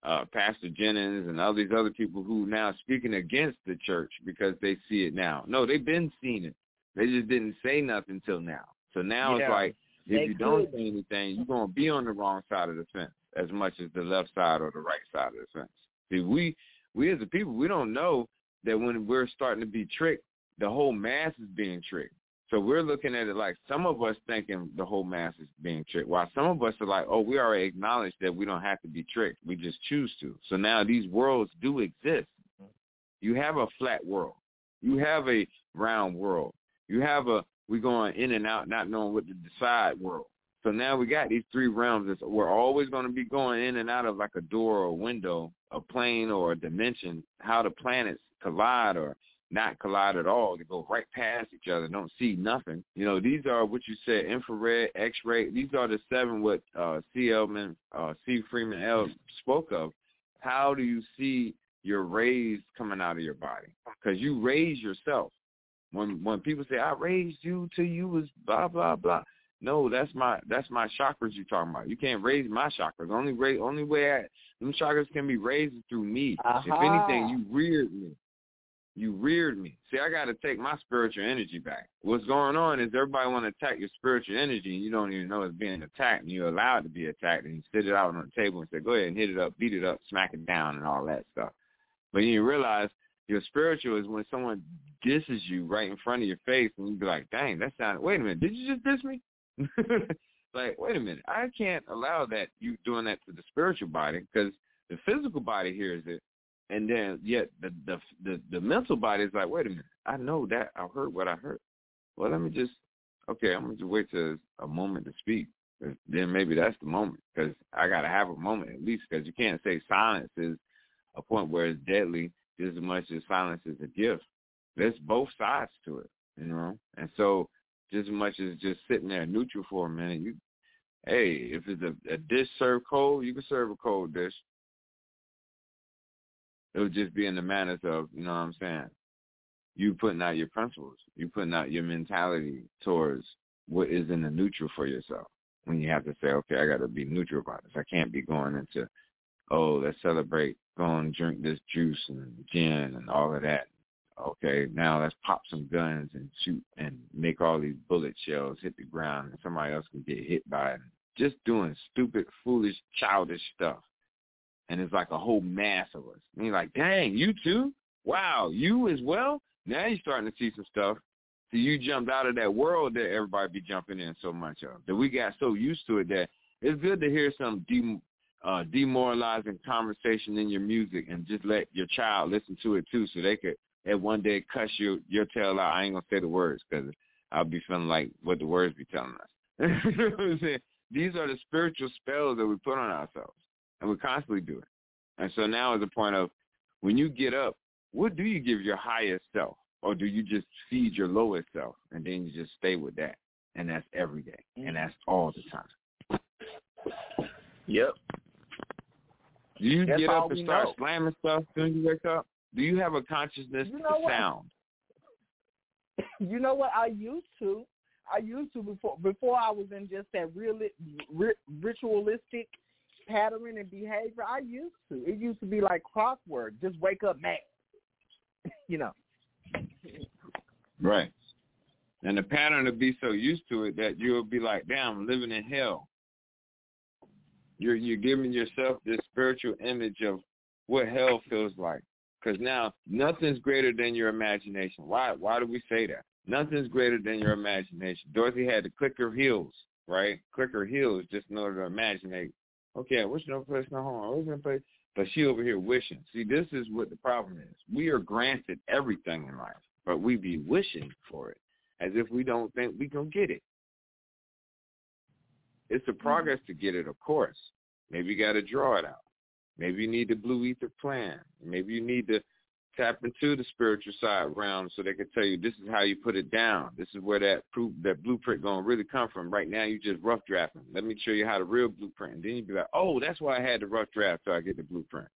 uh, Pastor Jennings and all these other people who now speaking against the church because they see it now. No, they've been seeing it. They just didn't say nothing until now. So now yeah, it's like, if you could. don't say anything, you're going to be on the wrong side of the fence as much as the left side or the right side of the fence. See, we, we as a people, we don't know that when we're starting to be tricked, the whole mass is being tricked. So we're looking at it like some of us thinking the whole mass is being tricked, while some of us are like, oh, we already acknowledge that we don't have to be tricked. We just choose to. So now these worlds do exist. You have a flat world. You have a round world. You have a we going in and out, not knowing what to decide world. So now we got these three realms that we're always going to be going in and out of like a door or a window, a plane or a dimension, how the planets collide or not collide at all. They go right past each other, don't see nothing. You know, these are what you said, infrared, X-ray. These are the seven what uh, C. Elman, uh, C. Freeman L. spoke of. How do you see your rays coming out of your body? Because you raise yourself. When when people say, I raised you till you was blah, blah, blah. No, that's my that's my chakras you're talking about. You can't raise my chakras. Only ra- only way I, them chakras can be raised through me. Uh-huh. If anything, you reared me. You reared me. See, I got to take my spiritual energy back. What's going on is everybody want to attack your spiritual energy, and you don't even know it's being attacked, and you're allowed to be attacked, and you sit it out on the table and say, go ahead and hit it up, beat it up, smack it down, and all that stuff. But you realize your spiritual is when someone disses you right in front of your face, and you be like, dang, that sounded, wait a minute, did you just diss me? Like, wait a minute, I can't allow that, you doing that to the spiritual body, because the physical body hears it, and then yet the, the the the mental body is like, wait a minute, I know that, I heard what I heard. Well, let me just, okay, I'm going to just wait till a moment to speak. Then maybe that's the moment, because I got to have a moment at least, because you can't say silence is a point where it's deadly just as much as silence is a gift. There's both sides to it, you know. And so just as much as just sitting there neutral for a minute, you, hey, if it's a, a dish served cold, you can serve a cold dish. It would just be in the manners of, you know what I'm saying, you putting out your principles, you putting out your mentality towards what is in the neutral for yourself. When you have to say, okay, I got to be neutral about this. I can't be going into, oh, let's celebrate, go and drink this juice and gin and all of that. Okay, now let's pop some guns and shoot and make all these bullet shells hit the ground and somebody else can get hit by it. Just doing stupid, foolish, childish stuff. And it's like a whole mass of us. And you're like, dang, you too? Wow, you as well? Now you're starting to see some stuff. So you jumped out of that world that everybody be jumping in so much of. That we got so used to it that it's good to hear some de- uh, demoralizing conversation in your music and just let your child listen to it too so they could at one day cuss your, your tail out. I ain't going to say the words because I'll be feeling like what the words be telling us. You know what I'm saying? These are the spiritual spells that we put on ourselves. And we constantly do it. And so now is the point of when you get up, what do you give your highest self? Or do you just feed your lowest self and then you just stay with that? And that's every day. And that's all the time. Yep. Do you that's get up and start know. slamming stuff as soon as you wake up? Do you have a consciousness you know to sound? You know what? I used to. I used to before before I was in just that real, ritualistic pattern and behavior. I used to. It used to be like clockwork. Just wake up mad. You know. Right. And the pattern would be so used to it that you'll be like, damn, I'm living in hell. You're you're giving yourself this spiritual image of what hell feels like. Because now nothing's greater than your imagination. Why why do we say that? Nothing's greater than your imagination. Dorothy had to click her heels, right? Click her heels just in order to imagine, okay, what's no place, no home? What's no place? But she over here wishing. See, this is what the problem is. We are granted everything in life, but we be wishing for it as if we don't think we can get it. It's a progress to get it, of course. Maybe you got to draw it out. Maybe you need the blue ether plan. Maybe you need to tap into the spiritual side realm so they can tell you this is how you put it down. This is where that proof, that blueprint going to really come from. Right now, you just rough drafting. Let me show you how the real blueprint. And then you be like, oh, that's why I had the rough draft so I get the blueprint.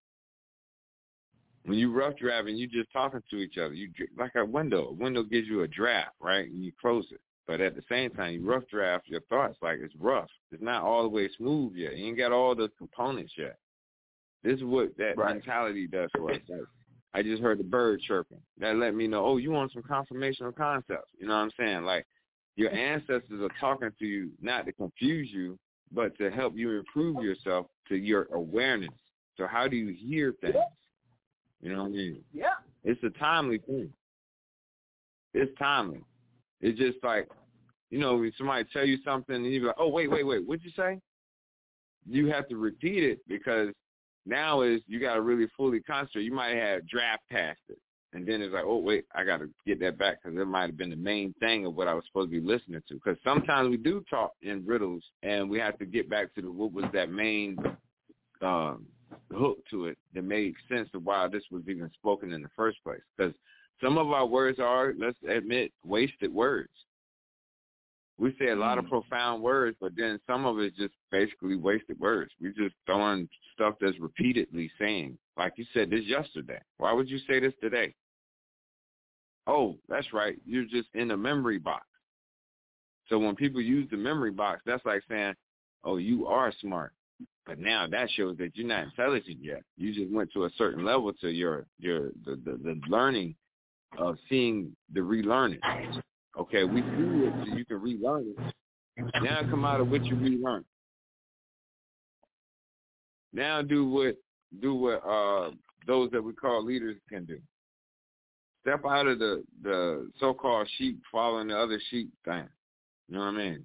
When you rough drafting, you just talking to each other. You like a window. A window gives you a draft, right? And you close it. But at the same time, you rough draft your thoughts like it's rough. It's not all the way smooth yet. You ain't got all the components yet. This is what that right. mentality does for us. Like, I just heard the bird chirping. That let me know, oh, you want some confirmational concepts. You know what I'm saying? Like, your ancestors are talking to you not to confuse you, but to help you improve yourself to your awareness. So how do you hear things? You know what I mean? Yeah. It's a timely thing. It's timely. It's just like, you know, when somebody tell you something and you're like, oh, wait, wait, wait, what'd you say? You have to repeat it because now is you got to really fully concentrate. You might have draft past it. And then it's like, oh, wait, I got to get that back because it might have been the main thing of what I was supposed to be listening to. Because sometimes we do talk in riddles and we have to get back to the, what was that main um, hook to it that made sense of why this was even spoken in the first place. Because some of our words are, let's admit, wasted words. We say a lot of profound words, but then some of it's just basically wasted words. We're just throwing stuff that's repeatedly saying. Like you said this yesterday. Why would you say this today? Oh, that's right. You're just in a memory box. So when people use the memory box, that's like saying, oh, you are smart. But now that shows that you're not intelligent yet. You just went to a certain level to your your the, the, the learning of seeing the relearning. Okay, we see it so you can relearn it. Now come out of what you relearn. Now do what do what uh, those that we call leaders can do. Step out of the, the so-called sheep following the other sheep thing. You know what I mean?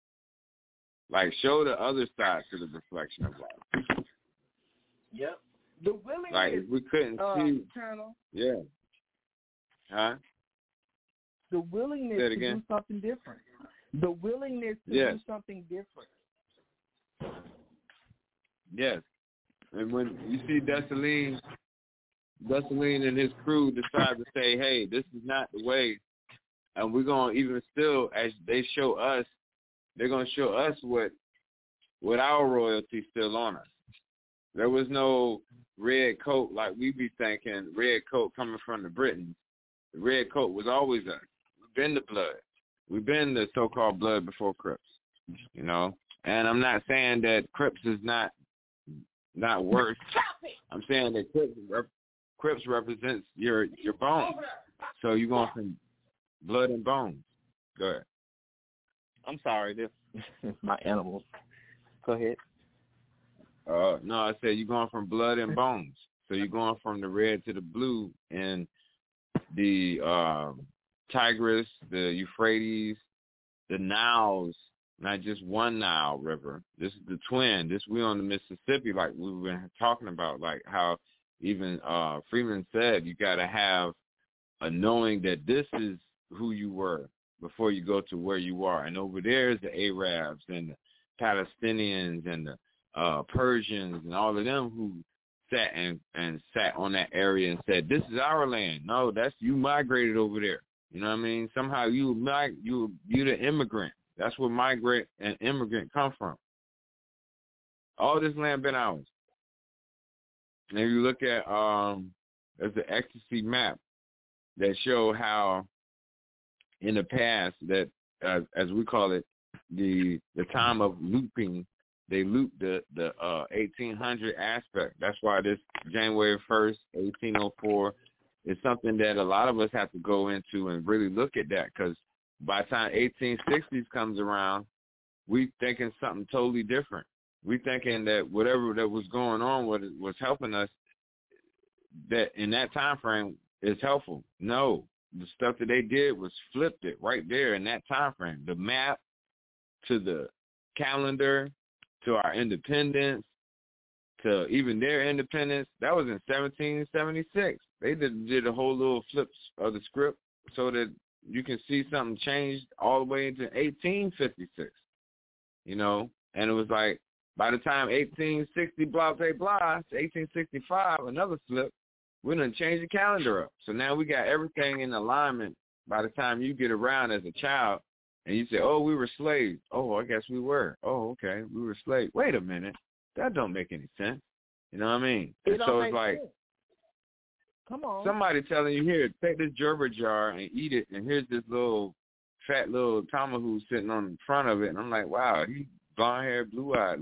Like, show the other side to the reflection of life. Yep. The willingness. Like, if we couldn't uh, see. Colonel, Yeah. Huh? The willingness to do something different. The willingness to yes. do something different. Yes. And when you see Dessalines, Dessalines and his crew decide to say, hey, this is not the way, and we're going to even still, as they show us, they're going to show us what what our royalty still on us. There was no red coat like we be thinking, red coat coming from the Britons. The red coat was always us. We've been the blood. We've been the so-called blood before Crips, you know. And I'm not saying that Crips is not not worse. I'm saying that Crips, Crips represents your your bones. So you're going from blood and bones. Go ahead. I'm sorry, this my animals. Go ahead. Uh, no, I said you're going from blood and bones. So you're going from the red to the blue in the uh, Tigris, the Euphrates, the Niles, not just one Nile River. This is the twin. This we on the Mississippi, like we've been talking about, like how even uh, Freeman said you got to have a knowing that this is who you were before you go to where you are. And over there is the Arabs and the Palestinians and the uh, Persians and all of them who sat and, and sat on that area and said, this is our land. No, that's you migrated over there. You know what I mean? Somehow you mig- you you the immigrant. That's where migrant and immigrant come from. All this land been ours. And if you look at um, there's the ecstasy map that show how in the past that uh, as we call it, the the time of looping, they loop the the uh, eighteen hundred aspect. That's why this January first, eighteen oh four, is something that a lot of us have to go into and really look at that, because by the time eighteen sixties comes around, we thinking something totally different. We thinking that whatever that was going on was was helping us, that in that time frame is helpful. No, the stuff that they did was flipped it right there in that time frame. The map to the calendar, to our independence, to even their independence, that was in seventeen seventy-six. They did, did a whole little flips of the script so that you can see something changed all the way into eighteen fifty-six, you know? And it was like, by the time eighteen sixty, blah, blah, blah, to eighteen sixty-five, another flip, we done changed the calendar up. So now we got everything in alignment by the time you get around as a child and you say, oh, we were slaves. Oh, I guess we were. Oh, okay, we were slaves. Wait a minute. That don't make any sense. You know what I mean? It and so it's like, sense. Come on. Somebody telling you, here, take this Gerber jar and eat it, and here's this little fat little tomahawk sitting on the front of it. And I'm like, wow, he blonde hair, blue eyed looking.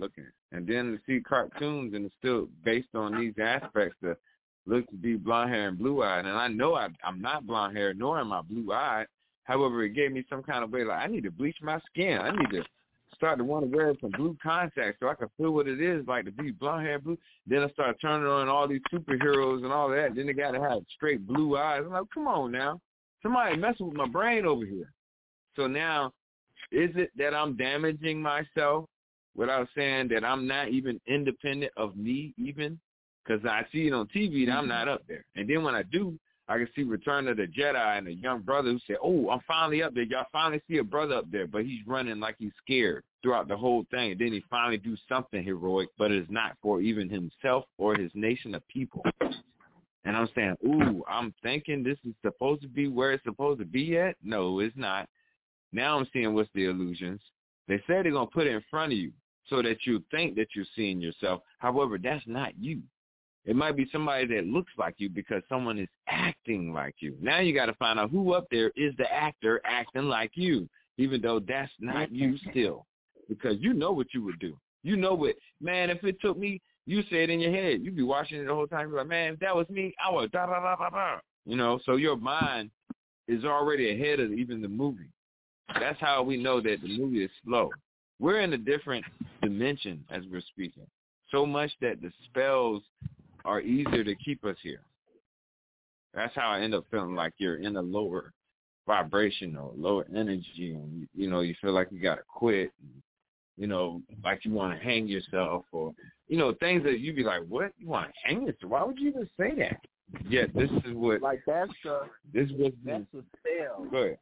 And then to see cartoons and it's still based on these aspects that look to be blonde hair and blue-eyed. And I know I, I'm not blonde hair, nor am I blue-eyed. However, it gave me some kind of way, like, I need to bleach my skin. I need to start to want to wear some blue contacts so I can feel what it is like to be blonde hair, blue. Then I started turning on all these superheroes and all that. Then they got to have straight blue eyes. I'm like, come on now. Somebody messing with my brain over here. So now, is it that I'm damaging myself without saying that I'm not even independent of me even? Because I see it on T V that I'm not up there. And then when I do, I can see Return of the Jedi and a young brother who said, oh, I'm finally up there. Y'all finally see a brother up there, but he's running like he's scared throughout the whole thing. And then he finally do something heroic, but it's not for even himself or his nation of people. And I'm saying, ooh, I'm thinking this is supposed to be where it's supposed to be at? No, it's not. Now I'm seeing what's the illusions. They say they're going to put it in front of you so that you think that you're seeing yourself. However, that's not you. It might be somebody that looks like you because someone is acting like you. Now you got to find out who up there is the actor acting like you, even though that's not you still, because you know what you would do. You know what, man, if it took me, you say it in your head. You'd be watching it the whole time. You're like, man, if that was me, I would da da da da da. You know, so your mind is already ahead of even the movie. That's how we know that the movie is slow. We're in a different dimension as we're speaking, so much that the spells are easier to keep us here. That's how I end up feeling like you're in a lower vibration or lower energy, and you, you know, you feel like you got to quit, and, you know, like you want to hang yourself, or, you know, things that you be like, what? You want to hang yourself? Why would you even say that? Yet this is what, like that's the, this was that's the spell. Go ahead.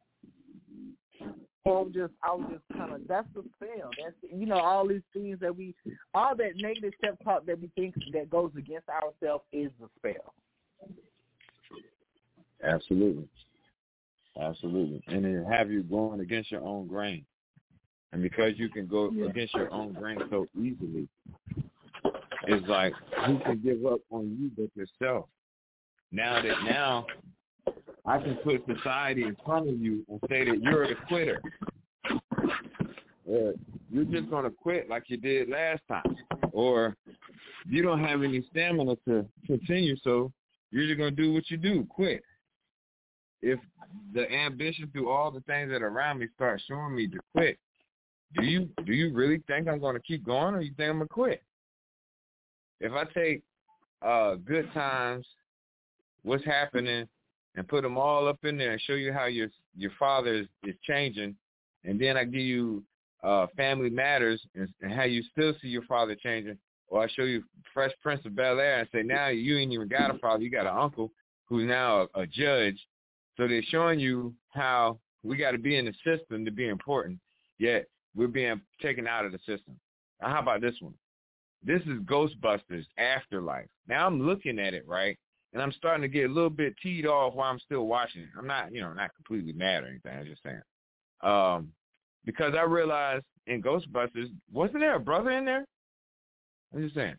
So I'm just, I was just kind of, that's the spell. That's, you know, all these things that we, all that negative self-talk that we think that goes against ourselves is the spell. Absolutely. Absolutely. And then have you going against your own grain. And because you can go yeah. against your own grain so easily, it's like, who can give up on you but yourself? Now that now, I can put society in front of you and say that you're the quitter. Or you're just going to quit like you did last time. Or you don't have any stamina to continue, so you're just going to do what you do, quit. If the ambition through all the things that are around me start showing me to quit, do you do you really think I'm going to keep going, or you think I'm going to quit? If I take uh, good times, what's happening, and put them all up in there and show you how your your father is, is changing, and then I give you uh, Family Matters and, and how you still see your father changing, or I show you Fresh Prince of Bel-Air and say, now you ain't even got a father, you got an uncle who's now a, a judge. So they're showing you how we got to be in the system to be important, yet we're being taken out of the system. Now, how about this one? This is Ghostbusters Afterlife. Now I'm looking at it, right? And I'm starting to get a little bit teed off while I'm still watching it. I'm not, you know, not completely mad or anything. I'm just saying. Um, because I realized in Ghostbusters, wasn't there a brother in there? I'm just saying.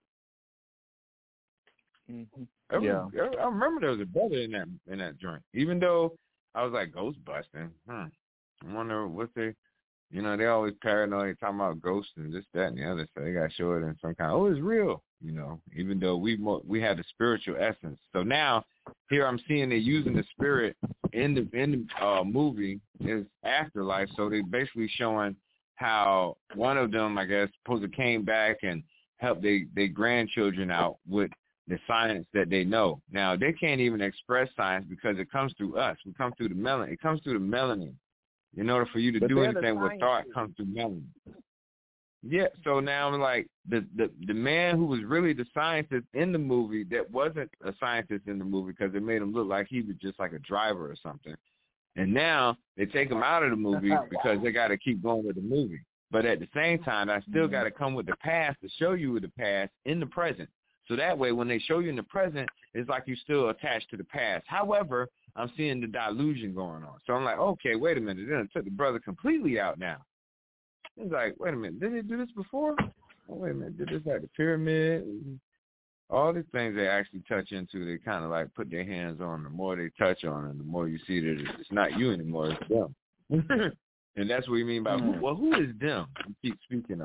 Mm-hmm. I, yeah. I remember there was a brother in that in that joint. Even though I was like, Ghostbusting. Hmm. I wonder what they, you know, they always paranoid talking about ghosts and this, that, and the other. So they got to show it in some kind of, oh, it's real. You know, even though we we have the spiritual essence. So now here I'm seeing they're using the spirit in the in the uh, movie is Afterlife. So they're basically showing how one of them, I guess, supposed to came back and helped their they grandchildren out with the science that they know. Now they can't even express science because it comes through us. We come through the melanin. It comes through the melanin. In order for you to but do anything with thought, comes through melanin. Yeah, so now I'm like, the, the the man who was really the scientist in the movie that wasn't a scientist in the movie because it made him look like he was just like a driver or something. And now they take him out of the movie because they got to keep going with the movie. But at the same time, I still got to come with the past to show you the past in the present. So that way, when they show you in the present, it's like you're still attached to the past. However, I'm seeing the delusion going on. So I'm like, okay, wait a minute. Then I took the brother completely out now. It's like, wait a minute, did they do this before? Oh, wait a minute, did this like the pyramid? All these things they actually touch into, they kind of like put their hands on. The more they touch on it, the more you see that it's not you anymore, it's them. And that's what you mean by, well, who is them you keep speaking of?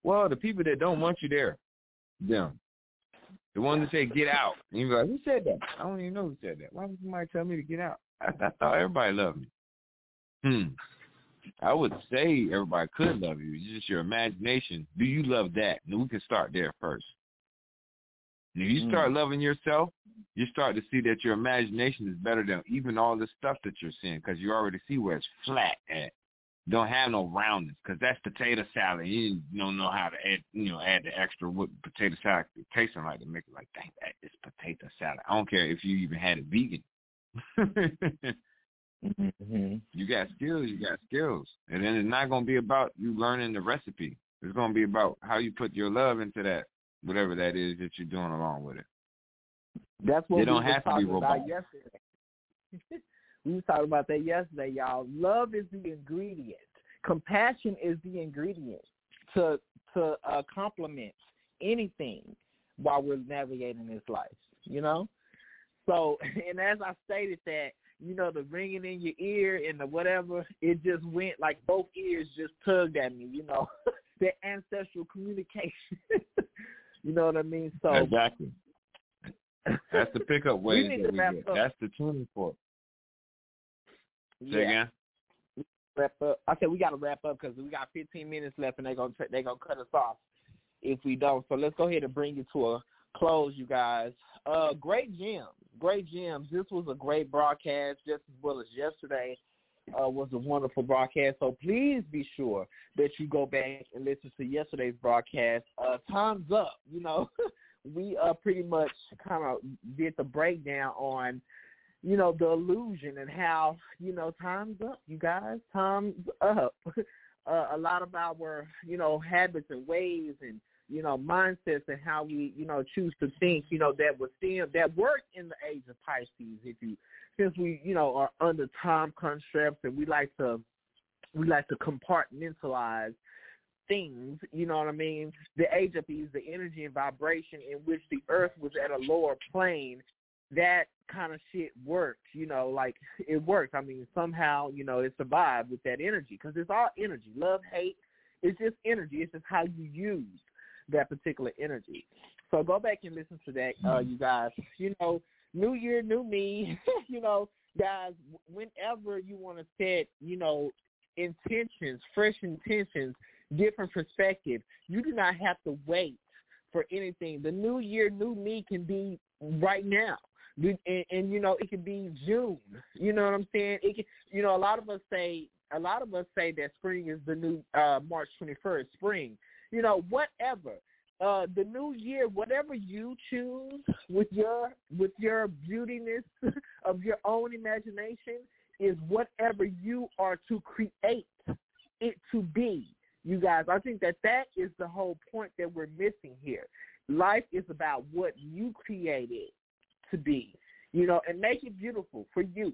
Well, the people that don't want you there, them. The ones that say get out. And you're like, who said that? I don't even know who said that. Why would somebody tell me to get out? I, I thought everybody loved me. Hmm. I would say everybody could love you. It's just your imagination. Do you love that? And we can start there first. And if you start mm. loving yourself, you start to see that your imagination is better than even all the stuff that you're seeing, because you already see where it's flat at. Don't have no roundness, because that's potato salad. You don't know how to add, you know, add the extra what potato salad tasting like to make it like, dang, that is potato salad. I don't care if you even had it vegan. mm-hmm. You got skills, you got skills. And then it's not going to be about you learning the recipe. It's going to be about how you put your love into that, whatever that is that you're doing along with it. That's what they we don't were have to talking be robot. about yesterday. We were talking about that yesterday, y'all. Love is the ingredient. Compassion is the ingredient to to uh, complement anything while we're navigating this life, you know? So, and as I stated that, you know, the ringing in your ear and the whatever, it just went like both ears just tugged at me, you know, the ancestral communication. You know what I mean? So exactly. That's the pickup way that we get. Up. That's the tuning fork. Say yeah. again? Wrap up. I said we got to wrap up because we got fifteen minutes left, and they're gonna they're gonna cut us off if we don't. So let's go ahead and bring it to a close, you guys. Uh, great gems, great gems. This was a great broadcast, just as well as yesterday uh, was a wonderful broadcast. So please be sure that you go back and listen to yesterday's broadcast. Uh, time's up. You know, we uh, pretty much kind of did the breakdown on, you know, the illusion and how, you know, time's up, you guys, time's up. uh, a lot of our, you know, habits and ways and, you know, mindsets and how we, you know, choose to think, you know, that was still, that worked in the age of Pisces. If you, since we, you know, are under time constructs and we like to, we like to compartmentalize things, you know what I mean? The age of Pisces, the energy and vibration in which the earth was at a lower plane, that kind of shit worked, you know, like it worked. I mean, somehow, you know, it survived with that energy because it's all energy. Love, hate, it's just energy. It's just how you use that particular energy. So go back and listen to that, uh, you guys. You know, new year, new me. You know, guys, whenever you want to set, you know, intentions, fresh intentions, different perspective, you do not have to wait for anything. The new year, new me can be right now. And, and, you know, it could be June. You know what I'm saying? It can, you know, a lot of us say, a lot of us say that spring is the new uh, March twenty-first, spring. You know, whatever. Uh, the new year, whatever you choose with your with your beautiness of your own imagination is whatever you are to create it to be. You guys, I think that that is the whole point that we're missing here. Life is about what you created to be, you know, and make it beautiful for you.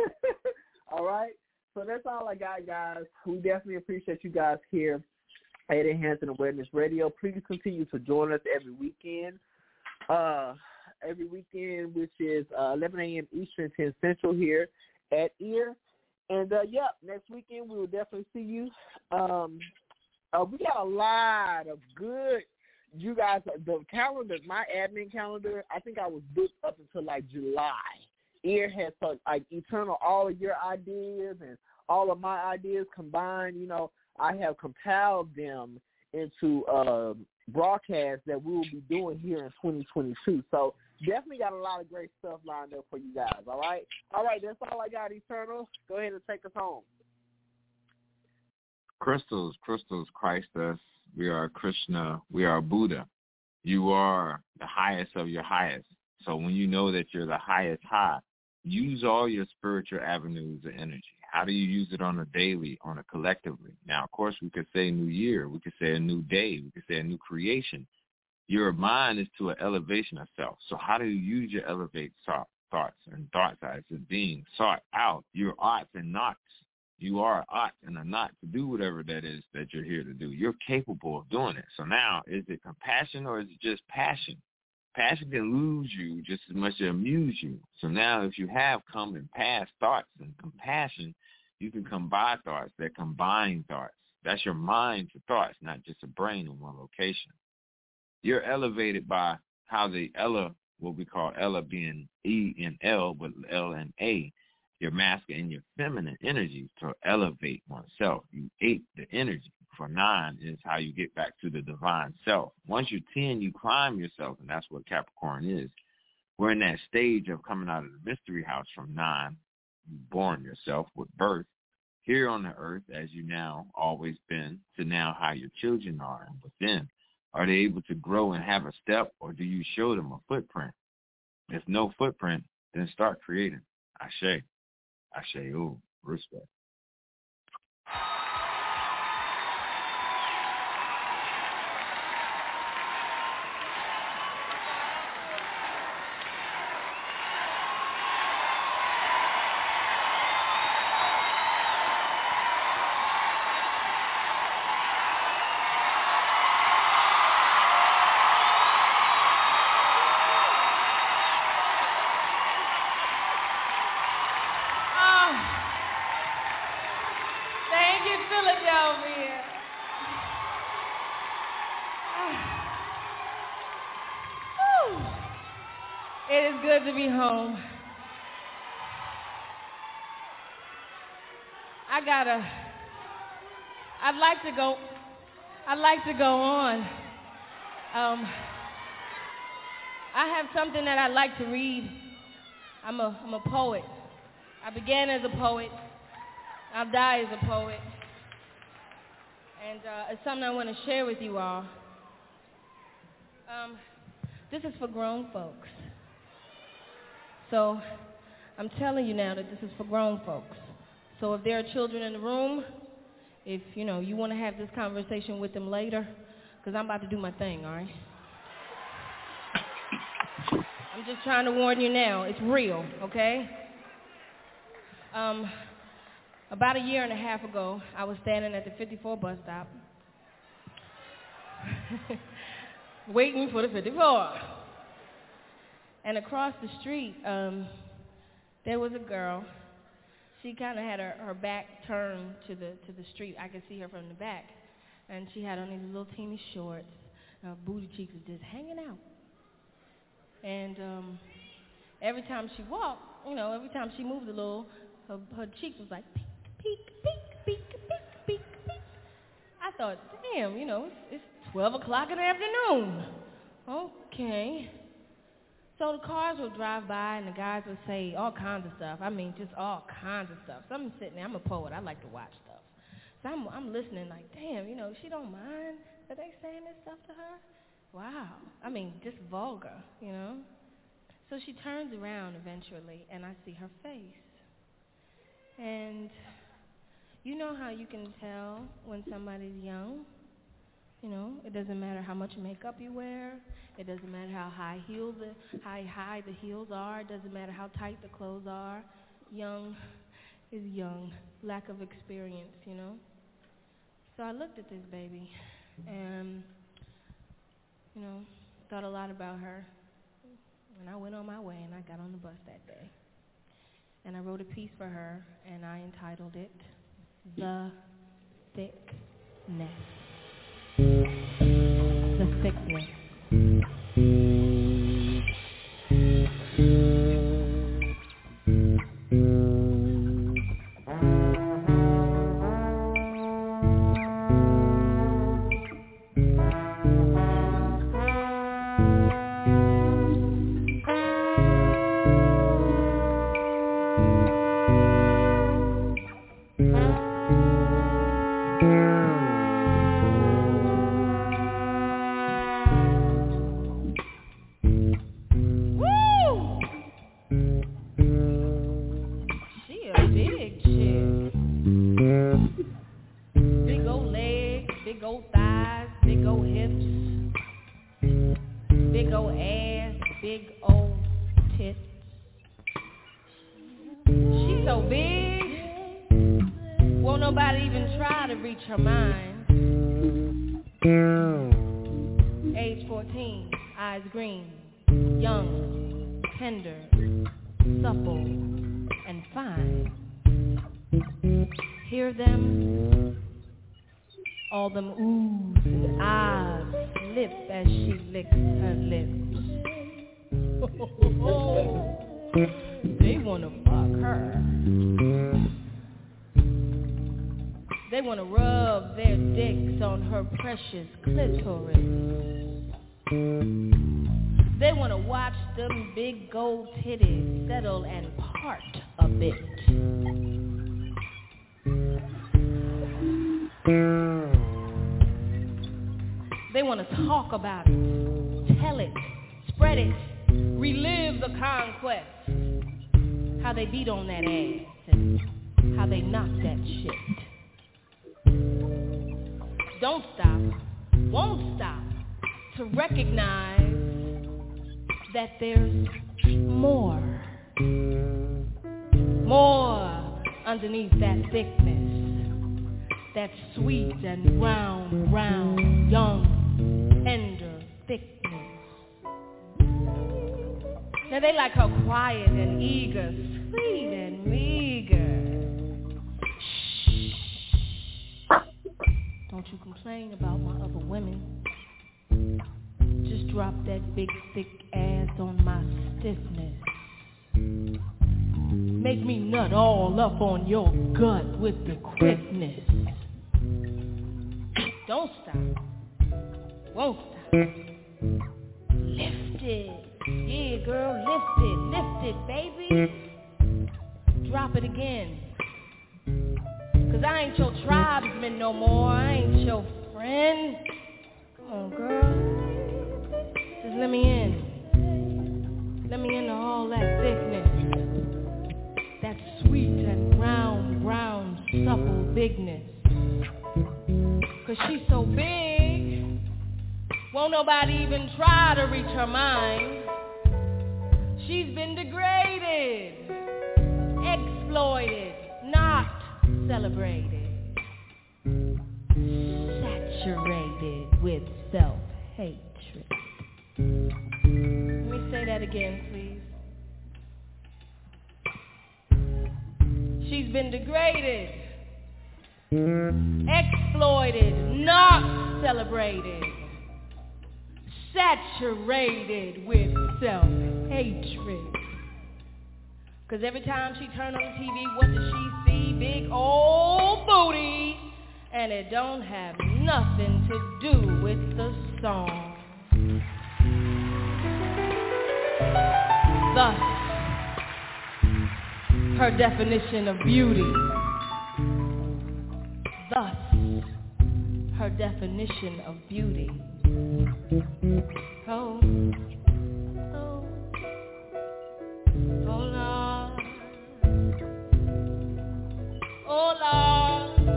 All right? So that's all I got, guys. We definitely appreciate you guys here at Enhancing Awareness Radio. Please continue to join us every weekend, uh, every weekend, which is uh, eleven a.m. Eastern, ten Central here at Ear. And, uh, yeah, next weekend we will definitely see you. Um, uh, we got a lot of good, you guys, the calendar, my admin calendar, I think I was booked up until like July. Ear has so, like Eternal, all of your ideas and all of my ideas combined, you know, I have compiled them into uh, broadcasts that we will be doing here in twenty twenty-two. So definitely got a lot of great stuff lined up for you guys, all right? All right, that's all I got, Eternal. Go ahead and take us home. Crystals, crystals, Christ us. We are Krishna. We are Buddha. You are the highest of your highest. So when you know that you're the highest high, use all your spiritual avenues of energy. How do you use it on a daily, on a collectively? Now, of course, we could say new year. We could say a new day. We could say a new creation. Your mind is to an elevation of self. So how do you use your elevate thoughts and thoughts as being sought out? Your arts and knots. You are an art and a knot to do whatever that is that you're here to do. You're capable of doing it. So now, is it compassion or is it just passion? Passion can lose you just as much as amuse you. So now if you have come and past thoughts and compassion, you can combine thoughts that combine thoughts That's your mind's thoughts, not just a brain in one location. You're elevated by how the Ella, what we call Ella being E and L, but L and A, your masculine and your feminine energies to elevate oneself. You eight, the energy. For nine is how you get back to the divine self. Once you're ten, you climb yourself, and that's what Capricorn is. We're in that stage of coming out of the mystery house from nine, born yourself with birth, here on the earth as you now always been, to now how your children are and within. Are they able to grow and have a step, or do you show them a footprint? If no footprint, then start creating. Ashe. Ashe, ooh, respect. To be home. I gotta, I'd like to go, I'd like to go on. Um, I have something that I'd like to read. I'm a, I'm a poet. I began as a poet. I'll die as a poet. And uh, it's something I want to share with you all. Um, this is for grown folks. So I'm telling you now that this is for grown folks. So if there are children in the room, if, you know, you want to have this conversation with them later, because I'm about to do my thing, all right? I'm just trying to warn you now. It's real, okay? Um, about a year and a half ago, I was standing at the fifty-four bus stop waiting for the fifty-four. And across the street, um, there was a girl. She kind of had her, her back turned to the to the street. I could see her from the back. And she had on these little teeny shorts. Her booty cheeks was just hanging out. And um, every time she walked, you know, every time she moved a little, her, her cheeks was like peek, peek, peek, peek, peek, peek, peek. I thought, damn, you know, it's, it's twelve o'clock in the afternoon. Okay. So the cars would drive by and the guys would say all kinds of stuff. I mean, just all kinds of stuff. So I'm sitting there. I'm a poet. I like to watch stuff. So I'm, I'm listening like, damn, you know, she don't mind that they saying this stuff to her? Wow. I mean, just vulgar, you know? So she turns around eventually, and I see her face. And you know how you can tell when somebody's young? You know, it doesn't matter how much makeup you wear. It doesn't matter how high heel the how high the heels are. It doesn't matter how tight the clothes are. Young is young. Lack of experience, you know. So I looked at this baby, and you know, thought a lot about her. And I went on my way, and I got on the bus that day. And I wrote a piece for her, and I entitled it "The Thickness." The thickness. All them oohs and ahs slip as she licks her lips. They wanna fuck her. They wanna rub their dicks on her precious clitoris. They wanna watch them big gold titties settle and part a bit. They want to talk about it, tell it, spread it, relive the conquest, how they beat on that ass and how they knock that shit. Don't stop, won't stop to recognize that there's more, more underneath that thickness, that sweet and round, round, young, tender thickness. Now they like her quiet and eager, sweet and meager. Shh. Don't you complain about my other women. Just drop that big thick ass on my stiffness. Make me nut all up on your gut with the quickness. Don't stop. Won't stop. Lift it. Yeah, girl, lift it. Lift it, baby. Drop it again. Cause I ain't your tribesman no more. I ain't your friend. Come on, girl. Just let me in. Let me into all that thickness. That sweet and round, round, supple bigness. Cause she's so big, won't nobody even try to reach her mind. She's been degraded, exploited, not celebrated, saturated with self-hatred. Let me say that again, please. She's been degraded, exploited, not celebrated, saturated with self-hatred. Cause every time she turn on the T V, what does she see? Big old booty, and it don't have nothing to do with the song. Thus, her definition of beauty. Thus, her definition of beauty. Oh, oh, oh Lord, oh Lord,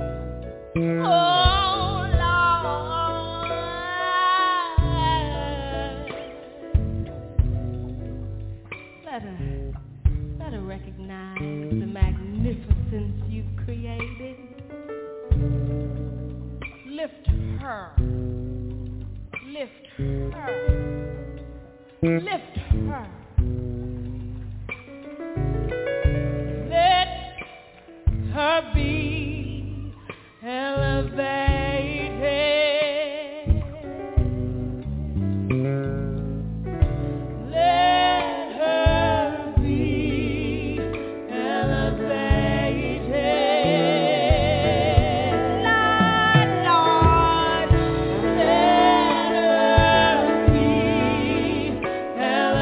oh Lord. Let her, let her recognize the magnificence you've created. Lift her, lift her, lift her. Let her be elevated. Let her be elevated. Lord, Lord, let her be elevated.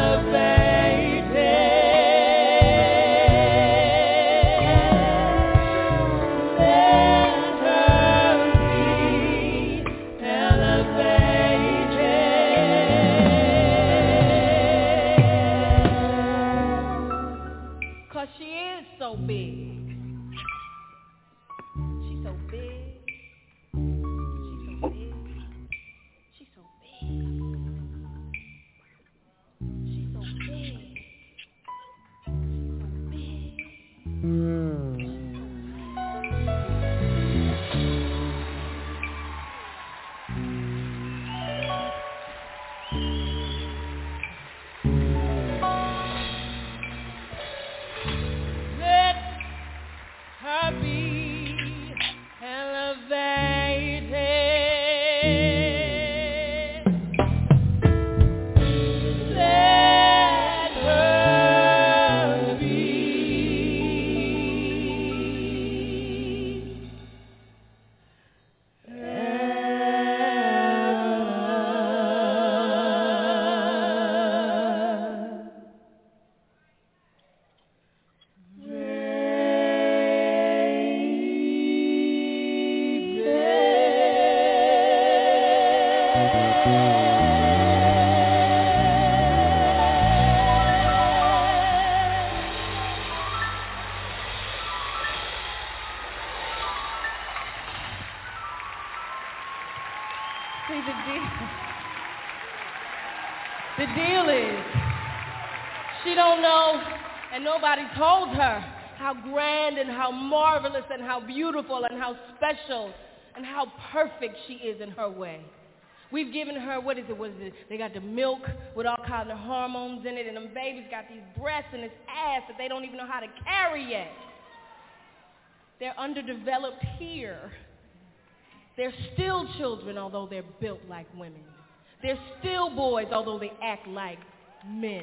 The deal is, she don't know, and nobody told her how grand and how marvelous and how beautiful and how special and how perfect she is in her way. We've given her, what is it, what is it? They got the milk with all kinds of hormones in it, and them babies got these breasts and this ass that they don't even know how to carry yet. They're underdeveloped here. They're still children, although they're built like women. They're still boys, although they act like men.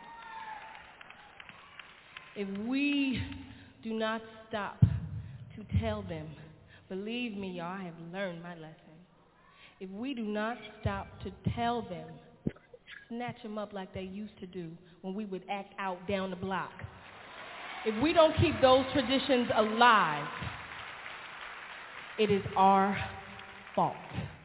If we do not stop to tell them, believe me, y'all, I have learned my lesson. If we do not stop to tell them, snatch them up like they used to do when we would act out down the block. If we don't keep those traditions alive, it is our fault.